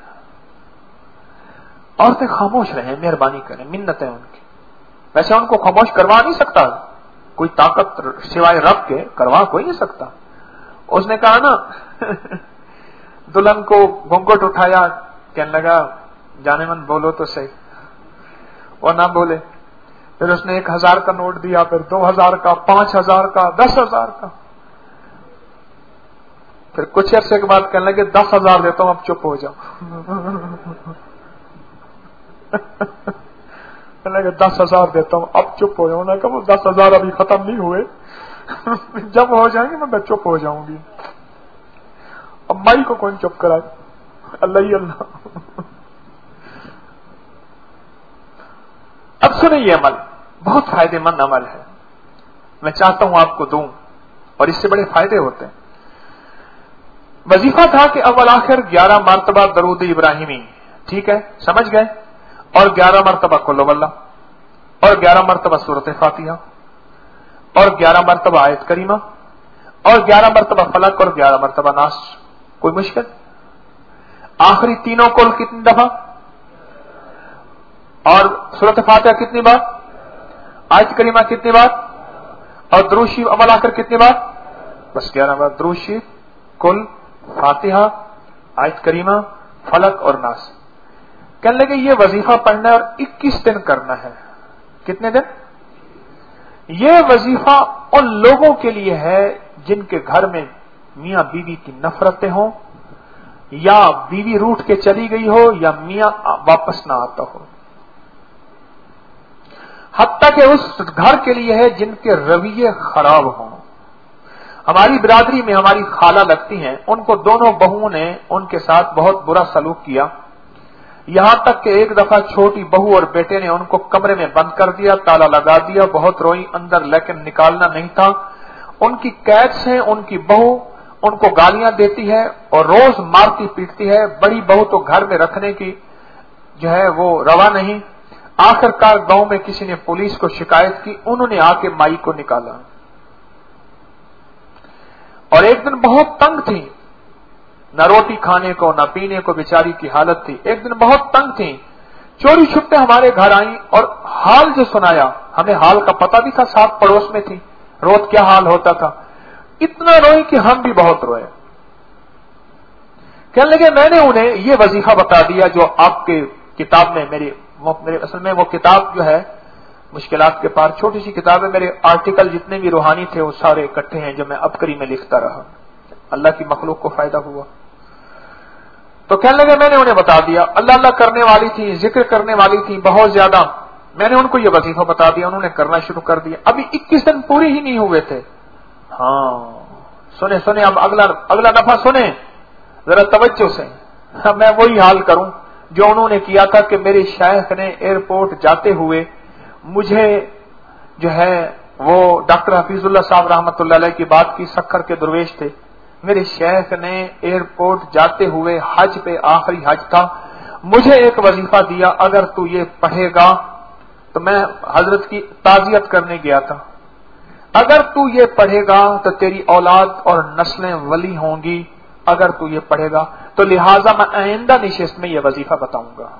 عورتیں خاموش رہیں، مہربانی کریں، منت ہے ان کی. ویسے ان کو خاموش کروا نہیں سکتا کوئی، طاقت سوائے رب کے کروا کوئی نہیں سکتا. اس نے کہا نا دلہن کو گھونگھٹ اٹھایا، کہنے لگا جانے من بولو تو صحیح، وہ نہ بولے. پھر اس نے 1000 کا نوٹ دیا، پھر 2000 کا، 5000 کا، 10,000 کا. پھر کچھ عرصے کے بعد کہنے لگے 10,000 دیتا ہوں، اب چپ ہو جاؤ. کہنے لگے 10,000 دیتا ہوں، اب چپ ہو جاؤں. کہ وہ 10,000 ابھی ختم نہیں ہوئے، جب ہو جائیں گے میں چپ ہو جاؤں گی. اب مائی کو کون چپ کرائے؟ اللہ ہی اللہ. اب سنیں یہ عمل بہت فائدے مند عمل ہے، میں چاہتا ہوں آپ کو دوں، اور اس سے بڑے فائدے ہوتے ہیں. وظیفہ تھا کہ اول آخر 11 مرتبہ درود ابراہیمی، ٹھیک ہے سمجھ گئے، اور 11 مرتبہ قل واللہ، اور 11 مرتبہ سورۃ فاتحہ، اور 11 مرتبہ آیت کریمہ، اور 11 مرتبہ فلق، اور 11 مرتبہ ناس. کوئی مشکل؟ آخری تینوں کل کتنی دفعہ؟ اور سورۃ فاتحہ کتنی بار؟ آیت کریمہ کتنی بار؟ اور درود شریف اول آخر کتنی بار؟ بس 11 بار. درود شریف، کل، فاتحہ، آیت کریمہ، فلق اور ناس. کہنے لگے یہ وظیفہ پڑھنا ہے اور 21 دن کرنا ہے. کتنے دن؟ یہ وظیفہ ان لوگوں کے لیے ہے جن کے گھر میں میاں بیوی کی نفرتیں ہوں، یا بیوی روٹھ کے چلی گئی ہو، یا میاں واپس نہ آتا ہو. حتیٰ کہ اس گھر کے لیے ہے جن کے رویے خراب ہوں. ہماری برادری میں ہماری خالہ لگتی ہیں، ان کو دونوں بہوؤں نے ان کے ساتھ بہت برا سلوک کیا، یہاں تک کہ ایک دفعہ چھوٹی بہو اور بیٹے نے ان کو کمرے میں بند کر دیا، تالا لگا دیا، بہت روئی اندر، لیکن نکالنا نہیں تھا. ان کی قید سے ان کی بہو ان کو گالیاں دیتی ہے اور روز مارتی پیٹتی ہے. بڑی بہو تو گھر میں رکھنے کی جو ہے وہ روا نہیں. آخرکار گاؤں میں کسی نے پولیس کو شکایت کی, انہوں نے آ کے مائی کو نکالا. اور ایک دن بہت تنگ تھی, نہ روٹی کھانے کو نہ پینے کو بیچاری کی حالت تھی. ایک دن بہت تنگ تھی, چوری چھپتے ہمارے گھر آئیں اور حال جو سنایا, ہمیں حال کا پتہ بھی تھا, ساتھ پڑوس میں تھی, روز کیا حال ہوتا تھا. اتنا روئی کہ ہم بھی بہت روئے. کہنے لگے میں نے انہیں یہ وظیفہ بتا دیا جو آپ کے کتاب میں میرے اصل میں وہ کتاب جو ہے مشکلات کے پار, چھوٹی سی کتاب ہے, میرے آرٹیکل جتنے بھی روحانی تھے وہ سارے اکٹھے ہیں جو میں ابکری میں لکھتا رہا. اللہ کی مخلوق کو فائدہ ہوا. تو کہنے لگے میں نے انہیں بتا دیا, اللہ اللہ کرنے والی تھی, ذکر کرنے والی تھی بہت زیادہ. میں نے ان کو یہ وظیفہ بتا دیا, انہوں نے کرنا شروع کر دیا. ابھی 21 دن پورے ہی نہیں ہوئے تھے. ہاں سنیں اب اگلا دفعہ سنیں ذرا توجہ سے. میں وہی حال کروں جو انہوں نے کیا تھا کہ میرے شیخ نے ایئرپورٹ جاتے ہوئے مجھے جو ہے وہ ڈاکٹر حفیظ اللہ صاحب رحمۃ اللہ علیہ کی بات کی, سکھر کے درویش تھے. میرے شیخ نے ایئرپورٹ جاتے ہوئے حج پہ, آخری حج تھا, مجھے ایک وظیفہ دیا, اگر تو یہ پڑھے گا تو میں حضرت کی تعزیت کرنے گیا تھا, اگر تو یہ پڑھے گا تو تیری اولاد اور نسلیں ولی ہوں گی, اگر تو یہ پڑھے گا تو لہذا میں آئندہ نشست میں یہ وظیفہ بتاؤں گا.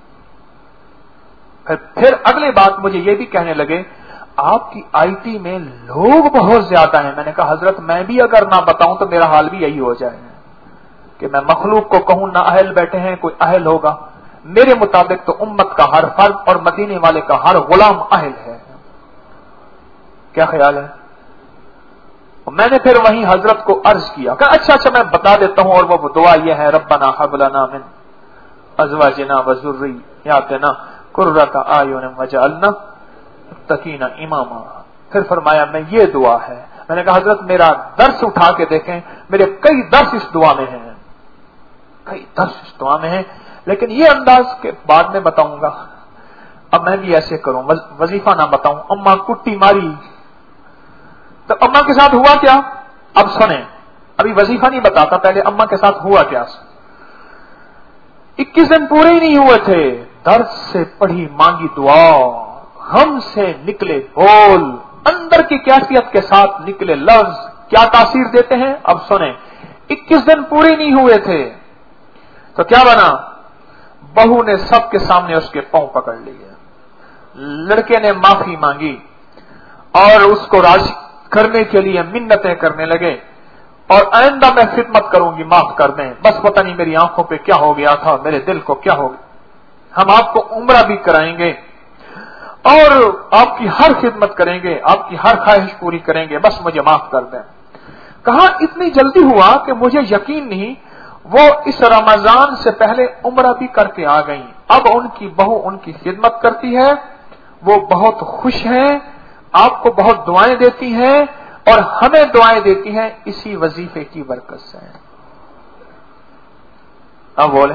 پھر اگلی بات مجھے یہ بھی کہنے لگے آپ کی آئی ٹی میں لوگ بہت زیادہ ہیں. میں نے کہا حضرت میں بھی اگر نہ بتاؤں تو میرا حال بھی یہی ہو جائے کہ میں مخلوق کو کہوں نہ اہل بیٹھے ہیں, کوئی اہل ہوگا. میرے مطابق تو امت کا ہر فرد اور مدینے والے کا ہر غلام اہل ہے. کیا خیال ہے؟ میں نے پھر وہیں حضرت کو عرض کیا کہ اچھا میں بتا دیتا ہوں, اور وہ دعا یہ ہے ربنا هب لنا من ازواجنا وذرياتنا قرۃ اعین واجعلنا متقین اماما. پھر فرمایا میں یہ دعا ہے. میں نے کہا حضرت میرا درس اٹھا کے دیکھیں, میرے کئی درس اس دعا میں ہیں, کئی درس اس دعا میں ہیں, لیکن یہ انداز کے بعد میں بتاؤں گا. اب میں بھی ایسے کروں, وظیفہ نہ بتاؤں. اماں کٹی ماری تو اماں کے ساتھ ہوا کیا اب سنیں. ابھی وظیفہ نہیں بتاتا, پہلے اماں کے ساتھ ہوا کیا. 21 دن پورے ہی نہیں ہوئے تھے, درد سے پڑھی مانگی دعا, ہم سے نکلے بول, اندر کی کیفیت کے ساتھ نکلے لفظ کیا تاثیر دیتے ہیں. اب سنیں, 21 دن پورے نہیں ہوئے تھے تو کیا بنا, بہو نے سب کے سامنے اس کے پاؤں پکڑ لیے, لڑکے نے معافی مانگی اور اس کو راضی کرنے کے لیے منتیں کرنے لگے, اور آئندہ میں خدمت کروں گی, معاف کر دیں, بس پتہ نہیں میری آنکھوں پہ کیا ہو گیا تھا, میرے دل کو کیا ہو گیا. ہم آپ کو عمرہ بھی کرائیں گے اور آپ کی ہر خدمت کریں گے, آپ کی ہر خواہش پوری کریں گے, بس مجھے معاف کر دیں. کہاں اتنی جلدی ہوا کہ مجھے یقین نہیں, وہ اس رمضان سے پہلے عمرہ بھی کر کے آ گئیں. اب ان کی بہو ان کی خدمت کرتی ہے, وہ بہت خوش ہیں, آپ کو بہت دعائیں دیتی ہیں, اور ہمیں دعائیں دیتی ہیں اسی وظیفے کی برکت سے. اب بولیں,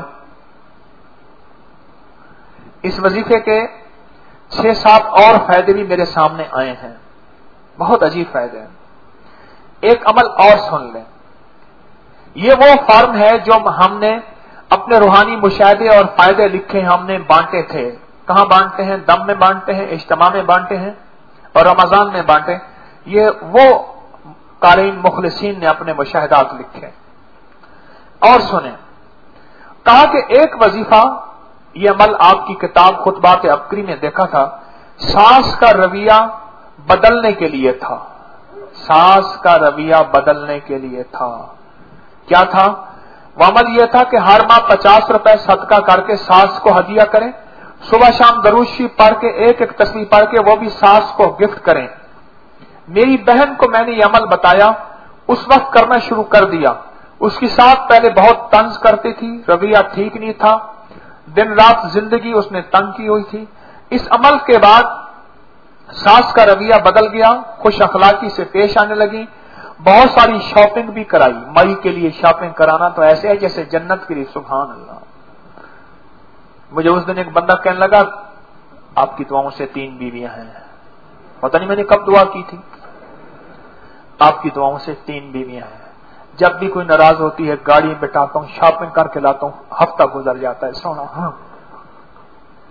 اس وظیفے کے 6-7 اور فائدے بھی میرے سامنے آئے ہیں, بہت عجیب فائدے ہیں. ایک عمل اور سن لیں, یہ وہ فارم ہے جو ہم نے اپنے روحانی مشاہدے اور فائدے لکھے ہم نے بانٹے تھے. کہاں بانٹتے ہیں؟ دم میں بانٹتے ہیں, اجتماع میں بانٹے ہیں, اور رمضان میں بانٹے. یہ وہ قارئین مخلصین نے اپنے مشاہدات لکھے. اور سنیں, کہا کہ ایک وظیفہ, یہ عمل آپ کی کتاب خطبات ابکری میں دیکھا تھا, ساس کا رویہ بدلنے کے لیے تھا. ساس کا رویہ بدلنے کے لیے تھا. کیا تھا وہ عمل؟ یہ تھا کہ ہر ماہ 50 روپے صدقہ کر کے ساس کو ہدیہ کریں, صبح شام درود شریف پڑھ کے ایک تسبیح پڑھ کے وہ بھی ساس کو گفٹ کریں. میری بہن کو میں نے یہ عمل بتایا, اس وقت کرنا شروع کر دیا. اس کی ساتھ پہلے بہت طنز کرتی تھی, رویہ ٹھیک نہیں تھا, دن رات زندگی اس نے تنگ کی ہوئی تھی. اس عمل کے بعد ساس کا رویہ بدل گیا, خوش اخلاقی سے پیش آنے لگی, بہت ساری شاپنگ بھی کرائی. مئی کے لیے شاپنگ کرانا تو ایسے ہے جیسے جنت کے لیے. سبحان اللہ. مجھے اس دن ایک بندہ کہنے لگا آپ کی دعاؤں سے 3 بیویاں ہیں. پتہ نہیں میں نے کب دعا کی تھی. آپ کی دعاؤں سے 3 بیویاں ہیں. جب بھی کوئی ناراض ہوتی ہے گاڑی میں بٹھاتا ہوں, شاپنگ کر کے لاتا ہوں, ہفتہ گزر جاتا ہے. سونا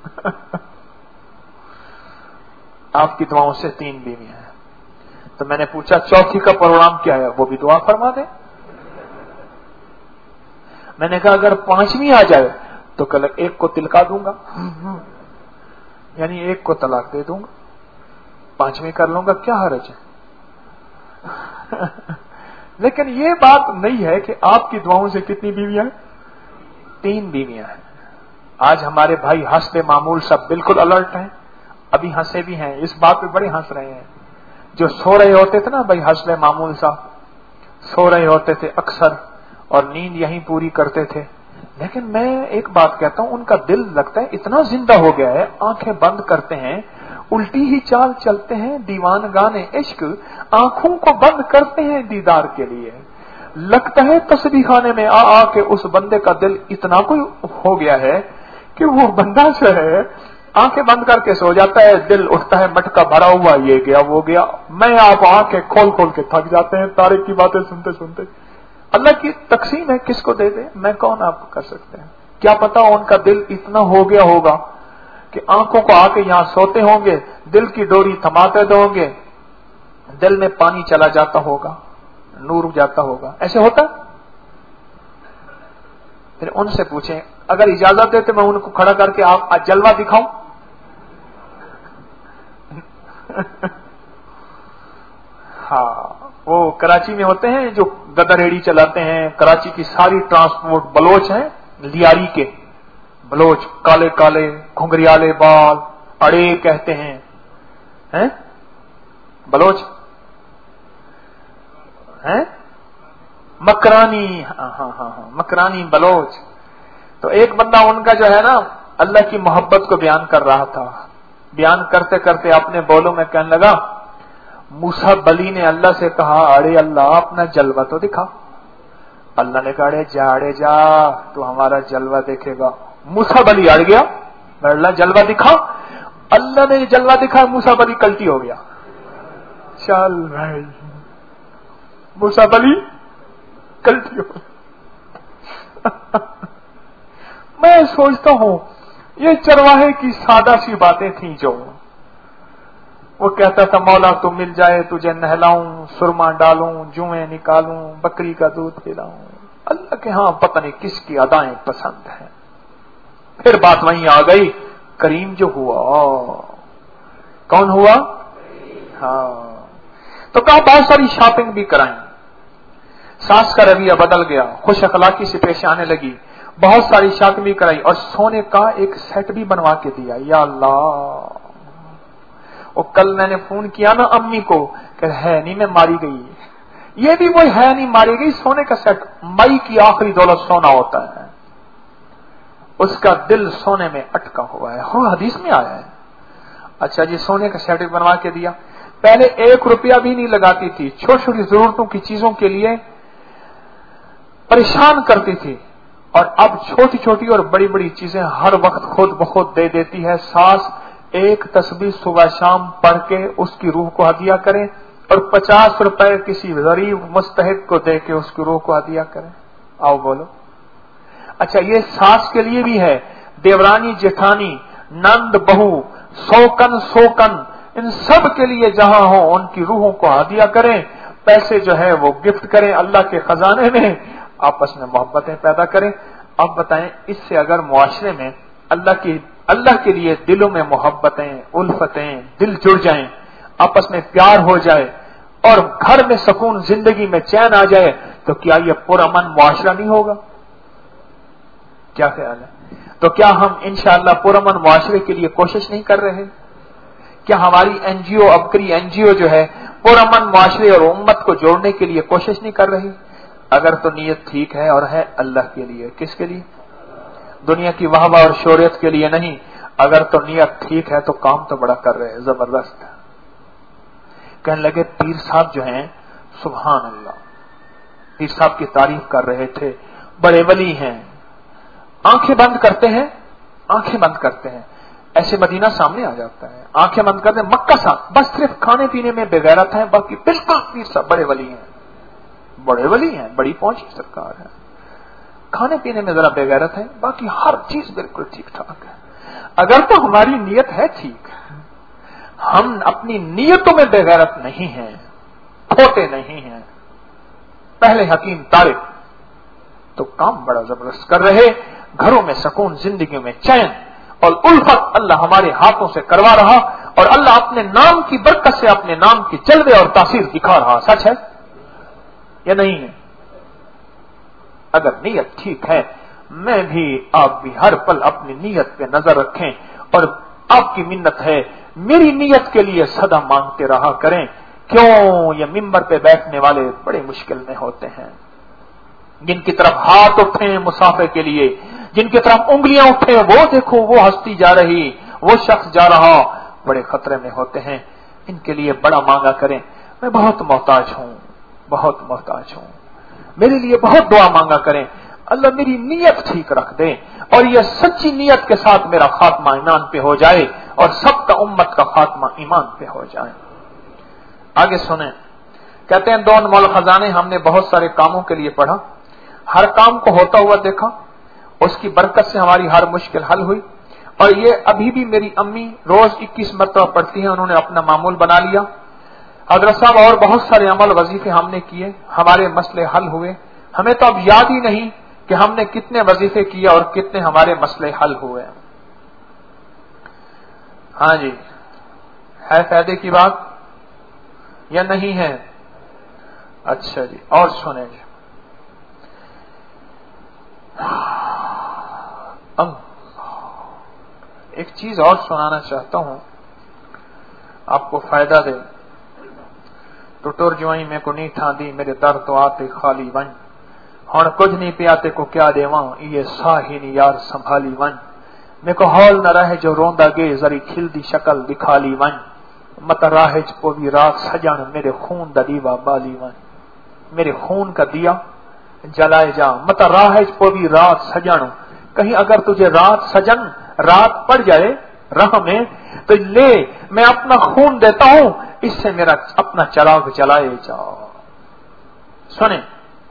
आपकी दुआओं से 3 बीवियां हैं। तो मैंने पूछा चौथी का प्रोग्राम क्या है? वो भी दुआ फरमा दे। मैंने कहा अगर 5वीं आ जाए तो कल एक को तिलका दूंगा, यानी एक को तलाक दे दूंगा, 5वीं कर लूंगा, क्या हर्ज है? लेकिन ये बात नहीं है कि आपकी दुआओं से कितनी बीवियां हैं? 3 बीवियां हैं। आज हमारे भाई हंसते मामूल सब बिल्कुल अलर्ट हैं, अभी हंसे भी हैं, इस बात पे बड़े हंस रहे हैं। जो सो रहे होते थे ना भाई हंसते मामूल साहब, सो रहे होते थे अक्सर और नींद यहीं पूरी करते थे। लेकिन मैं एक बात कहता हूं, उनका दिल लगता है इतना जिंदा हो गया है, आंखें बंद करते हैं, उल्टी ही चाल चलते हैं, दीवान गाने इश्क, आंखों को बंद करते हैं दीदार के लिए। लगता है तस्बीह खाने में आ के उस बंदे का दिल इतना कोई हो गया है कि वो बंदा जो है आंखें बंद करके सो जाता है, दिल उठता है मटका भरा हुआ, ये गया वो गया। मैं आप आंखें खोल खोल के थक जाते हैं तारीख की बातें सुनते सुनते। अल्लाह की तकसीम है, किसको दे दे, मैं कौन आप कर सकते हैं। क्या पता उनका दिल इतना हो गया होगा कि आंखों को आके यहां सोते होंगे, दिल की डोरी थमाते होंगे, दिल में पानी चला जाता होगा, नूर जाता होगा। ऐसे होता? फिर उनसे पूछें, अगर इजाजत दे तो मैं उनको खड़ा करके आप आज जलवा दिखाऊं? हाँ, वो कराची में होते हैं जो गदर रेडी चलाते हैं, कराची की सारी ट्रांसपोर्ट बलोच हैं, लियारी के बलोच, काले काले घुंघरियाले बाल, अड़े कहते हैं बलोच हैं, मकरानी, हाँ, मकरानी बलोच। तो एक बंदा उनका जो है ना अल्लाह की मोहब्बत को बयान कर रहा था, बयान करते करते अपने बोलों में कहने लगा, मूसा बली ने अल्लाह से कहा, अरे अल्लाह अपना जलवा तो दिखा। अल्लाह ने कहा, अड़े जा तू हमारा जलवा देखेगा। मूसा बली अड़ गया, अल्लाह जलवा दिखा। अल्लाह ने जलवा दिखा, मूसा बली कल्टी हो गया। चल भाई, मूसा बली कल्टी हो गया। मैं सोचता हूं ये चरवाहे की सादा सी बातें थी जो वो कहता था, मौला तू मिल जाए तुझे नहलाऊं, सुरमा डालूं, जुएं निकालूं, बकरी का दूध पिलाऊं। अल्लाह के यहां पता नहीं किसकी अदाएं पसंद है। फिर बात वहीं आ गई, करीम जो हुआ, कौन हुआ? हाँ, तो कहा बहुत सारी शॉपिंग भी कराई। सास का रवैया बदल गया, खुश अखलाकी से पेश आने लगी, बहुत सारी शॉपिंग भी कराई और सोने का एक सेट भी बनवा के दिया। या अल्लाह, वो कल मैंने फोन किया ना अम्मी को, कि है नहीं मैं मारी गई, ये भी वो है नहीं मारी गई, सोने का सेट। मई की आखिरी दौलत सोना होता है, उसका दिल सोने में अटका हुआ है। हाँ, हदीस में आया है। अच्छा जी, सोने का सेट बनवा के दिया। पहले 1 रुपया भी नहीं लगाती थी, छोटी छोटी जरूरतों की चीजों के लिए परेशान करती थी, और अब छोटी छोटी और बड़ी बड़ी चीजें हर वक्त खुद बखुद दे देती है। सास एक तस्बीह सुबह शाम पढ़ के उसकी रूह को हदिया करें और 50 रुपए किसी गरीब मुस्तहिक को दे के उसकी रूह को हदिया करें। आओ बोलो। अच्छा, ये सास के लिए भी है, देवरानी जेठानी नंद बहू सोकन इन सब के लिए जहां हो उनकी रूहों को हदिया करें, पैसे जो है वो गिफ्ट करें अल्लाह के खजाने में, आपस में मोहब्बतें पैदा करें। अब बताएं, इससे अगर मुआशरे में अल्लाह के लिए दिलों में मोहब्बतें, उल्फतें, दिल जुड़ जाएं, आपस में प्यार हो जाए और घर में सुकून, जिंदगी में चैन आ जाए, तो क्या ये पुरअमन मुआशरा नहीं होगा? क्या ख्याल है? तो क्या हम इंशाअल्लाह पुरअमन मुआशरे के लिए कोशिश नहीं कर रहे? क्या हमारी एनजीओ, अबकरी एनजीओ जो है, पुरअमन मुआशरे और उम्मत को जोड़ने के लिए कोशिश नहीं कर रही? अगर तो नीयत ठीक है और है अल्लाह के लिए, किसके लिए? दुनिया की वाहवाह और शोहरत के लिए नहीं। अगर तो नीयत ठीक है तो काम तो बड़ा कर रहे हैं, जबरदस्त। कहने लगे पीर साहब जो हैं, सुभान अल्लाह, पीर साहब की तारीफ कर रहे थे, बड़े वली हैं। आंखें बंद करते हैं, आंखें बंद करते हैं, ऐसे मदीना सामने आ जाता है, आंखें बंद करते हैं, मक्का साहब बस सिर्फ खाने पीने में बेगैरत है, बाकी बिल्कुल पीर साहब बड़े वली हैं, बड़े वली हैं, बड़ी पहुंची सरकार है। खाने पीने में जरा बेगैरत है, बाकी हर चीज बिल्कुल ठीक ठाक है। اگر تو ہماری نیت ہے ٹھیک، ہم اپنی نیتوں میں بے غیرت نہیں ہیں، کھوٹے نہیں ہیں، پہلے حکیم طارق تو کام بڑا زبردست کر رہے، گھروں میں سکون، زندگی میں چین اور الفت اللہ ہمارے ہاتھوں سے کروا رہا، اور اللہ اپنے نام کی برکت سے اپنے نام کی جلوے اور تاثیر دکھا رہا۔ سچ ہے یا نہیں ہے؟ اگر نیت ٹھیک ہے، میں بھی آپ بھی ہر پل اپنی نیت پہ نظر رکھیں، اور آپ کی منت ہے میری نیت کے لیے صدا مانگتے رہا کریں۔ کیوں یہ ممبر پہ بیٹھنے والے بڑے مشکل میں ہوتے ہیں، جن کی طرف ہاتھ اٹھیں مسافے کے لیے، جن کی طرف انگلیاں اٹھیں، وہ دیکھو وہ ہستی جا رہی، وہ شخص جا رہا، بڑے خطرے میں ہوتے ہیں، ان کے لیے بڑا مانگا کریں۔ میں بہت محتاج ہوں، بہت محتاج ہوں، میرے لیے بہت دعا مانگا کریں، اللہ میری نیت ٹھیک رکھ دے، اور یہ سچی نیت کے ساتھ میرا خاتمہ ایمان پہ ہو جائے، اور سب کا امت کا خاتمہ ایمان پہ ہو جائے۔ آگے سنیں، کہتے ہیں دو انمول خزانے ہم نے بہت سارے کاموں کے لیے پڑھا، ہر کام کو ہوتا ہوا دیکھا، اس کی برکت سے ہماری ہر مشکل حل ہوئی، اور یہ ابھی بھی میری امی روز 21 مرتبہ پڑھتی ہیں، انہوں نے اپنا معمول بنا لیا۔ حضرت صاحب اور بہت سارے عمل وظیفے ہم نے کیے، ہمارے مسئلے حل ہوئے، ہمیں تو اب یاد ہی نہیں کہ ہم نے کتنے وظیفے کیے اور کتنے ہمارے مسئلے حل ہوئے۔ ہاں جی، ہے فائدے کی بات یا نہیں ہے؟ اچھا جی، اور سنیں جی، ایک چیز اور سنانا چاہتا ہوں، آپ کو فائدہ دے۔ ٹٹور جوائیں میں کو نہیں تھا دی، میرے در تو آتے خالی ون، ہن کچھ نہیں پیاتے کو کیا دیواں، یہ ساہی نہیں یار سنبھالی ون، میں کو ہال نہ رہے جو روندا گے، ذری کھل دی شکل دکھا لی ون، مت راہج پو بھی رات سجن، میرے خون دا دیوا بالی ون، میرے خون کا دیا جلائے جا، مت راہج پو بھی رات سجن، کہیں اگر تجھے رات سجن رات پڑ جائے راہ میں تو لے، میں اپنا خون دیتا ہوں، اس سے میرا اپنا چراغ جلائے جا۔ سنیں،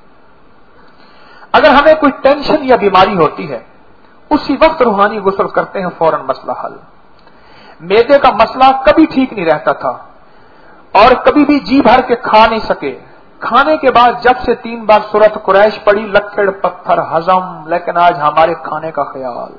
اگر ہمیں کوئی ٹینشن یا بیماری ہوتی ہے، اسی وقت روحانی غسل کرتے ہیں، فوراً مسئلہ حل۔ میدے کا مسئلہ کبھی ٹھیک نہیں رہتا تھا، اور کبھی بھی جی بھر کے کھا نہیں سکے، کھانے کے بعد جب سے 3 بار سورت قریش پڑی، لکڑ پتھر ہضم، لیکن آج ہمارے کھانے کا خیال،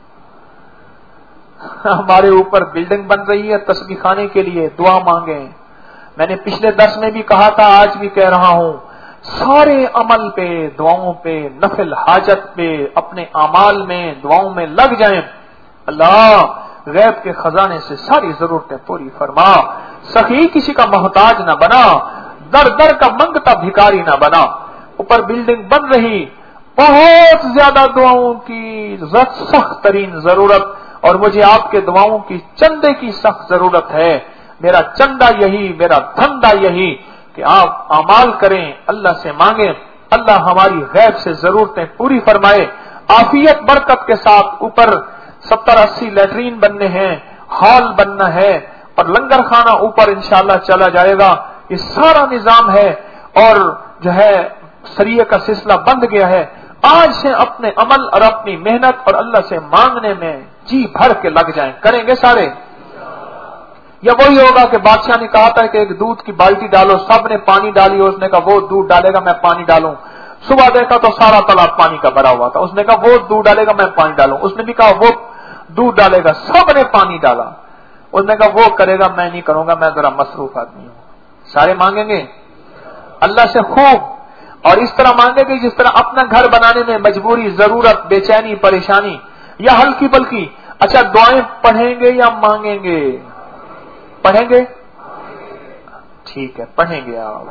ہمارے اوپر بلڈنگ بن رہی ہے تسبیح خانے کے لیے، دعا مانگیں۔ میں نے پچھلے درس میں بھی کہا تھا، آج بھی کہہ رہا ہوں، سارے عمل پہ، دعاؤں پہ، نفل حاجت پہ، اپنے اعمال میں دعاؤں میں لگ جائیں، اللہ غیب کے خزانے سے ساری ضرورتیں پوری فرما، سخی کسی کا محتاج نہ بنا، در در کا منگتا بھکاری نہ بنا۔ اوپر بلڈنگ بن رہی، بہت زیادہ دعاؤں کی سخت ترین ضرورت، اور مجھے آپ کے دعاؤں کی چندے کی سخت ضرورت ہے۔ میرا چندہ یہی، میرا دھندا یہی کہ آپ اعمال کریں، اللہ سے مانگیں، اللہ ہماری غیب سے ضرورتیں پوری فرمائے، عافیت برکت کے ساتھ۔ اوپر 70-80 لیٹرین بننے ہیں، ہال بننا ہے، اور لنگر خانہ اوپر انشاءاللہ چلا جائے گا۔ یہ سارا نظام ہے، اور جو ہے سریے کا سلسلہ بند گیا ہے۔ آج سے اپنے عمل اور اپنی محنت اور اللہ سے مانگنے میں جی بھر کے لگ جائیں، کریں گے سارے؟ یا وہی ہوگا کہ بادشاہ نے کہا تھا کہ ایک دودھ کی بالٹی ڈالو، سب نے پانی ڈالی، اس نے کہا وہ دودھ ڈالے گا میں پانی ڈالوں، صبح دیکھا تو سارا تالاب پانی کا بھرا ہوا تھا، اس نے کہا وہ دودھ ڈالے گا میں پانی ڈالوں، اس نے بھی کہا وہ دودھ ڈالے گا، سب نے پانی ڈالا، اس نے کہا وہ کرے گا میں نہیں کروں گا، میں ذرا مصروف آدمی ہوں۔ سارے مانگیں گے اللہ سے خوب، اور اس طرح مانگیں گے جس طرح اپنا گھر بنانے میں مجبوری، ضرورت، بے چینی، پریشانی، یا ہلکی پلکی۔ اچھا دعائیں پڑھیں گے یا مانگیں گے؟ پڑھیں گے؟ ٹھیک ہے، پڑھیں گے آپ،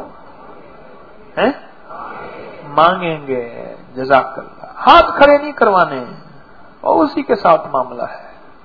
مانگیں گے، جزاک اللہ، ہاتھ کھڑے نہیں کروانے، اور اسی کے ساتھ معاملہ ہے۔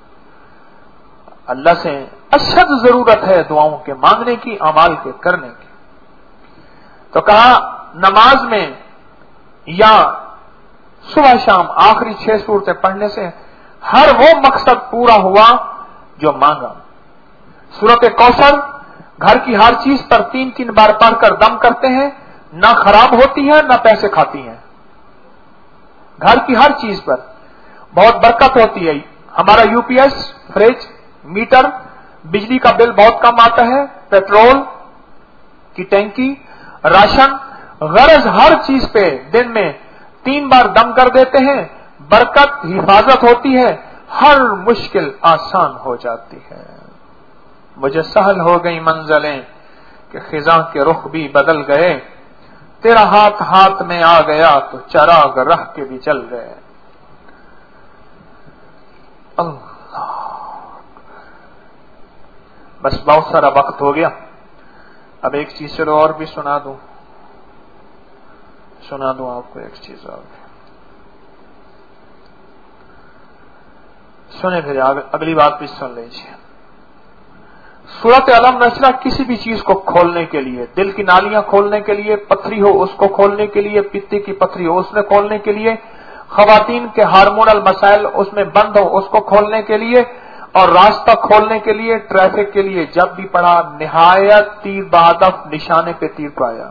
اللہ سے اشد ضرورت ہے دعاؤں کے مانگنے کی، اعمال کے کرنے کی۔ تو کہا نماز میں یا صبح شام آخری 6 سورتیں پڑھنے سے ہر وہ مقصد پورا ہوا جو مانگا۔ سورت کوثر گھر کی ہر چیز پر 3 بار پڑھ کر دم کرتے ہیں، نہ خراب ہوتی ہے نہ پیسے کھاتی ہیں، گھر کی ہر چیز پر بہت برکت ہوتی ہے۔ हमारा यूपीएस, फ्रिज, मीटर, बिजली का बिल बहुत कम आता है, पेट्रोल की टैंकी, राशन, गरज हर चीज पे दिन में 3 बार दम कर देते हैं, बरकत, हिफाजत होती है, हर मुश्किल आसान हो जाती है। मुझे सहल हो गई मंजिलें कि खिजा के रुख भी बदल गए, तेरा हाथ हाथ में आ गया तो चराग रह के भी जल गए। अल्लाह, बस बहुत सारा वक्त हो गया, अब एक चीज चलो और भी सुना दूं आपको एक चीज और भी। सुने फिर अगली बात भी सुन लीजिए। सूरत अलम नशरा किसी भी चीज को खोलने के लिए, दिल की नालियां खोलने के लिए, पथरी हो उसको खोलने के लिए, पित्ते की पथरी हो उसमें खोलने के लिए, खवातीन के हार्मोनल मसाइल उसमें बंद हो उसको खोलने के लिए, और रास्ता खोलने के लिए, ट्रैफिक के लिए जब भी पढ़ा निहायत तीर बहादफ निशाने पे तीर पाया।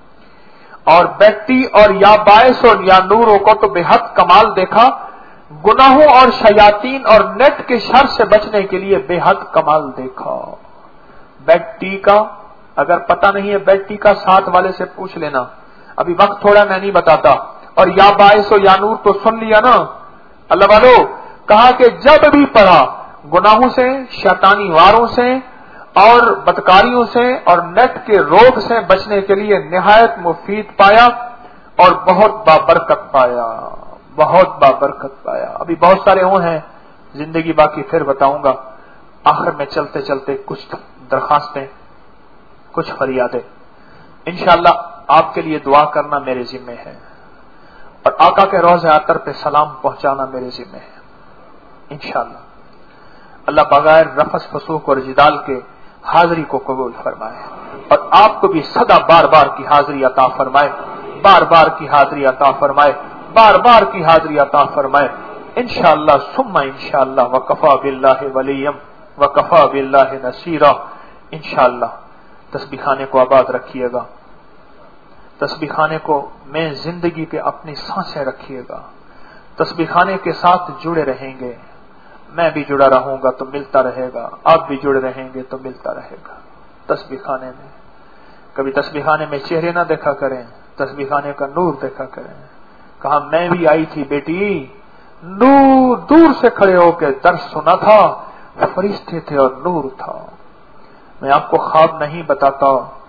और बैट्टी और या बायस और या नूरों को तो बेहद कमाल देखा, गुनाहों और शयातीन और नेट के शर से बचने के लिए बेहद कमाल देखा। बैट्टी का अगर पता नहीं है, बैट्टी का साथ वाले से पूछ लेना, अभी वक्त थोड़ा मैं नहीं बताता। और या बायस और या नूर तो सुन लिया ना, अल्लाह वालो, कहा कि जब भी पढ़ा गुनाहों से, शैतानी वारों से और बदकारियों से और नेट के रोग से बचने के लिए निहायत मुफीद पाया और बहुत बाबरकत पाया, बहुत बाबरकत पाया। अभी बहुत सारे वो हैं, जिंदगी बाकी फिर बताऊंगा। आखिर में चलते चलते कुछ दरखास्तें, कुछ फरियादें, इंशाअल्लाह आपके लिए दुआ करना मेरे जिम्मे है और आका के रोज़े आतर पे सलाम पहुंचाना मेरे जिम्मे है इंशाअल्लाह। अल्लाह बगैर रफस फसूक और जिदाल के हाजिरी को कबूल फरमाए और आपको भी सदा बार बार की हाजिरी अता फरमाए, बार बार की हाजिरी अता फरमाए, बार बार की हाजिरी अता फरमाए इंशाअल्लाह सुम्मा इंशाअल्लाह। वकफा बिल्लाहि वलियम वकफा बिल्लाहि नसीरा। इंशाअल्लाह तस्बीखाने को आबाद रखिएगा, तस्बीखाने को मैं जिंदगी के अपनी सांसें रखिएगा, तस्बीखाने के साथ जुड़े रहेंगे, मैं भी जुड़ा रहूंगा तो मिलता रहेगा, आप भी जुड़े रहेंगे तो मिलता रहेगा। तस्बीखाने में कभी तस्बीखाने में चेहरे ना देखा करें, तस्बीखाने का नूर देखा करें। कहा मैं भी आई थी बेटी, नूर दूर से खड़े होकर दर्स सुना था, फरिश्ते थे और नूर था। मैं आपको ख्वाब नहीं बताता,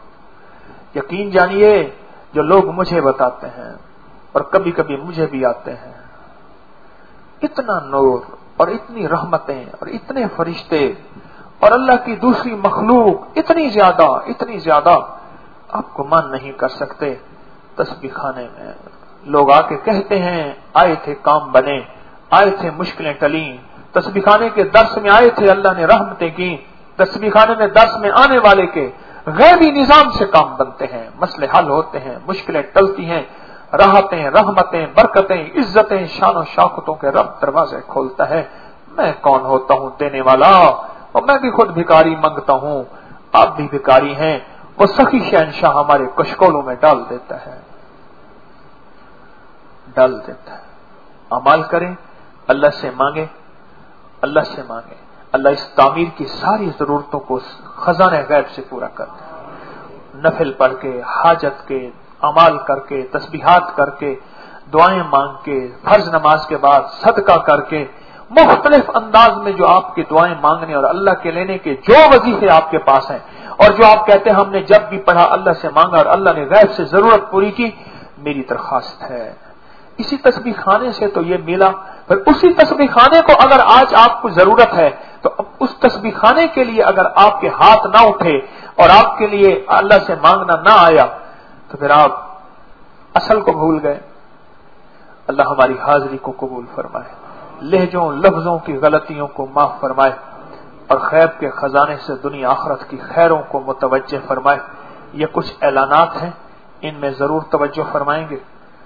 यकीन जानिए जो लोग मुझे बताते हैं और कभी कभी मुझे भी आते हैं, इतना नूर और इतनी रहमतें और इतने फरिश्ते और अल्लाह की दूसरी मखलूक इतनी ज्यादा आपको मान नहीं कर सकते। तस्बीखाने में लोग आके कहते हैं आए थे काम बने, आए थे मुश्किलें टली, तस्बीखाने के दर्स में आए थे अल्लाह ने रहमतें की। तस्बीखाने में दर्स में आने वाले के गैबी निजाम से काम बनते हैं, मसले हल होते हैं, मुश्किलें टलती हैं, राहतें, रहमतें, बरकतें, इज्जतें, शान और शौकतों के रब दरवाजे खोलता है। मैं कौन होता हूं देने वाला, और मैं भी खुद भिखारी मांगता हूं, आप भी भिखारी हैं। वो सखी शहनशाह हमारे कशकोलों में डाल देता है। अमाल करें, अल्लाह से मांगे, अल्लाह इस तामीर की सारी जरूरतों को खजाने गैब से पूरा कर दे। नफिल पढ़ के, हाजत के अमाल करके, तस्बीहात करके, दुआएं मांग के, फर्ज नमाज के बाद सदका करके, मुख्तलिफ अंदाज में जो आपकी दुआएं मांगने और अल्लाह के लेने के जो वजीफे आपके पास हैं और जो आप कहते हैं हमने जब भी पढ़ा अल्लाह से मांगा और अल्लाह ने गैब से जरूरत पूरी की, मेरी दरखास्त है। इसी तस्बीह खाने से तो ये मिला, पर उसी तस्बीह खाने को अगर आज आपको जरूरत है तो उस तस्बीह खाने के लिए अगर आपके हाथ ना उठे और आपके लिए अल्लाह से मांगना ना आया तो फिर आप असल को भूल गए। अल्लाह हमारी हाजिरी को कबूल फरमाए, लहजों लफ्जों की गलतियों को माफ फरमाए और खैब के खजाने से दुनिया आखिरत की खैरों को मुतवज्जे फरमाए। ये कुछ ऐलानात हैं, इनमें जरूर तवज्जो फरमाएंगे।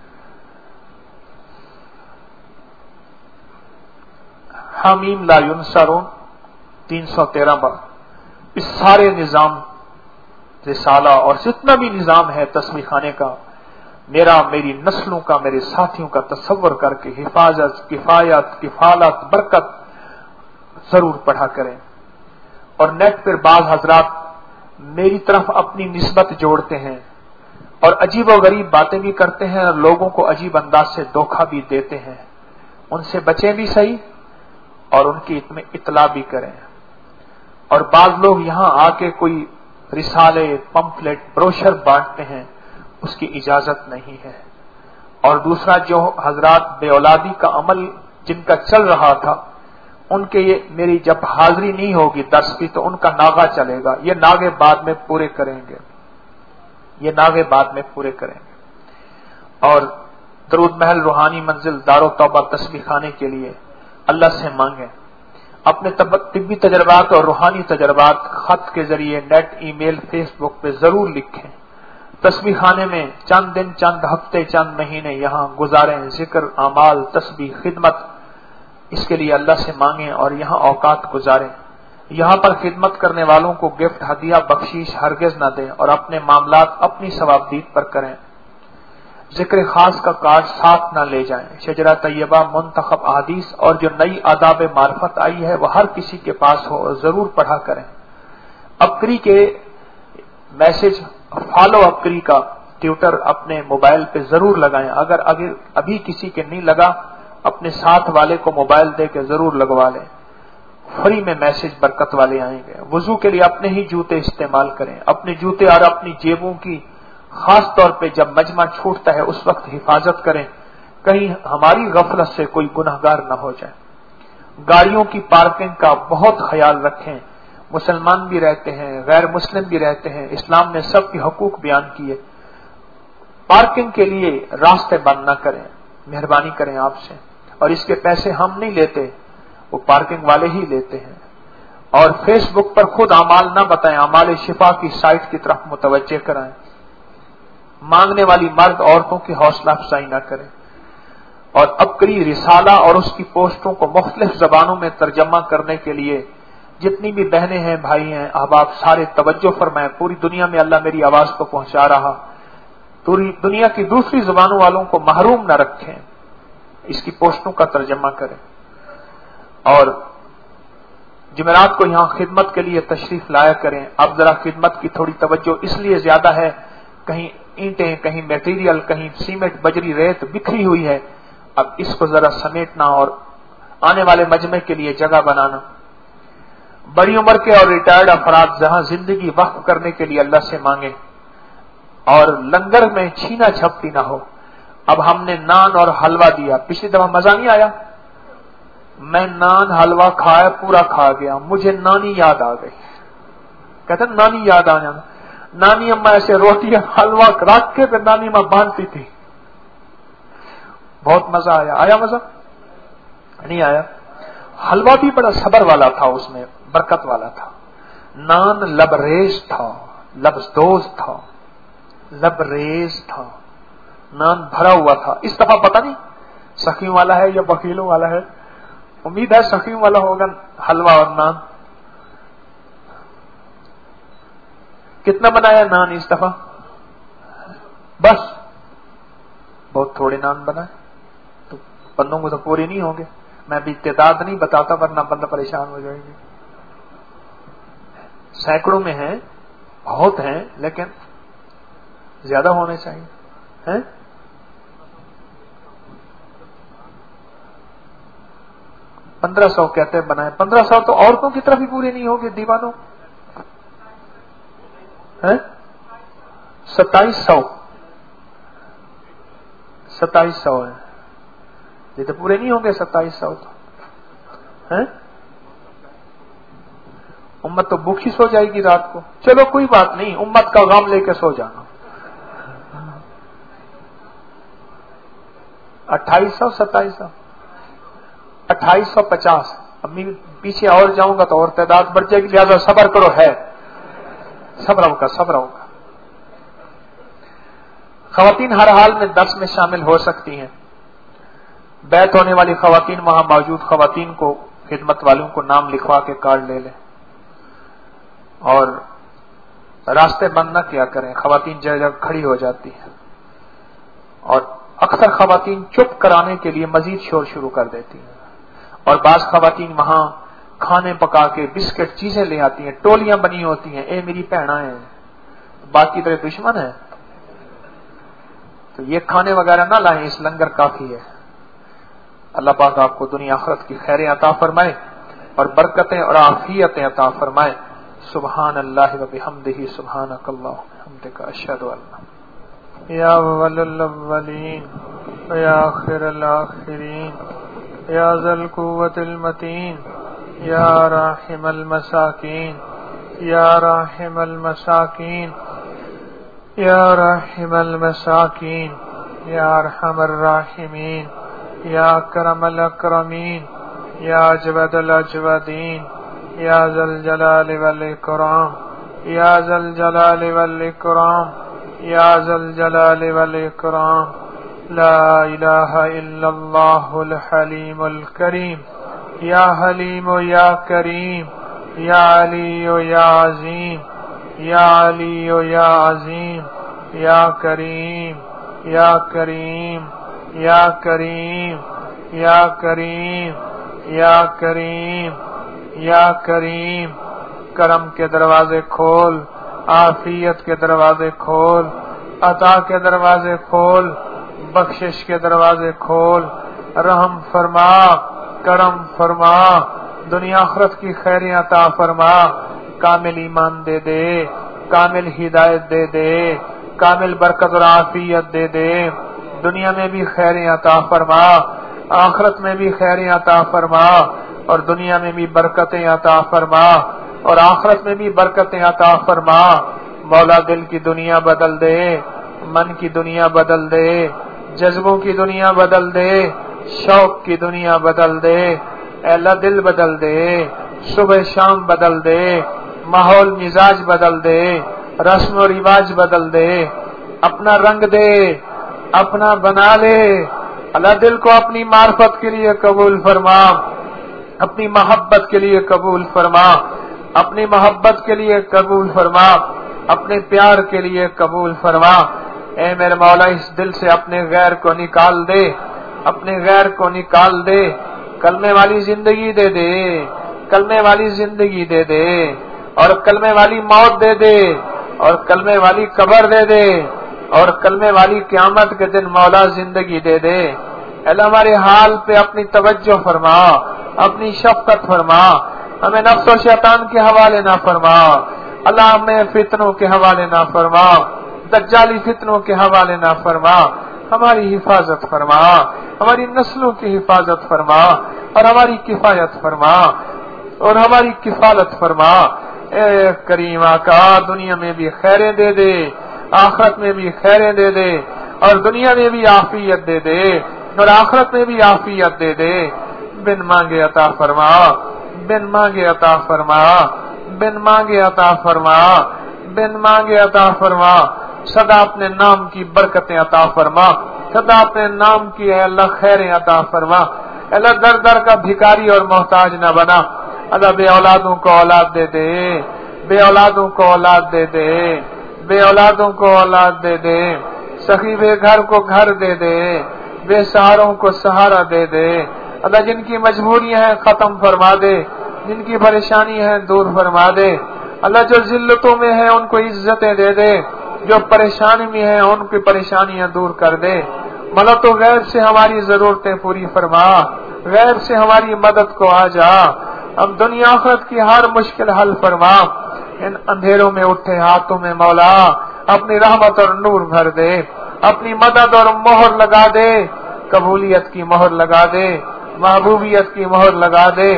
हामीम ला युनसरून 313 बार। इस सारे निजाम रिसाला और जितना भी निजाम है तस्बीह खाने का, मेरा, मेरी नस्लों का, मेरे साथियों का तसव्वुर करके हिफाजत, किफायत, किफालत, बरकत ضرور پڑھا کریں. اور نیٹ پر بعض حضرات میری طرف اپنی نسبت جوڑتے ہیں اور عجیب و غریب باتیں بھی کرتے ہیں اور لوگوں کو عجیب انداز سے دھوکہ بھی دیتے ہیں. ان سے بچیں بھی صحیح اور ان کی اطلاع بھی کریں. اور بعض لوگ یہاں آ کے کوئی رسالے، پمفلٹ، بروشر بانٹتے ہیں، اس کی اجازت نہیں ہے. اور دوسرا، جو حضرات بے اولادی کا عمل جن کا چل رہا تھا، ان کے یہ میری جب حاضری نہیں ہوگی درس کی تو ان کا ناغہ چلے گا. یہ ناغے بعد میں پورے کریں گے، یہ ناغے بعد میں پورے کریں گے. اور درود محل روحانی منزل دار و توبہ تسبیح خانے کے لیے اللہ سے مانگیں. اپنے طبی تجربات اور روحانی تجربات خط کے ذریعے، نیٹ، ای میل، فیس بک پہ ضرور لکھیں. تسبیح خانے میں چند دن، چند ہفتے، چند مہینے یہاں گزاریں. ذکر، اعمال، تسبیح، خدمت، اس کے لیے اللہ سے مانگیں اور یہاں اوقات گزاریں. یہاں پر خدمت کرنے والوں کو گفٹ، ہدیہ، بخشش ہرگز نہ دیں اور اپنے معاملات اپنی ثوابدید پر کریں. ذکر خاص کا کارڈ ساتھ نہ لے جائیں. شجرہ طیبہ، منتخب احادیث اور جو نئی آداب معرفت آئی ہے وہ ہر کسی کے پاس ہو اور ضرور پڑھا کریں. ابکری کے میسج، فالو ابکری کا ٹیوٹر اپنے موبائل پہ ضرور لگائیں. اگر ابھی کسی کے نہیں لگا، اپنے ساتھ والے کو موبائل دے کے ضرور لگوا لیں. فری میں میسج برکت والے آئیں گے. وضو کے لیے اپنے ہی جوتے استعمال کریں. اپنے جوتے اور اپنی جیبوں کی خاص طور پہ جب مجمع چھوٹتا ہے اس وقت حفاظت کریں، کہیں ہماری غفلت سے کوئی گنہگار نہ ہو جائے. گاڑیوں کی پارکنگ کا بہت خیال رکھیں. مسلمان بھی رہتے ہیں، غیر مسلم بھی رہتے ہیں. اسلام نے سب کے حقوق بیان کیے. پارکنگ کے لیے راستے بند نہ کریں، مہربانی کریں آپ سے. اور اس کے پیسے ہم نہیں لیتے، وہ پارکنگ والے ہی لیتے ہیں. اور فیس بک پر خود اعمال نہ بتائیں، اعمال شفا کی سائٹ کی طرف متوجہ کرائیں. مانگنے والی مرد عورتوں کی حوصلہ افزائی نہ کریں. اور ابکری رسالہ اور اس کی پوسٹوں کو مختلف زبانوں میں ترجمہ کرنے کے لیے جتنی بھی بہنیں ہیں، بھائی ہیں، احباب، سارے توجہ فرمائیں. پوری دنیا میں اللہ میری آواز کو پہنچا رہا. پوری دنیا کی دوسری زبانوں والوں کو محروم نہ رکھیں، اس کی پوسٹوں کا ترجمہ کریں. اور جمعرات کو یہاں خدمت کے لیے تشریف لایا کریں. اب ذرا خدمت کی تھوڑی توجہ اس لیے زیادہ ہے، کہیں اینٹیں، کہیں میٹیریل، کہیں سیمنٹ، بجری، ریت بکھری ہوئی ہے. اب اس کو ذرا سمیٹنا اور آنے والے مجمع کے لیے جگہ بنانا. بڑی عمر کے اور ریٹائرڈ افراد جہاں زندگی وقف کرنے کے لیے اللہ سے مانگیں. اور لنگر میں چھینا جھپٹی نہ ہو. اب ہم نے نان اور حلوہ دیا، پچھلی دفعہ مزہ نہیں آیا؟ میں نان حلوہ کھایا، پورا کھا گیا، مجھے نانی یاد آ گئی. کہتے ہیں نانی یاد آ جانا. نانی اماں ایسے روٹی حلوہ رکھ کے پھر نانی اماں باندھتی تھی. بہت مزہ آیا. آیا مزہ؟ نہیں آیا. حلوہ بھی بڑا صبر والا تھا، اس میں برکت والا تھا. نان لبریز تھا، لبزدوز تھا، لبریز تھا. نان بھرا ہوا تھا. اس دفعہ پتہ نہیں سخیوں والا ہے یا وکیلوں والا ہے. امید ہے سخیوں والا ہوگا حلوہ اور نان. کتنا بنایا نان اس دفعہ؟ بس بہت تھوڑے نان بنائے تو بندوں کو تو پورے نہیں ہوں گے. میں بھی تعداد نہیں بتاتا ورنہ بندہ پریشان ہو جائے گی. سینکڑوں میں ہیں، بہت ہیں، لیکن زیادہ ہونے چاہیے. 1500 کہتے ہیں بنائے. 1500 تو عورتوں کی طرف ہی پورے نہیں ہوگے دیوانوں. 2700 ہے. یہ تو پورے نہیں ہوں گے 2700 تو. امت تو بھوکی سو جائے گی رات کو. چلو کوئی بات نہیں، امت کا غم لے کے سو جانا. 2800 2700 2850. اب میں پیچھے اور جاؤں گا تو اور تعداد بڑھ جائے گی، لہٰذا صبر کرو. ہے صبر ہوگا. خواتین ہر حال میں درس میں شامل ہو سکتی ہیں. بیعت ہونے والی خواتین وہاں موجود خواتین کو، خدمت والوں کو نام لکھوا کے کارڈ لے لیں. اور راستے بند نہ کیا کریں. خواتین جگہ کھڑی ہو جاتی ہیں اور اکثر خواتین چپ کرانے کے لیے مزید شور شروع کر دیتی ہیں. اور بعض خواتین وہاں کھانے پکا کے بسکٹ چیزیں لے آتی ہیں، ٹولیاں بنی ہوتی ہیں، اے میری بہناں ہیں، باقی تیرے دشمن ہیں، تو یہ کھانے وغیرہ نہ لائیں، اس لنگر کافی ہے۔ اللہ پاک آپ کو دنیا آخرت کی خیریں عطا فرمائے اور برکتیں اور عافیتیں عطا فرمائے۔ سبحان اللہ و بحمدہ، سبحانک اللہم و بحمدک، اشہد ان لا یا اول الاولین و یا آخر الاخرین یا ذا القوة المتین یا راحم المساکین یا راحم المساکین یا راحم المساکین یا ارحم الراحمین یا اکرم الاکرمین یا اجود الاجودین یا ذا الجلال والاکرام یا ذا الجلال والاکرام یا ذا الجلال والاکرام لا الہ الا اللہ الحلیم الکریم یا حلیم یا کریم یا علی یا عظیم یا علی یا عظیم یا کریم یا کریم یا کریم یا کریم یا کریم یا کریم، کرم کے دروازے کھول، عافیت کے دروازے کھول، عطا کے دروازے کھول، بخشش کے دروازے کھول، رحم فرما، کرم فرما، دنیا آخرت کی خیریں عطا فرما، کامل ایمان دے دے، کامل ہدایت دے دے، کامل برکت اور عافیت دے دے، دنیا میں بھی خیریں عطا فرما، آخرت میں بھی خیریں عطا فرما، اور دنیا میں بھی برکتیں عطا فرما اور آخرت میں بھی برکتیں عطا فرما۔ مولا دل کی دنیا بدل دے، من کی دنیا بدل دے، جذبوں کی دنیا بدل دے، شوق کی دنیا بدل دے، اے اللہ دل بدل دے، صبح شام بدل دے، ماحول مزاج بدل دے، رسم و رواج بدل دے، اپنا رنگ دے، اپنا بنا لے۔ اللہ دل کو اپنی معرفت کے لیے قبول فرما، اپنی محبت کے لیے قبول فرما، اپنی محبت کے لیے قبول فرما، اپنے پیار کے لیے قبول فرما۔ اے میرے مولا اس دل سے اپنے غیر کو نکال دے، اپنے غیر کو نکال دے، کلمے والی زندگی دے دے، کلمے والی زندگی دے دے، اور کلمے والی موت دے دے، اور کلمے والی قبر دے دے، اور کلمے والی قیامت کے دن مولا زندگی دے دے۔ اللہ ہمارے حال پہ اپنی توجہ فرما، اپنی شفقت فرما، ہمیں نفس و شیطان کے حوالے نہ فرما، اللہ ہمیں فتنوں کے حوالے نہ فرما، دجالی فتنوں کے حوالے نہ فرما، ہماری حفاظت فرما، ہماری نسلوں کی حفاظت فرما، اور ہماری کفایت فرما، اور ہماری کفالت فرما۔ اے کریم آقا دنیا میں بھی خیریں دے دے، آخرت میں بھی خیریں دے دے، اور دنیا میں بھی عافیت دے دے، اور آخرت میں بھی عافیت دے دے۔ بن مانگے عطا فرما، بن مانگے عطا فرما، بن مانگے عطا فرما، بن مانگے عطا فرما۔ سدا اپنے نام کی برکتیں عطا فرما، سدا اپنے نام کی اے اللہ خیریں عطا فرما۔ اللہ در در کا بھکاری اور محتاج نہ بنا، اللہ بے اولادوں کو اولاد دے دے، بے اولادوں کو اولاد دے دے، بے اولادوں کو اولاد دے دے، سخی بے گھر کو گھر دے دے، بے سہاروں کو سہارا دے دے۔ اللہ جن کی مجبوریاں ہیں ختم فرما دے، جن کی پریشانی ہے دور فرما دے۔ اللہ جو ذلتوں میں ہے ان کو عزتیں دے دے، جو پریشانی میں ہے ان کی پریشانیاں دور کر دے۔ مولا تو غیب سے ہماری ضرورتیں پوری فرما، غیب سے ہماری مدد کو آ جا، اب دنیا آخرت کی ہر مشکل حل فرما۔ ان اندھیروں میں اٹھے ہاتھوں میں مولا اپنی رحمت اور نور بھر دے، اپنی مدد اور مہر لگا دے، قبولیت کی مہر لگا دے، محبوبیت کی مہر لگا دے،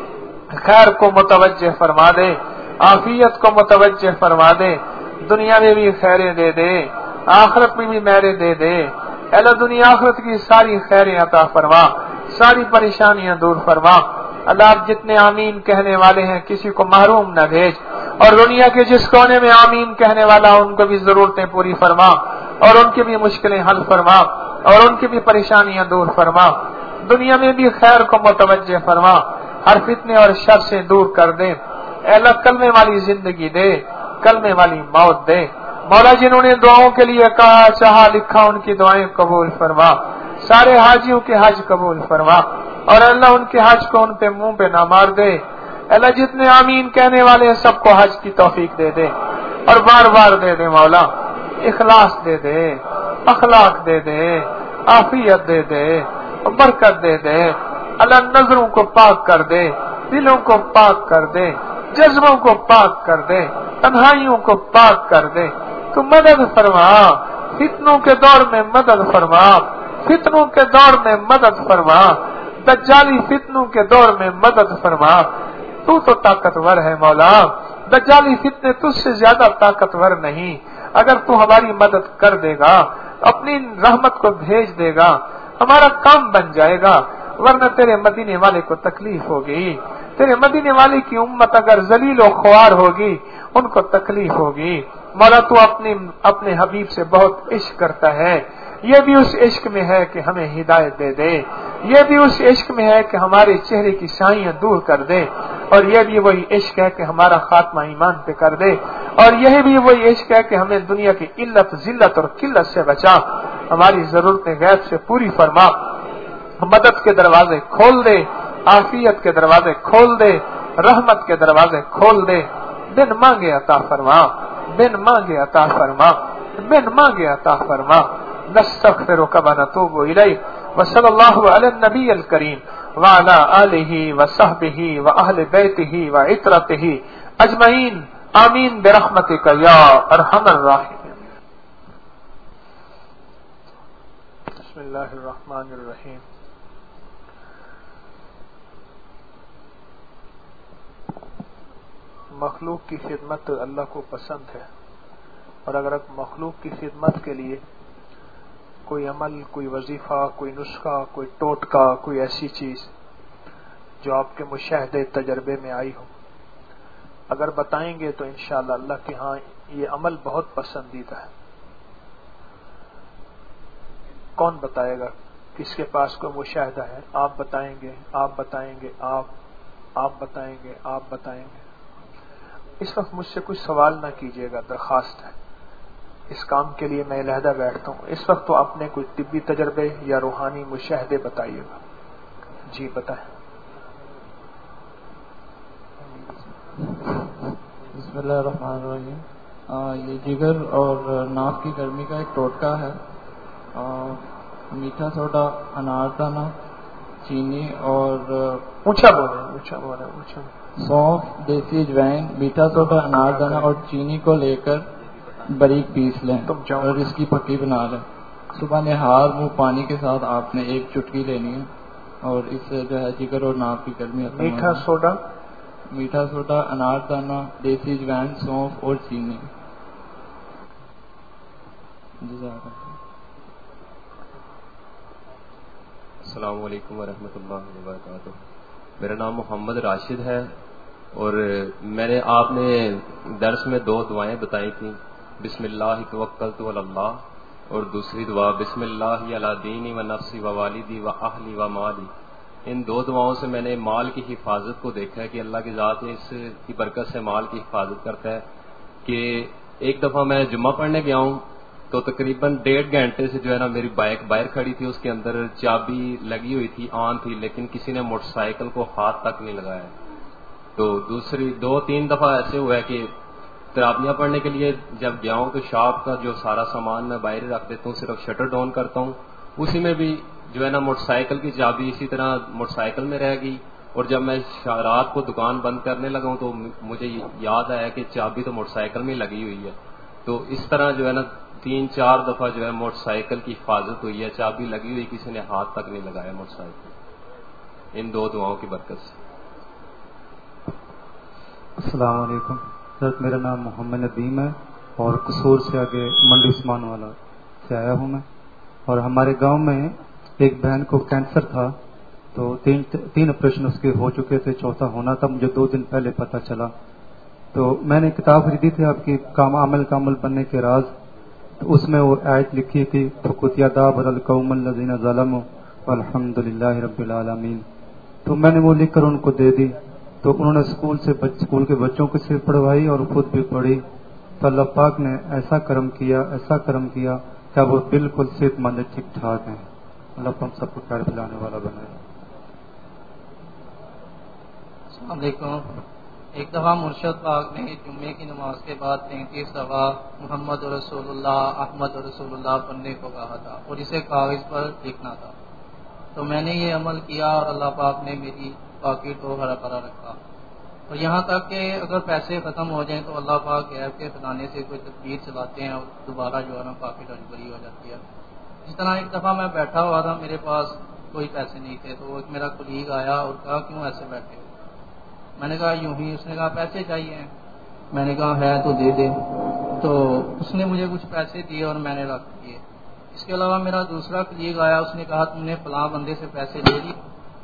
خیر کو متوجہ فرما دے، عافیت کو متوجہ فرما دے، دنیا میں بھی خیریں دے دے، آخرت میں بھی میرے دے دے۔ اللہ دنیا آخرت کی ساری خیریں عطا فرما، ساری پریشانیاں دور فرما۔ اللہ آپ جتنے آمین کہنے والے ہیں کسی کو محروم نہ بھیج، اور دنیا کے جس کونے میں آمین کہنے والا ان کو بھی ضرورتیں پوری فرما، اور ان کی بھی مشکلیں حل فرما، اور ان کی بھی پریشانیاں دور فرما۔ دنیا میں بھی خیر کو متوجہ فرما، ہر فتنے اور شر سے دور کر دے۔ اے اللہ کلمے والی زندگی دے، کلمے والی موت دے۔ مولا جنہوں نے دعاؤں کے لیے کہا چاہا لکھا ان کی دعائیں قبول فرما، سارے حاجیوں کے حج قبول فرما، اور اللہ ان کے حج کو ان پہ منہ پہ نہ مار دے۔ اللہ جتنے آمین کہنے والے ہیں سب کو حج کی توفیق دے دے اور بار بار دے دے مولا، اخلاص دے دے، اخلاق دے دے، عافیت دے دے، برکت دے دے، اللہ نظروں کو پاک کر دے، دلوں کو پاک کر دے، جذبوں کو پاک کر دے، تنہائیوں کو پاک کر دے، تو مدد فرما، فتنوں کے دور میں مدد فرما، فتنوں کے دور میں مدد فرما، دجالی فتنوں کے دور میں مدد فرما، تو طاقتور ہے مولا، دجالی فتنے تجھ سے زیادہ طاقتور نہیں، اگر تو ہماری مدد کر دے گا، اپنی رحمت کو بھیج دے گا، ہمارا کام بن جائے گا، ورنہ تیرے مدینے والے کو تکلیف ہوگی، تیرے مدینے والے کی امت اگر ذلیل و خوار ہوگی ان کو تکلیف ہوگی۔ مولا تو اپنے حبیب سے بہت عشق کرتا ہے، یہ بھی اس عشق میں ہے کہ ہمیں ہدایت دے دے، یہ بھی اس عشق میں ہے کہ ہمارے چہرے کی شائیاں دور کر دے، اور یہ بھی وہی عشق ہے کہ ہمارا خاتمہ ایمان پہ کر دے، اور یہ بھی وہی عشق ہے کہ ہمیں دنیا کی علت، ذلت اور قلت سے بچا، ہماری ضرورتیں غیب سے پوری فرما، مدد کے دروازے کھول دے، عافیت کے دروازے کھول دے، رحمت کے دروازے کھول دے، بن مانگے عطا فرما، بن مانگے عطا فرما، بن مانگے عطا فرما۔ نستغفرک ونتوب الیک، وصلی اللہ علی النبی الکریم وعلی آلہ وصحبہ واہل بیتہ وعترتہ اجمعین، آمین برحمتک یا ارحم الراحمین۔ بسم اللہ الرحمن الرحیم۔ مخلوق کی خدمت اللہ کو پسند ہے، اور اگر مخلوق کی خدمت کے لیے کوئی عمل، کوئی وظیفہ، کوئی نسخہ، کوئی ٹوٹکا، کوئی ایسی چیز جو آپ کے مشاہدے تجربے میں آئی ہو، اگر بتائیں گے تو انشاءاللہ اللہ کے ہاں یہ عمل بہت پسندیدہ ہے۔ کون بتائے گا؟ کس کے پاس کوئی مشاہدہ ہے؟ آپ بتائیں گے، آپ بتائیں گے، آپ بتائیں گے، آپ بتائیں گے۔ اس وقت مجھ سے کچھ سوال نہ کیجیے گا، درخواست ہے، اس کام کے لیے میں علیحدہ بیٹھتا ہوں۔ اس وقت تو اپنے کوئی طبی تجربے یا روحانی مشاہدے بتائیے گا۔ جی بتائیں۔ بسم اللہ الرحمن الرحیم۔ یہ جگر اور ناف کی گرمی کا ایک ٹوٹکا ہے۔ میٹھا سوڈا، انار دانہ، چینی اور اونچا بولے۔ سونف، دیسی اجوائن، میٹھا سوڈا، انار دانہ اور چینی کو لے کر باریک پیس لیں اور اس کی پکی بنا لیں۔ صبح نہار منہ پانی کے ساتھ آپ نے ایک چٹکی لینی ہے، اور اس سے جو ہے جگر اور ناف کی گرمی ختم۔ میٹھا سوڈا، انار دانہ، دیسی اجوائن، سونف اور چینی۔ السلام علیکم ورحمۃ اللہ وبرکاتہ۔ میرا نام محمد راشد ہے، اور آپ نے درس میں 2 دعائیں بتائی تھیں، بسم اللہ توکلت علی اللہ، اور دوسری دعا بسم اللہ علی دینی و نفسی و والدی و اہلی و مالی۔ ان 2 دعاؤں سے میں نے مال کی حفاظت کو دیکھا ہے کہ اللہ کی ذات اس کی برکت سے مال کی حفاظت کرتا ہے۔ کہ ایک دفعہ میں جمعہ پڑھنے گیا ہوں تو تقریباً 1.5 گھنٹے سے جو ہے نا میری بائک باہر کھڑی تھی، اس کے اندر چابی لگی ہوئی تھی، آن تھی، لیکن کسی نے موٹر سائیکل کو ہاتھ تک نہیں لگایا۔ تو دوسری 2-3 دفعہ ایسے ہوا ہے کہ تراویح پڑھنے کے لیے جب گیا ہوں تو شاپ کا جو سارا سامان میں باہر رکھ دیتا ہوں، صرف شٹر ڈاؤن کرتا ہوں، اسی میں بھی جو ہے نا موٹر سائیکل کی چابی اسی طرح موٹر سائیکل میں رہ گئی، اور جب میں رات کو دکان بند کرنے لگا ہوں تو مجھے یاد آیا کہ چابی تو موٹر سائیکل میں لگی ہوئی ہے۔ تو اس طرح جو ہے نا 3-4 دفعہ جو ہے موٹر سائیکل کی حفاظت ہوئی ہے، چابی لگی ہوئی، کسی نے ہاتھ تک نہیں لگایا موٹر سائیکل، ان 2 دعاؤں کی برکت سے۔ السلام علیکم سر، میرا نام محمد ندیم ہے، اور قصور سے آگے منڈی عثمان والا سے آیا ہوں میں۔ اور ہمارے گاؤں میں ایک بہن کو کینسر تھا، تو 3 آپریشن اس کے ہو چکے تھے، 4تھا ہونا تھا، مجھے 2 دن پہلے پتہ چلا۔ تو میں نے کتاب خریدی تھی آپ کی عمل کامل بننے کے راز، تو اس میں وہ آیت لکھی تھی فقط یدابر القوم الذین ظلموا والحمد للہ رب العالمین۔ تو میں نے وہ لکھ کر ان کو دے دی، تو انہوں نے اسکول کے بچوں کو صرف پڑھوائی اور خود بھی پڑھی، تو اللہ پاک نے ایسا کرم کیا کہ وہ بالکل صحت مند ٹھیک ٹھاک ہیں۔ اللہ ہم سب کو خیر پلانے والا بنائے۔ السلام علیکم. ایک دفعہ مرشد پاک نے جمعے کی نماز کے بعد 33 دفعہ محمد رسول اللہ احمد رسول اللہ پڑھنے کو کہا تھا اور اسے کاغذ پر لکھنا تھا. تو میں نے یہ عمل کیا اور اللہ پاک نے میری پاکٹ کو ہرا بھرا رکھا. اور یہاں تک کہ اگر پیسے ختم ہو جائیں تو اللہ پاک غیب کے خزانے سے کوئی تدبیر چلاتے ہیں اور دوبارہ جو ہے نا پاکٹ بری ہو جاتی ہے. اس طرح ایک دفعہ میں بیٹھا ہوا تھا, میرے پاس کوئی پیسے نہیں تھے, تو ایک میرا کلیگ آیا اور کہا کیوں ایسے بیٹھے ہو؟ میں نے کہا یوں ہی. اس نے کہا پیسے چاہیے. میں نے کہا ہے تو دے دے. تو اس نے مجھے کچھ پیسے دیے اور میں نے رکھ دیے. اس کے علاوہ میرا دوسرا کلیگ آیا, اس نے کہا تم نے فلاں بندے سے پیسے لے لیے.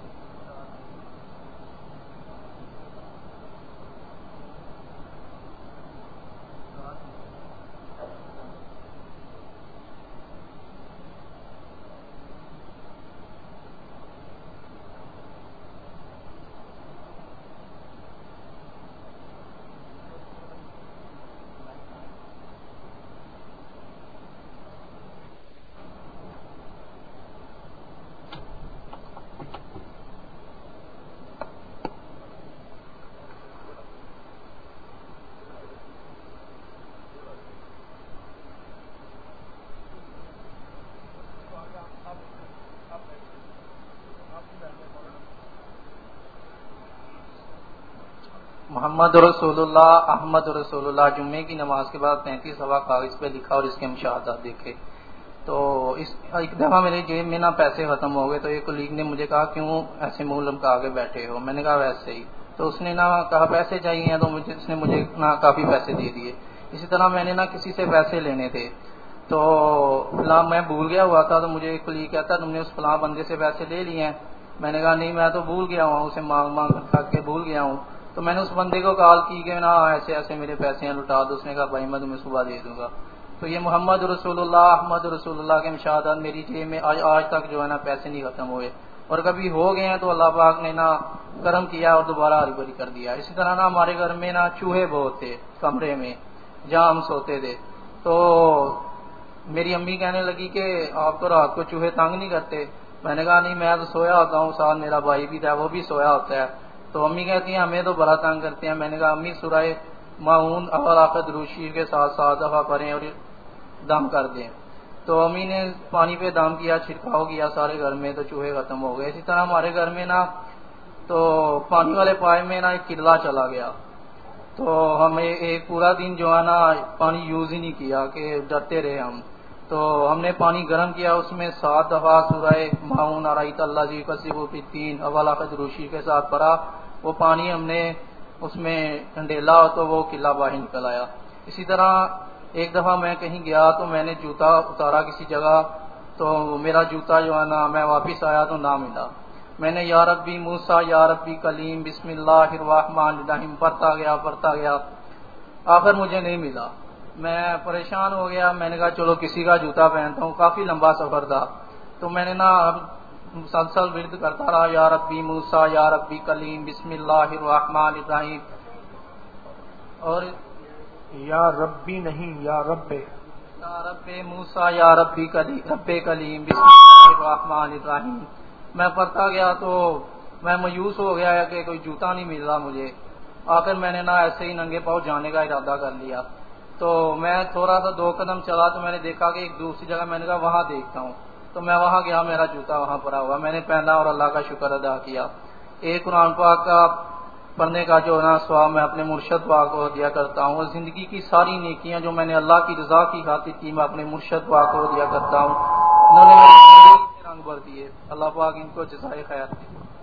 محمد رسول اللہ احمد رسول اللہ جمعے کی نماز کے بعد 33 دفعہ کاغذ پہ لکھا اور اس کے مشاہدات دیکھے. تو اس ایک دفعہ میرے جیب میں نا پیسے ختم ہو گئے, تو ایک کلیگ نے مجھے کہا کیوں ایسے منہ لمکا کے بیٹھے ہو؟ میں نے کہا ویسے ہی. تو اس نے نا کہا پیسے چاہیے, تو اس نے مجھے نا کافی پیسے دے دیے. اسی طرح میں نے نا کسی سے پیسے لینے تھے, تو فلاں میں بھول گیا ہوا تھا, تو مجھے ایک کلیگ کہتا تم نے اس فلاں بندے سے پیسے لے لیے ہیں؟ میں نے کہا نہیں, میں تو بھول گیا ہوں, اسے مانگ مانگ تھک کے بھول گیا ہوں. تو میں نے اس بندے کو کال کی کہ نا ایسے ایسے میرے پیسے ہیں لٹا دو. اس نے کہا بھائی میں تمہیں صبح دے دوں گا. تو یہ محمد رسول اللہ احمد رسول اللہ کے مشاہدات میری جیب میں آج تک جو ہے نا پیسے نہیں ختم ہوئے, اور کبھی ہو گئے ہیں تو اللہ پاک نے نا کرم کیا اور دوبارہ ہری بھری کر دیا. اسی طرح نا ہمارے گھر میں نا چوہے بہت تھے کمرے میں جہاں ہم سوتے تھے. تو میری امی کہنے لگی کہ آپ تو رات کو چوہے تنگ نہیں کرتے؟ میں نے کہا نہیں, میں تو سویا ہوتا ہوں, ساتھ میرا بھائی بھی تھا وہ بھی سویا ہوتا ہے. تو امی کہتی ہیں ہمیں تو بڑا تنگ کرتے ہیں. میں نے کہا امی سورہ معون اور آخر درود شریف کے ساتھ 7 دفعہ پڑھیں اور دم کر دیں. تو امی نے پانی پہ دم کیا, چھڑکاؤ کیا سارے گھر میں, تو چوہے ختم ہو گئے. اسی طرح ہمارے گھر میں نا تو پانی والے پائپ میں نا ایک قلعہ چلا گیا, تو ہمیں ایک پورا دن جو ہے نا پانی یوز ہی نہیں کیا کہ ڈرتے رہے ہم. تو ہم نے پانی گرم کیا, اس میں 7 دفعہ سورہ معون ارایت الذی یکذب بالدین اول آخر درود شریف کے ساتھ پڑھا. وہ پانی ہم نے اس میں ڈنڈیلا تو وہ قلعہ باہر نکل آیا. اسی طرح ایک دفعہ میں کہیں گیا تو میں نے جوتا اتارا کسی جگہ, تو میرا جوتا جو ہے نا میں واپس آیا تو نہ ملا. میں نے یا ربی موسیٰ یا ربی کلیم بسم اللہ الرحمن الرحیم پڑھتا گیا, آخر مجھے نہیں ملا. میں پریشان ہو گیا. میں نے کہا چلو کسی کا جوتا پہنتا ہوں, کافی لمبا سفر تھا. تو میں نے نا مسلسل ورد کرتا رہا یا ربی موسیٰ یا ربی کلیم بسم اللہ الرحمن الرحیم, اور یا ربی نہیں یا رب موسیٰ یا رب کلیم بسم اللہ الرحمن الرحیم. میں پڑھتا گیا تو میں مایوس ہو گیا کہ کوئی جوتا نہیں مل رہا مجھے. آخر میں نے نا ایسے ہی ننگے پاؤں جانے کا ارادہ کر لیا. تو میں تھوڑا سا 2 قدم چلا تو میں نے دیکھا کہ ایک دوسری جگہ, میں نے کہا وہاں دیکھتا ہوں. تو میں وہاں گیا, میرا جوتا وہاں پڑا ہوا, میں نے پہنا اور اللہ کا شکر ادا کیا. ایک قرآن پاک کا پڑھنے کا جو نا ثواب میں اپنے مرشد پاک کو دیا کرتا ہوں, اور زندگی کی ساری نیکیاں جو میں نے اللہ کی رضا کی خاطر کی میں اپنے مرشد پاک کو دیا کرتا ہوں. انہوں نے میری زندگی سے رنگ بھر دیے. اللہ پاک ان کو جزائے خیر دے.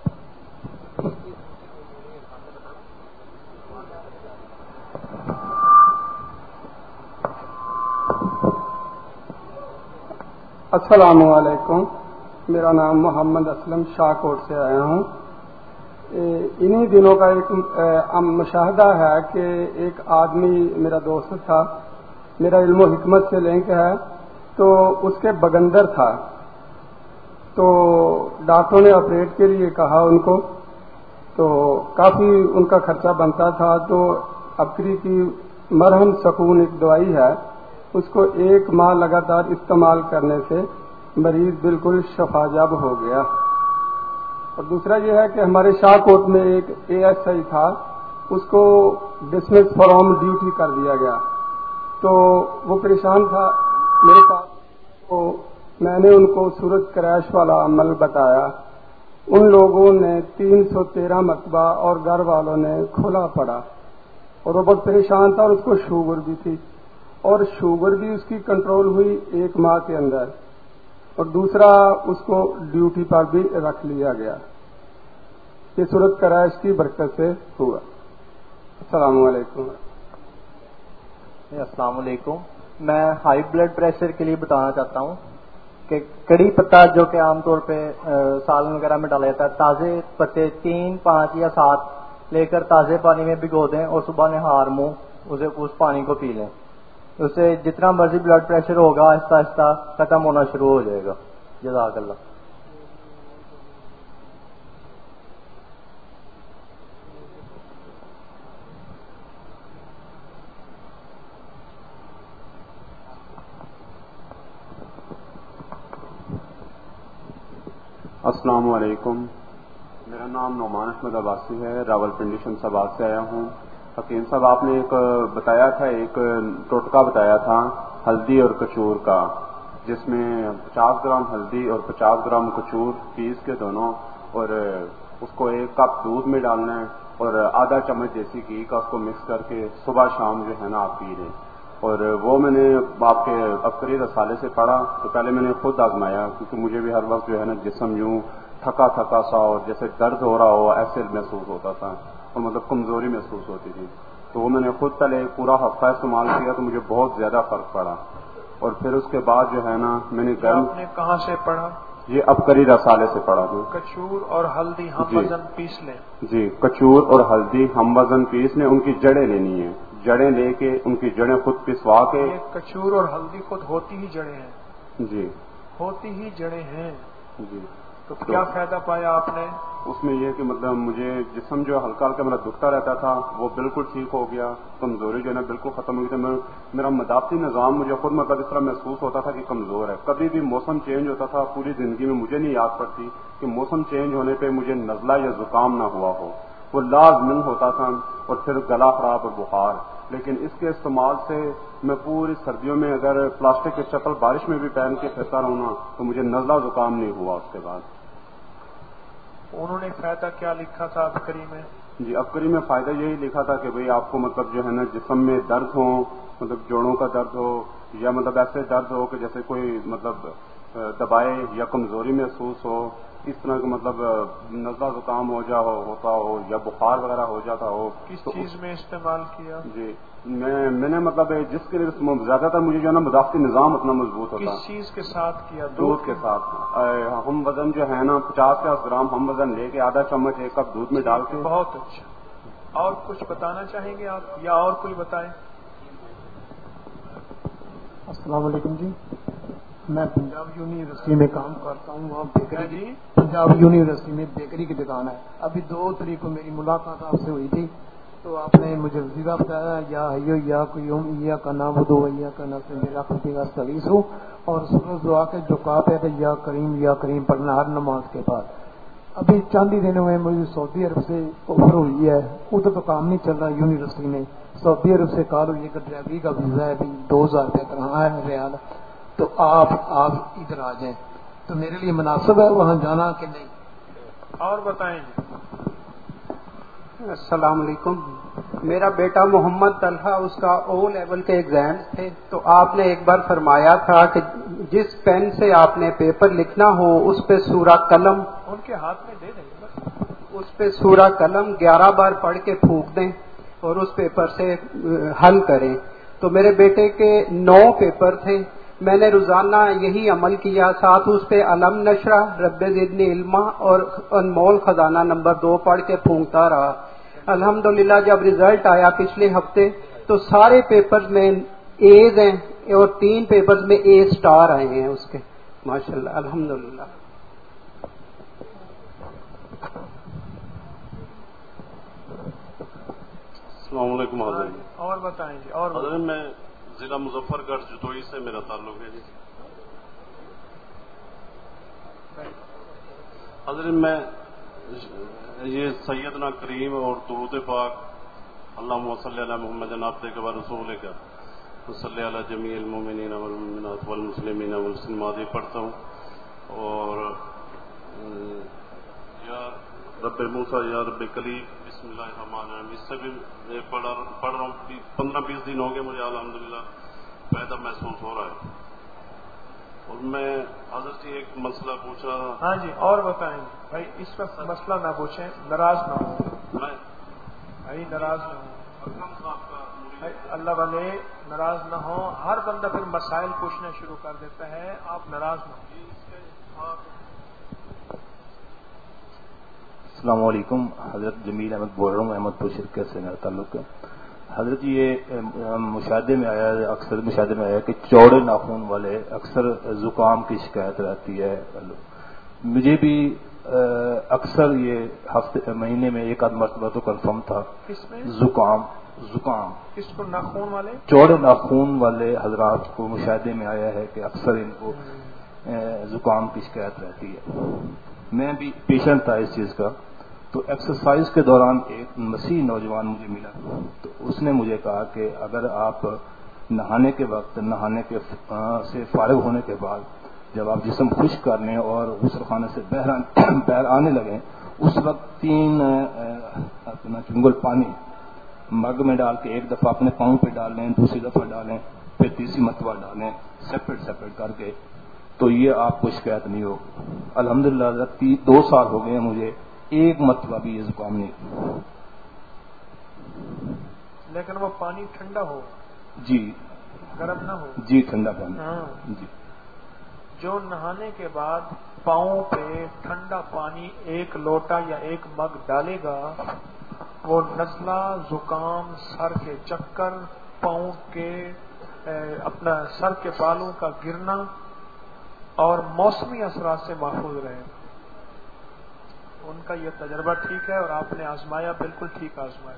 السلام علیکم. میرا نام محمد اسلم شاہ کوٹ سے آیا ہوں. انہی دنوں کا ایک مشاہدہ ہے کہ ایک آدمی میرا دوست تھا, میرا علم و حکمت سے لنک ہے, تو اس کے بگندر تھا. تو ڈاکٹروں نے آپریٹ کے لیے کہا ان کو, تو کافی ان کا خرچہ بنتا تھا. تو ابکری کی مرہم سکون ایک دوائی ہے, اس کو 1 ماہ لگاتار استعمال کرنے سے مریض بالکل شفا یاب ہو گیا. اور دوسرا یہ ہے کہ ہمارے شاہ کوٹ میں ایک ASI تھا, اس کو ڈسمس فرام ڈیوٹی کر دیا گیا, تو وہ پریشان تھا میرے پاس, تو میں نے ان کو سورج کریش والا عمل بتایا. ان لوگوں نے 313 مرتبہ اور گھر والوں نے کھلا پڑا, اور وہ بہت پریشان تھا, اور اس کو شوگر بھی تھی, اور شوگر بھی اس کی کنٹرول ہوئی 1 ماہ کے اندر, اور دوسرا اس کو ڈیوٹی پر بھی رکھ لیا گیا. یہ سورج کریش کی برکت سے ہوا. السلام علیکم. السلام علیکم. میں ہائی بلڈ پریشر کے لیے بتانا چاہتا ہوں کہ کڑی پتا جو کہ عام طور پہ سالن وغیرہ میں ڈالا جاتا ہے, تازے پتے 3, 5 یا 7 لے کر تازے پانی میں بھگو دیں اور صبح نہار منہ اس پانی کو پی لیں. اس سے جتنا مرضی بلڈ پریشر ہوگا آہستہ آہستہ ختم ہونا شروع ہو جائے گا. جزاک اللہ. السلام علیکم. میرا نام نعمان احمد عباسی ہے, راولپنڈی شمس آباد سے آیا ہوں. حکیم صاحب, آپ نے ایک بتایا تھا, ایک ٹوٹکا بتایا تھا ہلدی اور کچور کا, جس میں 50 گرام ہلدی اور 50 گرام کچور پیس کے دونوں, اور اس کو 1 کپ دودھ میں ڈالنا ہے, اور آدھا چمچ دیسی گھی کا اس کو مکس کر کے صبح شام جو ہے نا آپ پی لیں. اور وہ میں نے آپ کے عبقری رسالے سے پڑھا, تو پہلے میں نے خود آزمایا, کیونکہ مجھے بھی ہر وقت جو ہے نا جسم یوں تھکا تھکا سا اور جیسے درد ہو رہا ہو ایسے محسوس ہوتا تھا, اور مطلب کمزوری محسوس ہوتی تھی. تو وہ میں نے خود پہلے پورا ہفتہ استعمال کیا, تو مجھے بہت زیادہ فرق پڑا. اور پھر اس کے بعد جو ہے نا میں نے آپ نے کہاں سے پڑھا؟ یہ عبقری رسالے سے پڑھا تھا. کچور اور ہلدی ہم وزن پیس لیں. جی, کچور اور ہلدی ہم وزن پیس لیں, ان کی جڑیں لینی ہیں, جڑیں لے کے ان کی جڑیں خود پسوا کے. کچور اور ہلدی خود ہوتی ہی جڑیں ہیں. جی, ہوتی ہی جڑیں ہیں. جی. تو کیا فائدہ پایا آپ نے؟ اس میں یہ کہ مطلب مجھے جسم جو ہلکا ہلکا میرا دکھتا رہتا تھا وہ بالکل ٹھیک ہو گیا, کمزوری جو ہے نا بالکل ختم ہو گئی تھی. میرا مدافعتی نظام مجھے خود مطلب اس طرح محسوس ہوتا تھا کہ کمزور ہے. کبھی بھی موسم چینج ہوتا تھا, پوری زندگی میں مجھے نہیں یاد پڑتی کہ موسم چینج ہونے پہ مجھے نزلہ یا زکام نہ ہوا ہو. وہ لازمن ہوتا تھا, اور پھر گلا خراب اور بخار. لیکن اس کے استعمال سے میں پوری سردیوں میں اگر پلاسٹک کے چپل بارش میں بھی پہن کے پھرتا رہوں نا تو مجھے نزلہ زکام نہیں ہوا اس کے بعد. انہوں نے فائدہ کیا لکھا تھا عبقری میں؟ جی, عبقری میں فائدہ یہی لکھا تھا کہ بھئی آپ کو مطلب جو ہے نا جسم میں درد ہو, مطلب جوڑوں کا درد ہو, یا مطلب ایسے درد ہو کہ جیسے کوئی مطلب دبائے یا کمزوری محسوس ہو, اس طرح کا مطلب نزلہ زکام ہوتا ہو یا بخار وغیرہ ہو جاتا ہو. کس چیز میں استعمال کیا؟ جی, میں نے مطلب جس کے لیے زیادہ تر مجھے جو ہے نا مدافعتی نظام اتنا مضبوط ہوتا. کس چیز کے ساتھ کیا؟ دودھ کے ساتھ. ہم وزن جو ہے نا 50 گرام ہم وزن لے کے آدھا چمچ 1 کپ دودھ میں ڈال کے. بہت اچھا. اور کچھ بتانا چاہیں گے آپ یا اور کوئی بتائیں؟ السلام علیکم جی, میں پنجاب یونیورسٹی میں کام کرتا ہوں. وہاں بیکری, جی پنجاب یونیورسٹی میں بیکری کی دکان ہے. ابھی 2 تاریخ کو میری ملاقات آپ سے ہوئی تھی, تو آپ نے مجھے وظیفہ بتایا یا حیو یا قیوم یا کا نام بدو یا کا نام میرا خطی کا سلیس ہو, اور سورج دعا کے جو کہا ہے یا کریم پڑھنا ہر نماز کے بعد. ابھی چند ہی دنوں میں مجھے سعودی عرب سے آفر ہوئی ہے, ادھر تو کام نہیں چل رہا یونیورسٹی میں. سعودی عرب سے کال ہوئی ہے کہ ڈرائیوری کا ویزا ہے, ابھی 2000 روپے کرنا ہے ریال, تو آپ ادھر آ جائیں. تو میرے لیے مناسب ہے وہاں جانا کہ نہیں؟ اور بتائیں. السلام علیکم. میرا بیٹا محمد طلحہ, اس کا او لیول کے ایگزام تھے, تو آپ نے ایک بار فرمایا تھا کہ جس پین سے آپ نے پیپر لکھنا ہو اس پہ سورہ قلم ان کے ہاتھ میں دے دیں بس, اس پہ سورہ قلم 11 بار پڑھ کے پھونک دیں اور اس پیپر سے حل کریں. تو میرے بیٹے کے 9 پیپر تھے, میں نے روزانہ یہی عمل کیا, ساتھ اس پہ علم نشرہ, رب زدنی علما اور انمول خزانہ نمبر 2 پڑھ کے پھونکتا رہا. الحمدللہ جب رزلٹ آیا پچھلے ہفتے تو سارے پیپرز میں ایز ہیں اور 3 پیپرز میں اے سٹار آئے ہیں اس کے, ماشاءاللہ الحمدللہ. السلام علیکم حضرت. اور بتائیں جی. اور حضرت میں ضلع مظفر گڑھ جتوئی سے میرا تعلق ہے جی. حضرت میں یہ سیدنا کریم اور درود پاک اللہم صلی علی محمد عبدک و رسولک صلی علی جمیع المؤمنین والمؤمنات والمسلمین والمسلمات پڑھتا ہوں، اور یا رب موسیٰ یا رب کلیم بسم اللہ الرحمن الرحیم، اس سے بھی میں پڑھ رہا ہوں. 15-20 دن ہو گئے مجھے الحمدللہ فائدہ محسوس ہو رہا ہے. اور میں حضرت جی ایک مسئلہ پوچھ رہا تھا. ہاں جی، اور بتائیں بھائی، اس وقت مسئلہ نہ پوچھیں، ناراض نہ ہو بھائی، ناراض نہ ہو بھائی، اللہ والے ناراض نہ ہو. ہر بندہ پھر مسائل پوچھنا شروع کر دیتا ہے، آپ ناراض نہ ہو. السلام علیکم. حضرت جمیل احمد بول رہا ہوں، احمد پور شرکت سے میرا تعلق ہے. حضرت یہ مشاہدے میں آیا ہے، اکثر مشاہدے میں آیا کہ چوڑے ناخن والے اکثر زکام کی شکایت رہتی ہے. مجھے بھی اکثر یہ مہینے میں ایک آدھ مرتبہ تو کنفرم تھا. کس میں؟ زکام. کس کو؟ ناخون والے؟ چوڑے ناخون والے حضرات کو مشاہدے میں آیا ہے کہ اکثر ان کو زکام کی شکایت رہتی ہے. میں بھی پیشنٹ تھا اس چیز کا. تو ایکسرسائز کے دوران ایک مسیح نوجوان مجھے ملا، تو اس نے مجھے کہا کہ اگر آپ نہانے کے وقت، نہانے کے سے فارغ ہونے کے بعد جب آپ جسم خشک کر لیں اور غسل خانے سے باہر آنے لگیں، اس وقت 3 اپنا چنگل پانی مگ میں ڈال کے ایک دفعہ اپنے پاؤں پہ ڈال لیں، دوسری دفعہ ڈالیں، پھر تیسری مرتبہ ڈالیں، سیپریٹ کر کے، تو یہ آپ کو شکایت نہیں ہوگی. الحمدللہ 2 سال ہو گئے مجھے ایک مرتبہ بھی یہ زکام نہیں. لیکن وہ پانی ٹھنڈا ہو. جی. گرم نہ ہو. جی ٹھنڈا پانی. ہاں جی. جو نہانے کے بعد پاؤں پہ ٹھنڈا پانی 1 لوٹا یا 1 مگ ڈالے گا، وہ نزلہ، زکام، سر کے چکر، پاؤں کے اپنا سر کے بالوں کا گرنا اور موسمی اثرات سے محفوظ رہے. ان کا یہ تجربہ ٹھیک ہے اور آپ نے آزمایا، بالکل ٹھیک آزمایا.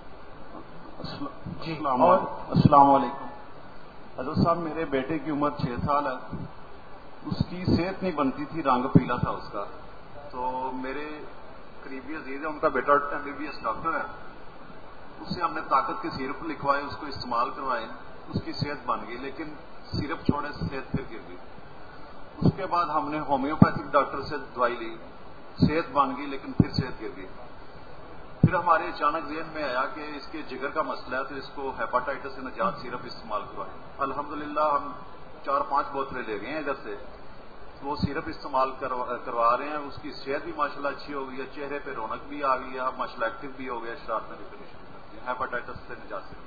جی. السلام علیکم. حضرت صاحب، میرے بیٹے کی عمر 6 سال ہے. اس کی صحت نہیں بنتی تھی، رنگ پیلا تھا اس کا. تو میرے قریبی عزیز ہے، ان کا بیٹا MBBS ڈاکٹر ہے. اس سے ہم نے طاقت کے سیرپ لکھوائے، اس کو استعمال کروائے. اس کی صحت بن گئی، لیکن سیرپ چھوڑے صحت پھر گر گئی. اس کے بعد ہم نے ہومیوپیتھک ڈاکٹر سے دوائی لی، صحت بن گئی، لیکن پھر صحت گر گئی. پھر ہمارے اچانک ذہن میں آیا کہ اس کے جگر کا مسئلہ ہے، تو اس کو ہیپاٹائٹس سے نجات سیرپ استعمال کروائے. الحمدللہ ہم 4-5 بوتلیں لے گئے ہیں ادھر سے. وہ سیرپ استعمال کروا رہے ہیں. اس کی صحت بھی ماشاءاللہ اچھی ہو گئی ہے، چہرے پہ رونق بھی آ گئی ہے، اب ماشاءاللہ ایکٹیو بھی ہو گیا، شرارتیں بھی کرنی شروع کر دی. ہیپاٹائٹس سے نجات سیرپ.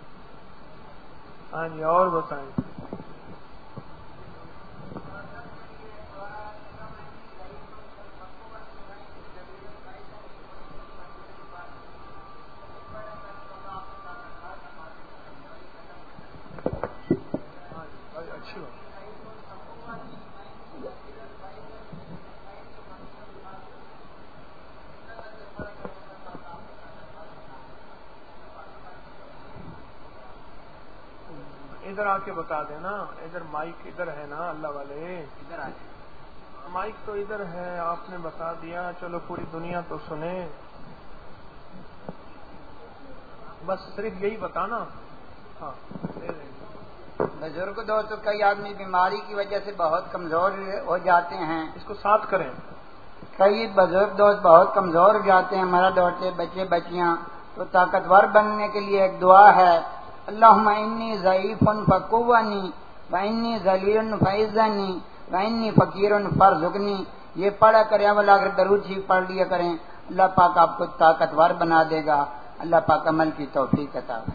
ہاں جی، اور بتائیں. ادھر آ کے بتا دینا. ادھر مائک ادھر ہے نا، اللہ والے ادھر آ جائیں. مائک تو ادھر ہے، آپ نے بتا دیا. چلو پوری دنیا تو سنے، بس صرف یہی بتانا. ہاں. بزرگ دوستوں، کئی آدمی بیماری کی وجہ سے بہت کمزور ہو جاتے ہیں. اس کو ساتھ کریں. کئی بزرگ دوست بہت کمزور ہو جاتے ہیں، مرد عورتیں، بچے بچیاں. تو طاقتور بننے کے لیے ایک دعا ہے، اللہم انی ضعیف فقوانی وانی ذلیل فعزنی وانی فقیر فارزقنی. یہ پڑھا کریں، اولا اگر درود شریف پڑھ لیا کریں، اللہ پاک آپ کو طاقتور بنا دے گا. اللہ پاک عمل کی توفیق عطا کرے.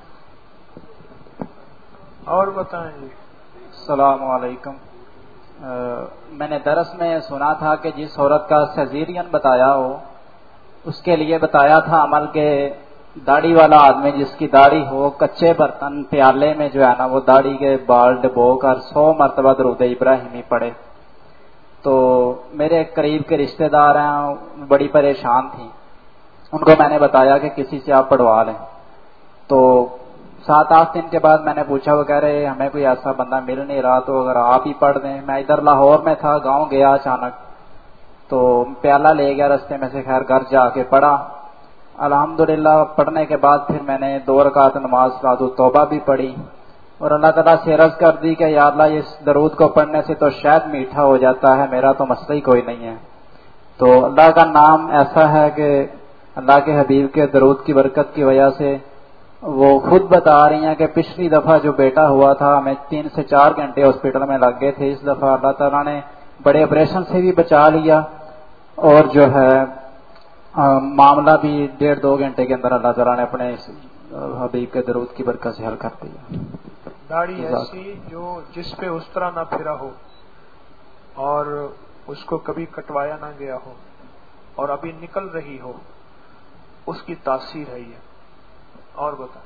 اور بتائیں جی. السلام علیکم. میں نے درس میں سنا تھا کہ جس عورت کا سیزیرین بتایا ہو، اس کے لیے بتایا تھا عمل کے داڑھی والا آدمی جس کی داڑھی ہو، کچے برتن پیالے میں جو ہے نا وہ داڑھی کے بال ڈبو کر 100 مرتبہ درود ابراہیمی پڑھے. تو میرے قریب کے رشتہ دار ہیں، بڑی پریشان تھیں. ان کو میں نے بتایا کہ کسی سے آپ پڑھوا لیں. تو 7-8 دن کے بعد میں نے پوچھا، وہ کہہ رہے ہمیں کوئی ایسا بندہ مل نہیں رہا، تو اگر آپ ہی پڑھ دیں. میں ادھر لاہور میں تھا، گاؤں گیا اچانک، تو پیالہ لے گیا رستے میں سے، خیر گھر جا کے پڑھا الحمدللہ۔ پڑھنے کے بعد پھر میں نے 2 رکعت نماز صلاۃ التوبہ بھی پڑھی اور اللہ تعالیٰ سے عرض کر دی کہ یا اللہ اس درود کو پڑھنے سے تو شاید میٹھا ہو جاتا ہے، میرا تو مسئلہ ہی کوئی نہیں ہے۔ تو اللہ کا نام ایسا ہے کہ اللہ کے حبیب کے درود کی برکت کی وجہ سے وہ خود بتا رہی ہیں کہ پچھلی دفعہ جو بیٹا ہوا تھا ہمیں 3 سے 4 گھنٹے ہاسپٹل میں لگ گئے تھے، اس دفعہ اللہ تعالیٰ نے بڑے آپریشن سے بھی بچا لیا اور جو ہے معاملہ بھی 1.5-2 گھنٹے کے اندر اللہ تعالیٰ نے اپنے حبیب کے درود کی برکت سے حل کر دیا۔ داڑھی ایسی جو جس پہ اس طرح نہ پھرا ہو اور اس کو کبھی کٹوایا نہ گیا ہو اور ابھی نکل رہی ہو، اس کی تاثیر ہے یہ۔ اور بتا۔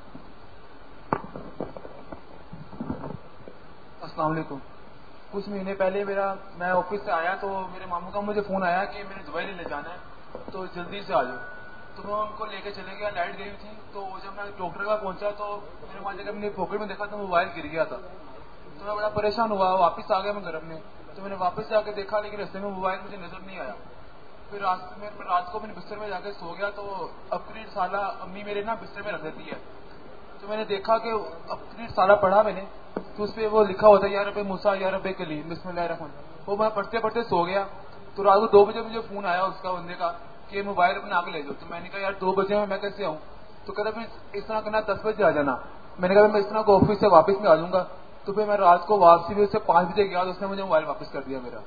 السلام علیکم۔ کچھ مہینے پہلے میں آفس سے آیا تو میرے ماموں کا مجھے فون آیا کہ میں نے دبئی لے جانا ہے تو جلدی سے آ جاؤ، تو میں ان کو لے کے چلے گیا۔ لائٹ گئی تھی تو جب میں ڈاکٹر کا پہنچا تو میرے ماں جگہ میں نے پاکٹ میں دیکھا تو موبائل گر گیا تھا، تو میں بڑا پریشان ہوا، واپس آ گیا میں گھر میں، تو میں نے واپس جا کے دیکھا لیکن رستے میں موبائل مجھے نظر نہیں آیا۔ پھر رات کو میں نے بستر میں جا کے سو گیا تو اپنی سالہ امی میرے نا بستر میں رکھ دیتی ہے، تو میں نے دیکھا کہ اپنی سالہ پڑھا میں نے تو اس پہ وہ لکھا ہوتا ہے یا رب موسیٰ یا رب کلیم بسم اللہ الرحمن، وہ میں پڑھتے پڑھتے سو گیا۔ تو رات کو 2 بجے مجھے فون آیا اس کا بندے کا کہ موبائل اپنے آ کے لے جاؤ، تو میں نے کہا یار 2 بجے میں کیسے آؤں؟ تو کہتا پھر اس طرح کرنا 10 بجے آ جانا۔ میں نے کہا میں اس طرح کو آفس سے واپس میں آ جاؤں گا، تو پھر میں رات کو واپسی بھی اس سے 5 بجے گیا تو اس نے مجھے موبائل واپس کر دیا میرا۔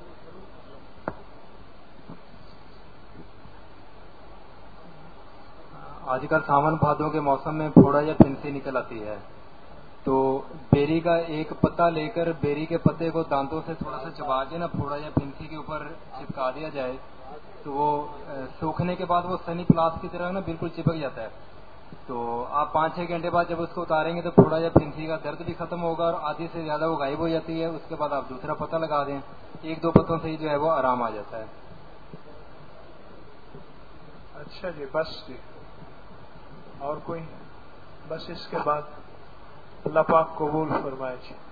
آج کل ساون بھادوں کے موسم میں پھوڑا یا پھنسی نکل آتی ہے، تو بیری کا ایک پتا لے کر بیری کے پتے کو دانتوں سے تھوڑا سا چبا کے نا پھوڑا یا پھنسی کے اوپر چپکا دیا جائے تو وہ سوکھنے کے بعد وہ سنی پلاس کی طرح نا بالکل چپک جاتا ہے۔ تو آپ 5-6 گھنٹے بعد جب اس کو اتاریں گے تو پھوڑا یا پھنسی کا درد بھی ختم ہوگا اور آدھی سے زیادہ وہ غائب ہو جاتی ہے۔ اس کے بعد آپ دوسرا پتا لگا دیں، 1-2 پتوں سے ہی جو ہے وہ آرام آ جاتا ہے۔ اچھا جی، بس جی، اور کوئی؟ بس اس کے بعد اللہ پاک قبول فرمائے جی۔